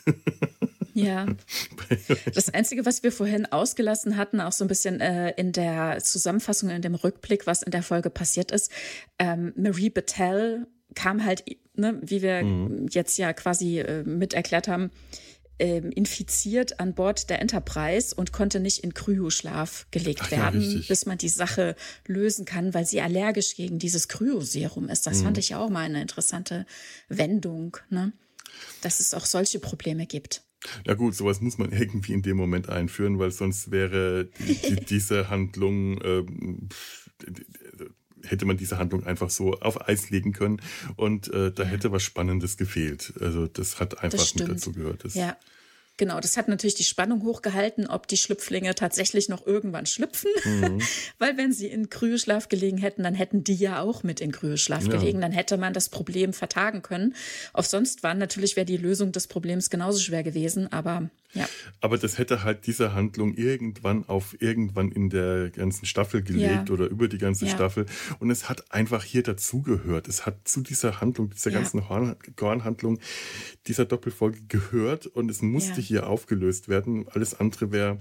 Ja, das Einzige, was wir vorhin ausgelassen hatten, auch so ein bisschen äh, in der Zusammenfassung, in dem Rückblick, was in der Folge passiert ist, ähm, Marie Battelle kam halt, ne, wie wir mhm. jetzt ja quasi äh, mit erklärt haben, äh, infiziert an Bord der Enterprise und konnte nicht in Kryoschlaf gelegt Ach, werden, ja, bis man die Sache lösen kann, weil sie allergisch gegen dieses Kryoserum ist. Das mhm. fand ich auch mal eine interessante Wendung, ne? Dass es auch solche Probleme gibt. Ja gut, sowas muss man irgendwie in dem Moment einführen, weil sonst wäre die, die, diese Handlung, ähm, hätte man diese Handlung einfach so auf Eis legen können und äh, da ja. hätte was Spannendes gefehlt. Also das hat einfach das mit dazu gehört. Das ja. Genau, das hat natürlich die Spannung hochgehalten, ob die Schlüpflinge tatsächlich noch irgendwann schlüpfen. Mhm. Weil wenn sie in Kryoschlaf gelegen hätten, dann hätten die ja auch mit in Kryoschlaf ja. gelegen. Dann hätte man das Problem vertagen können. Auf sonst wann, natürlich wäre die Lösung des Problems genauso schwer gewesen, aber Ja. Aber das hätte halt diese Handlung irgendwann auf irgendwann in der ganzen Staffel gelegt Ja. oder über die ganze Ja. Staffel. Und es hat einfach hier dazugehört. Es hat zu dieser Handlung, dieser Ja. ganzen Horn- Gorn-Handlung, dieser Doppelfolge gehört und es musste Ja. hier aufgelöst werden. Alles andere wäre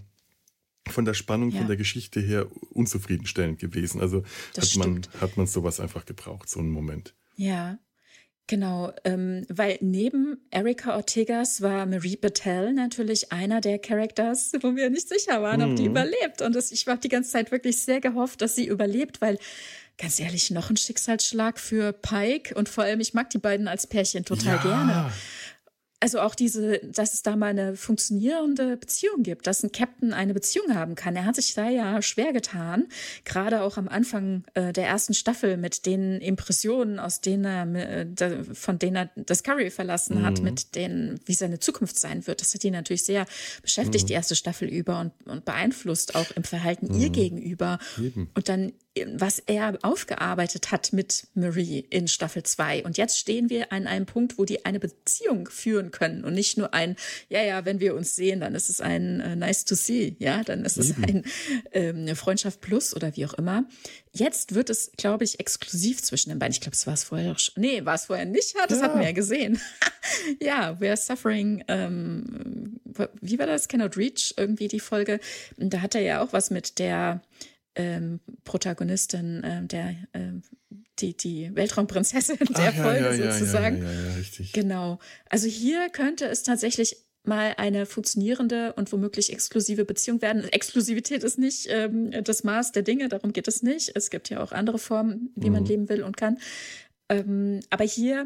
von der Spannung, Ja. von der Geschichte her unzufriedenstellend gewesen. Also Das hat man, stimmt. hat man sowas einfach gebraucht, so einen Moment. Ja, genau. Ähm, weil neben Erika Ortegas war Marie Battelle natürlich einer der Characters, wo wir nicht sicher waren, ob die Mhm. überlebt. Und das, ich habe die ganze Zeit wirklich sehr gehofft, dass sie überlebt, weil ganz ehrlich, noch ein Schicksalsschlag für Pike. Und vor allem, ich mag die beiden als Pärchen total Ja. gerne. Also auch diese, dass es da mal eine funktionierende Beziehung gibt, dass ein Captain eine Beziehung haben kann. Er hat sich da ja schwer getan, gerade auch am Anfang äh, der ersten Staffel mit den Impressionen, aus denen er, äh, da, von denen er Discovery verlassen hat, Mhm. mit denen, wie seine Zukunft sein wird. Das hat ihn natürlich sehr beschäftigt, Mhm. die erste Staffel über und, und beeinflusst auch im Verhalten ihr Mhm. gegenüber. Eben. Und dann, was er aufgearbeitet hat mit Marie in Staffel zwei. Und jetzt stehen wir an einem Punkt, wo die eine Beziehung führen können und nicht nur ein, ja, ja, wenn wir uns sehen, dann ist es ein äh, nice to see, ja, dann ist es Eben. ein ähm, eine Freundschaft plus oder wie auch immer. Jetzt wird es, glaube ich, exklusiv zwischen den beiden. Ich glaube, das war es vorher schon. Nee, war es vorher nicht. Ja, das Ja. hatten wir ja gesehen. Ja, we're suffering, ähm, wie war das? Cannot reach, irgendwie die Folge. Und da hat er ja auch was mit der ähm, Protagonistin, ähm, der ähm, die, die Weltraumprinzessin der Ach, ja, Folge ja, ja, sozusagen. Ja, ja, ja, richtig. Genau. Also hier könnte es tatsächlich mal eine funktionierende und womöglich exklusive Beziehung werden. Exklusivität ist nicht ähm, das Maß der Dinge, darum geht es nicht. Es gibt ja auch andere Formen, wie man Mhm. leben will und kann. Ähm, aber hier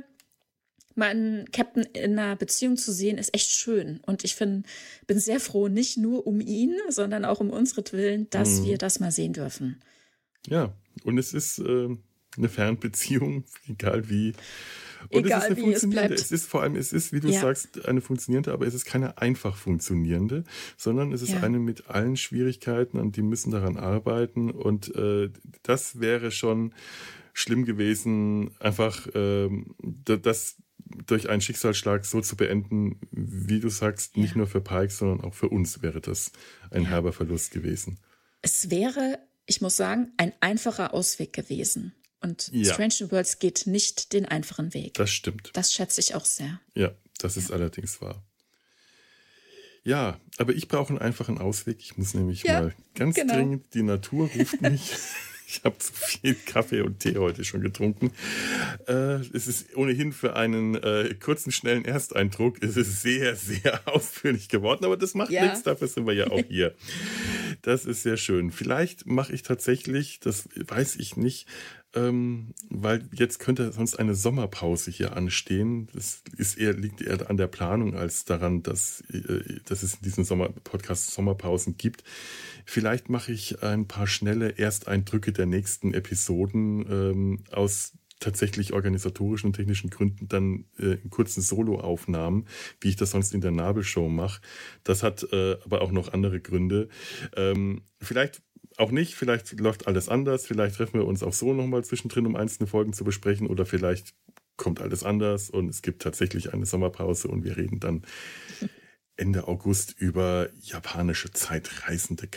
mal einen Captain in einer Beziehung zu sehen, ist echt schön. Und ich find, bin sehr froh, nicht nur um ihn, sondern auch um unsretwillen, dass Mhm. wir das mal sehen dürfen. Ja, und es ist äh, eine Fernbeziehung, egal wie. Und Egal es ist eine wie, es funktionierende. bleibt. Es ist vor allem, es ist, wie du Ja. sagst, eine funktionierende, aber es ist keine einfach funktionierende, sondern es ist Ja. eine mit allen Schwierigkeiten und die müssen daran arbeiten. Und äh, das wäre schon schlimm gewesen, einfach ähm, da- das durch einen Schicksalsschlag so zu beenden, wie du sagst, nicht Ja. nur für Pike, sondern auch für uns wäre das ein Ja. herber Verlust gewesen. Es wäre, ich muss sagen, ein einfacher Ausweg gewesen. Und Ja. Strange New Worlds geht nicht den einfachen Weg. Das stimmt. Das schätze ich auch sehr. Ja, das ist allerdings wahr. Ja, aber ich brauche einen einfachen Ausweg. Ich muss nämlich Ja, mal ganz genau. dringend, die Natur ruft mich. Ich habe zu viel Kaffee und Tee heute schon getrunken. Äh, es ist ohnehin für einen äh, kurzen, schnellen Ersteindruck es ist sehr, sehr ausführlich geworden. Aber das macht Ja. nichts, dafür sind wir ja auch hier. Das ist sehr schön. Vielleicht mache ich tatsächlich, das weiß ich nicht, ähm, weil jetzt könnte sonst eine Sommerpause hier anstehen. Das ist eher, liegt eher an der Planung als daran, dass, äh, dass es in diesem Sommer Podcast Sommerpausen gibt. Vielleicht mache ich ein paar schnelle Ersteindrücke der nächsten Episoden ähm, aus tatsächlich organisatorischen und technischen Gründen dann äh, in kurzen Soloaufnahmen, wie ich das sonst in der Nabelshow mache. Das hat äh, aber auch noch andere Gründe. Ähm, vielleicht auch nicht, vielleicht läuft alles anders, vielleicht treffen wir uns auch so nochmal zwischendrin, um einzelne Folgen zu besprechen, oder vielleicht kommt alles anders und es gibt tatsächlich eine Sommerpause und wir reden dann Ende August über japanische zeitreisende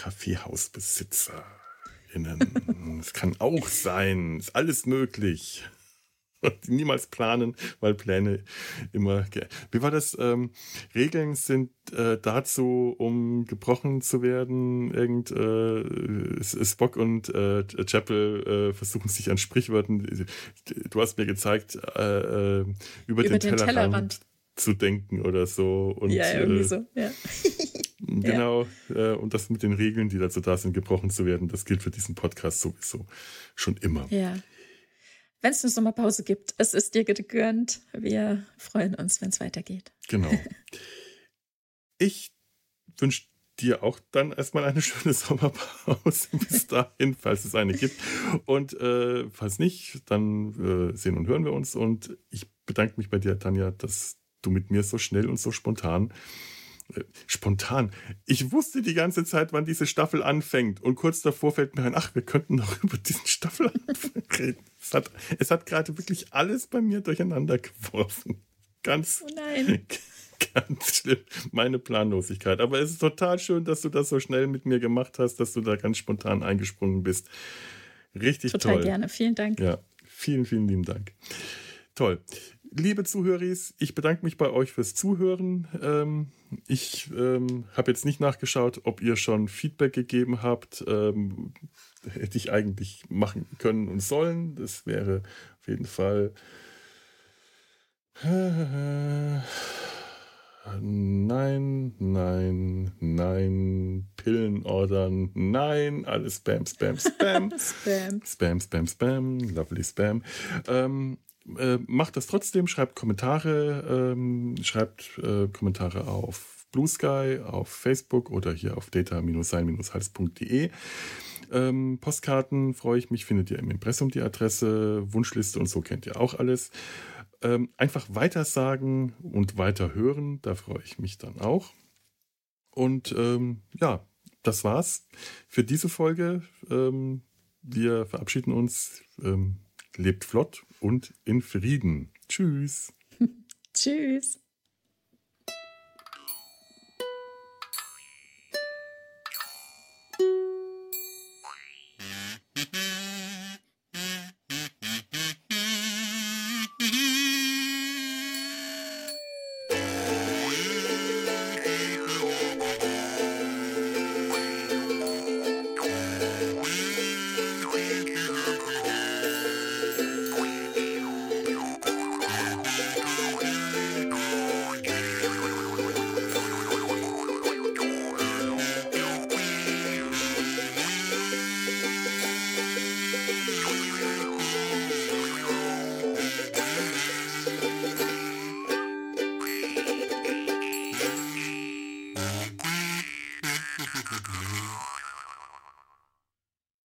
KaffeehausbesitzerInnen. Es kann auch sein, ist alles möglich. Und niemals planen, weil Pläne immer. Ge- Wie war das? Ähm, Regeln sind äh, dazu, um gebrochen zu werden. Irgend äh, Spock und äh, Chapel äh, versuchen sich an Sprichwörtern. Du hast mir gezeigt, äh, äh, über, Über den, den Tellerrand, Tellerrand. zu denken oder so. Und, Ja, irgendwie äh, so. Ja. Genau, äh, und das mit den Regeln, die dazu da sind, gebrochen zu werden, das gilt für diesen Podcast sowieso schon immer. Ja. Wenn es eine Sommerpause gibt, es ist dir gegönnt. Wir freuen uns, wenn es weitergeht. Genau. Ich wünsche dir auch dann erstmal eine schöne Sommerpause bis dahin, falls es eine gibt. Und äh, falls nicht, dann äh, sehen und hören wir uns. Und ich bedanke mich bei dir, Tanja, dass du mit mir so schnell und so spontan äh, Spontan. Ich wusste die ganze Zeit, wann diese Staffel anfängt. Und kurz davor fällt mir ein, ach, wir könnten noch über diesen Staffelanfang reden. Es hat, es hat gerade wirklich alles bei mir durcheinander geworfen. Ganz, Oh nein. Ganz schlimm. Meine Planlosigkeit. Aber es ist total schön, dass du das so schnell mit mir gemacht hast, dass du da ganz spontan eingesprungen bist. Richtig total toll. Total gerne. Vielen Dank. Ja, vielen, vielen lieben Dank. Toll. Liebe Zuhörer, ich bedanke mich bei euch fürs Zuhören. Ähm, ich ähm, habe jetzt nicht nachgeschaut, ob ihr schon Feedback gegeben habt. Ähm, hätte ich eigentlich machen können und sollen. Das wäre auf jeden Fall... Äh, nein, nein, nein, Pillen ordern, nein, alles Spam, Spam, Spam. Spam. Spam, Spam, Spam, lovely Spam. Ähm, äh, macht das trotzdem, schreibt Kommentare, ähm, schreibt äh, Kommentare auf Blue Sky, auf Facebook oder hier auf data sein hals punkt de. Ähm, Postkarten freue ich mich, findet ihr im Impressum die Adresse, Wunschliste und so kennt ihr auch alles. Ähm, einfach weitersagen und weiterhören, da freue ich mich dann auch. Und ähm, ja, das war's für diese Folge. Ähm, wir verabschieden uns. Ähm, lebt flott und in Frieden. Tschüss. Tschüss.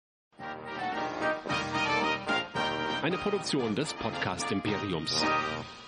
Eine Produktion des Podcast Imperiums.